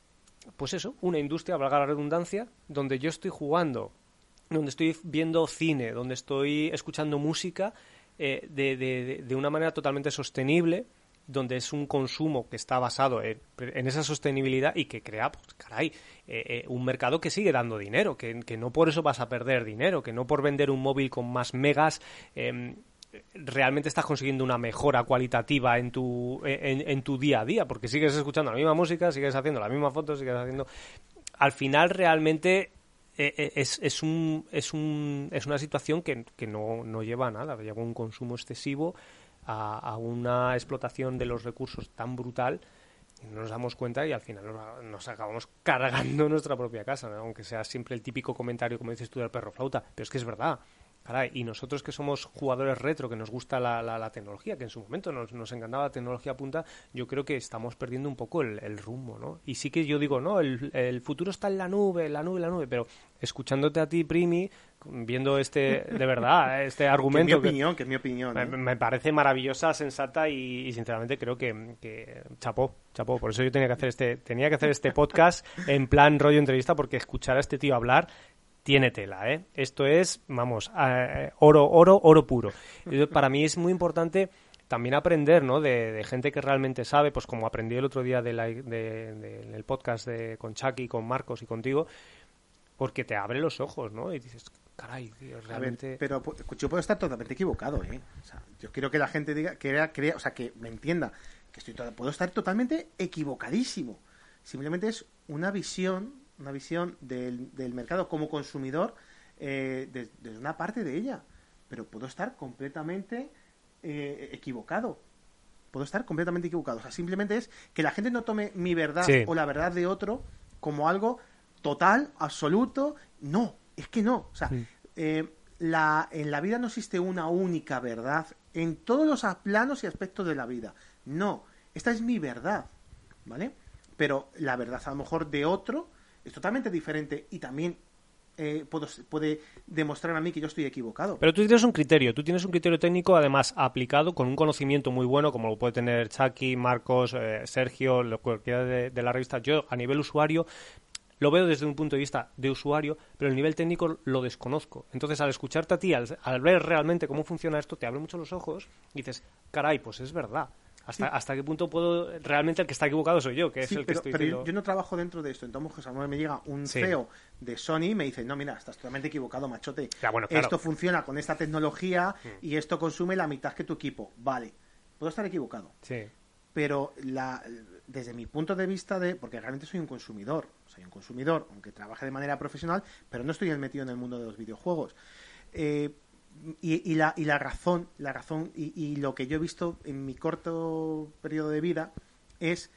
pues eso, una industria, valga la redundancia, donde yo estoy jugando, donde estoy viendo cine, donde estoy escuchando música eh, de, de, de una manera totalmente sostenible, donde es un consumo que está basado en, en esa sostenibilidad y que crea, pues caray, eh, eh, un mercado que sigue dando dinero, que, que no por eso vas a perder dinero, que no por vender un móvil con más megas eh, realmente estás consiguiendo una mejora cualitativa en tu, en, en tu día a día, porque sigues escuchando la misma música, sigues haciendo las mismas fotos, sigues haciendo... Al final realmente... Eh, es, es, un, es, un, es una situación que, que no, no lleva a nada, lleva a un consumo excesivo, A, a una explotación de los recursos tan brutal, no nos damos cuenta y al final nos, nos acabamos cargando nuestra propia casa, ¿no? Aunque sea siempre el típico comentario, como dices tú, del perro flauta, pero es que es verdad. Caray, y nosotros que somos jugadores retro, que nos gusta la, la, la tecnología, que en su momento nos, nos encantaba la tecnología punta, yo creo que estamos perdiendo un poco el, el rumbo, ¿no? Y sí que yo digo, no, el, el futuro está en la nube, la nube, la nube, pero escuchándote a ti, Primi, viendo este, de verdad, este argumento... Que es mi opinión, que, que es mi opinión. ¿eh? Me, me parece maravillosa, sensata y, y sinceramente creo que, que chapó, chapó. Por eso yo tenía que hacer este, tenía que hacer este podcast en plan rollo entrevista, porque escuchar a este tío hablar... tiene tela, ¿eh? Esto es, vamos, eh, oro, oro, oro puro. Para mí es muy importante también aprender, ¿no? De, de gente que realmente sabe, pues como aprendí el otro día de la, de, de, en el podcast de, con Chucky, con Marcos y contigo, porque te abre los ojos, ¿no? Y dices, caray, tío, realmente... A ver, pero yo puedo estar totalmente equivocado, ¿eh? O sea, yo quiero que la gente diga, que crea, crea, o sea, que me entienda, que estoy todo, puedo estar totalmente equivocadísimo. Simplemente es una visión... una visión del, del mercado como consumidor eh, desde de una parte de ella, pero puedo estar completamente eh, equivocado puedo estar completamente equivocado, o sea, simplemente es que la gente no tome mi verdad sí. o la verdad de otro como algo total, absoluto, no, es que no, o sea, sí. eh, la, en la vida no existe una única verdad en todos los planos y aspectos de la vida, no, esta es mi verdad, ¿vale? Pero la verdad a lo mejor de otro es totalmente diferente y también eh, puedo, puede demostrar a mí que yo estoy equivocado. Pero tú tienes un criterio, tú tienes un criterio técnico además aplicado con un conocimiento muy bueno, como lo puede tener Chucky, Marcos, eh, Sergio, lo, cualquiera de, de la revista. Yo, a nivel usuario, lo veo desde un punto de vista de usuario, pero el nivel técnico lo desconozco. Entonces, al escucharte a ti, al, al ver realmente cómo funciona esto, te abre mucho los ojos y dices, caray, pues es verdad. ¿Hasta, sí. ¿Hasta qué punto puedo...? Realmente el que está equivocado soy yo, que es sí, el pero, que estoy pero diciendo... yo, yo no trabajo dentro de esto. Entonces, a mí me llega un sí. C E O de Sony y me dice, no, mira, estás totalmente equivocado, machote. Ya, bueno, claro. Esto funciona con esta tecnología mm. y esto consume la mitad que tu equipo. Vale, puedo estar equivocado. Sí. Pero la, desde mi punto de vista de... Porque realmente soy un consumidor. Soy un consumidor, aunque trabaje de manera profesional, pero no estoy metido en el mundo de los videojuegos. Eh... Y, y, la, y la razón, la razón y, y lo que yo he visto en mi corto periodo de vida es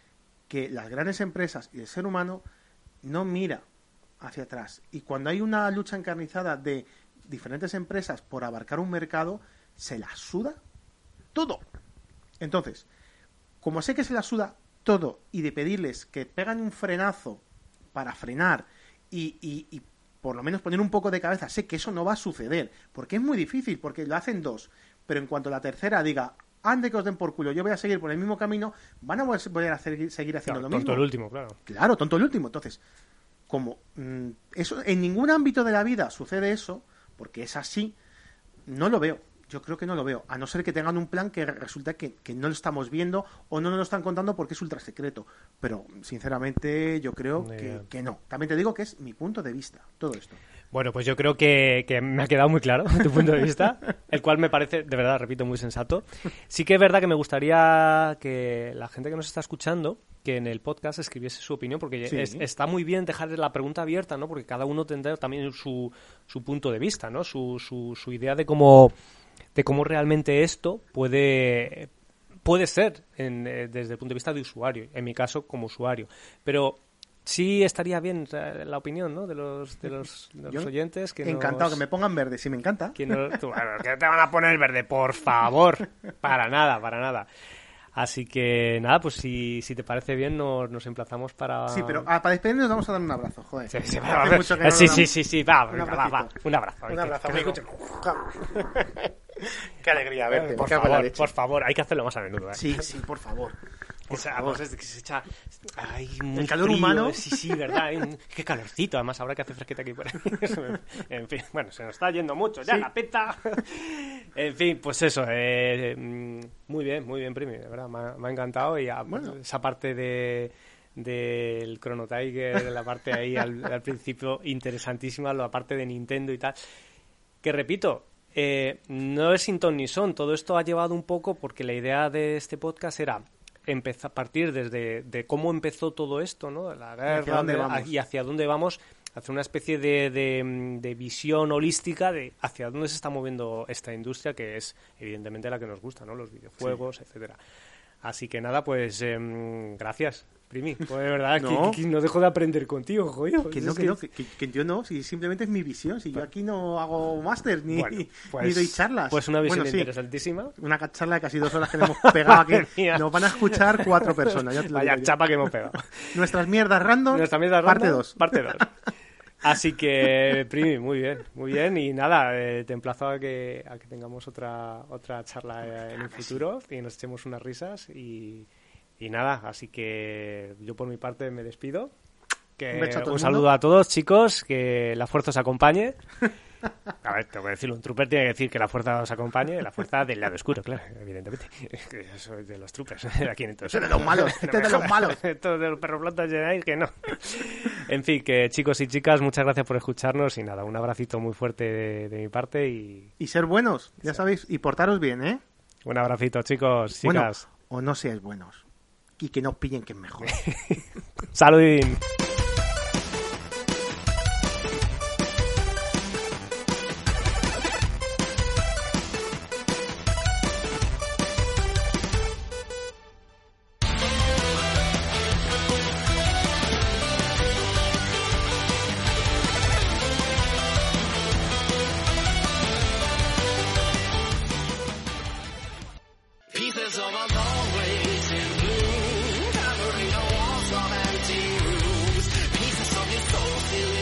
que las grandes empresas y el ser humano no mira hacia atrás. Y cuando hay una lucha encarnizada de diferentes empresas por abarcar un mercado, se la suda todo. Entonces, como sé que se la suda todo y de pedirles que pegan un frenazo para frenar y, y, y por lo menos poner un poco de cabeza, sé que eso no va a suceder, porque es muy difícil, porque lo hacen dos, pero en cuanto la tercera diga, ande que os den por culo, yo voy a seguir por el mismo camino, van a volver a seguir, seguir haciendo claro, lo mismo. Tonto el último, claro. Claro, tonto el último. Entonces, como mmm, eso en ningún ámbito de la vida sucede eso, porque es así, no lo veo. Yo creo que no lo veo, a no ser que tengan un plan que resulta que, que no lo estamos viendo o no nos lo están contando porque es ultra secreto. Pero, sinceramente, yo creo que, que no. También te digo que es mi punto de vista, todo esto. Bueno, pues yo creo que, que me ha quedado muy claro tu punto de vista, el cual me parece, de verdad, repito, muy sensato. Sí que es verdad que me gustaría que la gente que nos está escuchando, que en el podcast escribiese su opinión, porque sí. es, está muy bien dejar la pregunta abierta, ¿no? Porque cada uno tendrá también su, su punto de vista, ¿no? Su, su, su idea de cómo... de cómo realmente esto puede puede ser en, eh, desde el punto de vista de usuario, en mi caso como usuario, pero sí estaría bien la opinión, ¿no? de los de los, de los oyentes que encantado nos, que me pongan verde, sí me encanta que, nos, tú, bueno, que te van a poner verde, por favor, para nada, para nada. Así que nada, pues si, si te parece bien nos, nos emplazamos para... Sí, pero ah, para despedirnos vamos a dar un abrazo, joder. Sí, sí, va, va, mucho que no sí, sí, sí, sí, va, un va, va, un abrazo. Un abrazo, que, amigo. Qué alegría verte. Por favor, por favor, hay que hacerlo más a menudo, ¿eh? Sí, sí, por favor. Por o sea, favor. Pues es que se echa... Ay, muy el calor frío, humano. Sí, sí, verdad. Qué calorcito, además, ahora que hace fresqueta aquí por ahí. En fin, bueno, se nos está yendo mucho ya, sí. La peta. En fin, pues eso. Eh, muy bien, muy bien, Primi, de verdad. Me ha, me ha encantado y a, bueno. esa parte de... del Chrono Tiger, la parte ahí al, al principio interesantísima, la parte de Nintendo y tal. Que repito... Eh, no es sin ton ni son, todo esto ha llevado un poco porque la idea de este podcast era empezar a partir desde de cómo empezó todo esto, ¿no? La guerra ¿Hacia de, y hacia dónde vamos, hacer una especie de, de, de visión holística de hacia dónde se está moviendo esta industria, que es evidentemente la que nos gusta, ¿no? Los videojuegos, sí. etcétera. Así que nada, pues eh, gracias, Primi. Pues de verdad, no. Que, que no dejo de aprender contigo, joder. Que no, que, que no, que, que yo no, si simplemente es mi visión. Si pues, yo aquí no hago máster ni, bueno, pues, ni doy charlas. Pues una visión bueno, sí, interesantísima. Una charla de casi dos horas que le hemos pegado aquí. Nos van a escuchar cuatro personas. Ya te lo Vaya digo chapa que hemos pegado. Nuestras mierdas random, Nuestra mierda parte random, dos. Parte dos. Así que, Primi, muy bien, muy bien. Y nada, eh, te emplazo a que, a que tengamos otra otra charla eh, en un futuro y nos echemos unas risas y... Y nada, así que yo por mi parte me despido. Que un, un saludo a todos, chicos, que la fuerza os acompañe. A ver, tengo que decirlo, un trooper tiene que decir que la fuerza os acompañe, la fuerza del lado oscuro, claro, evidentemente. Eso es de los troopers, aquí en Esto es de los malos, esto es de los malos. Esto de los perros plantas llenáis, que no. En fin, que chicos y chicas, muchas gracias por escucharnos y nada, un abracito muy fuerte de, de mi parte y... Y ser buenos, ya sabéis, y portaros bien, ¿eh? Un abracito, chicos, chicas. Bueno, o no seáis buenos. Y que no os pillen que es mejor. Saludín. Pieces of your soul still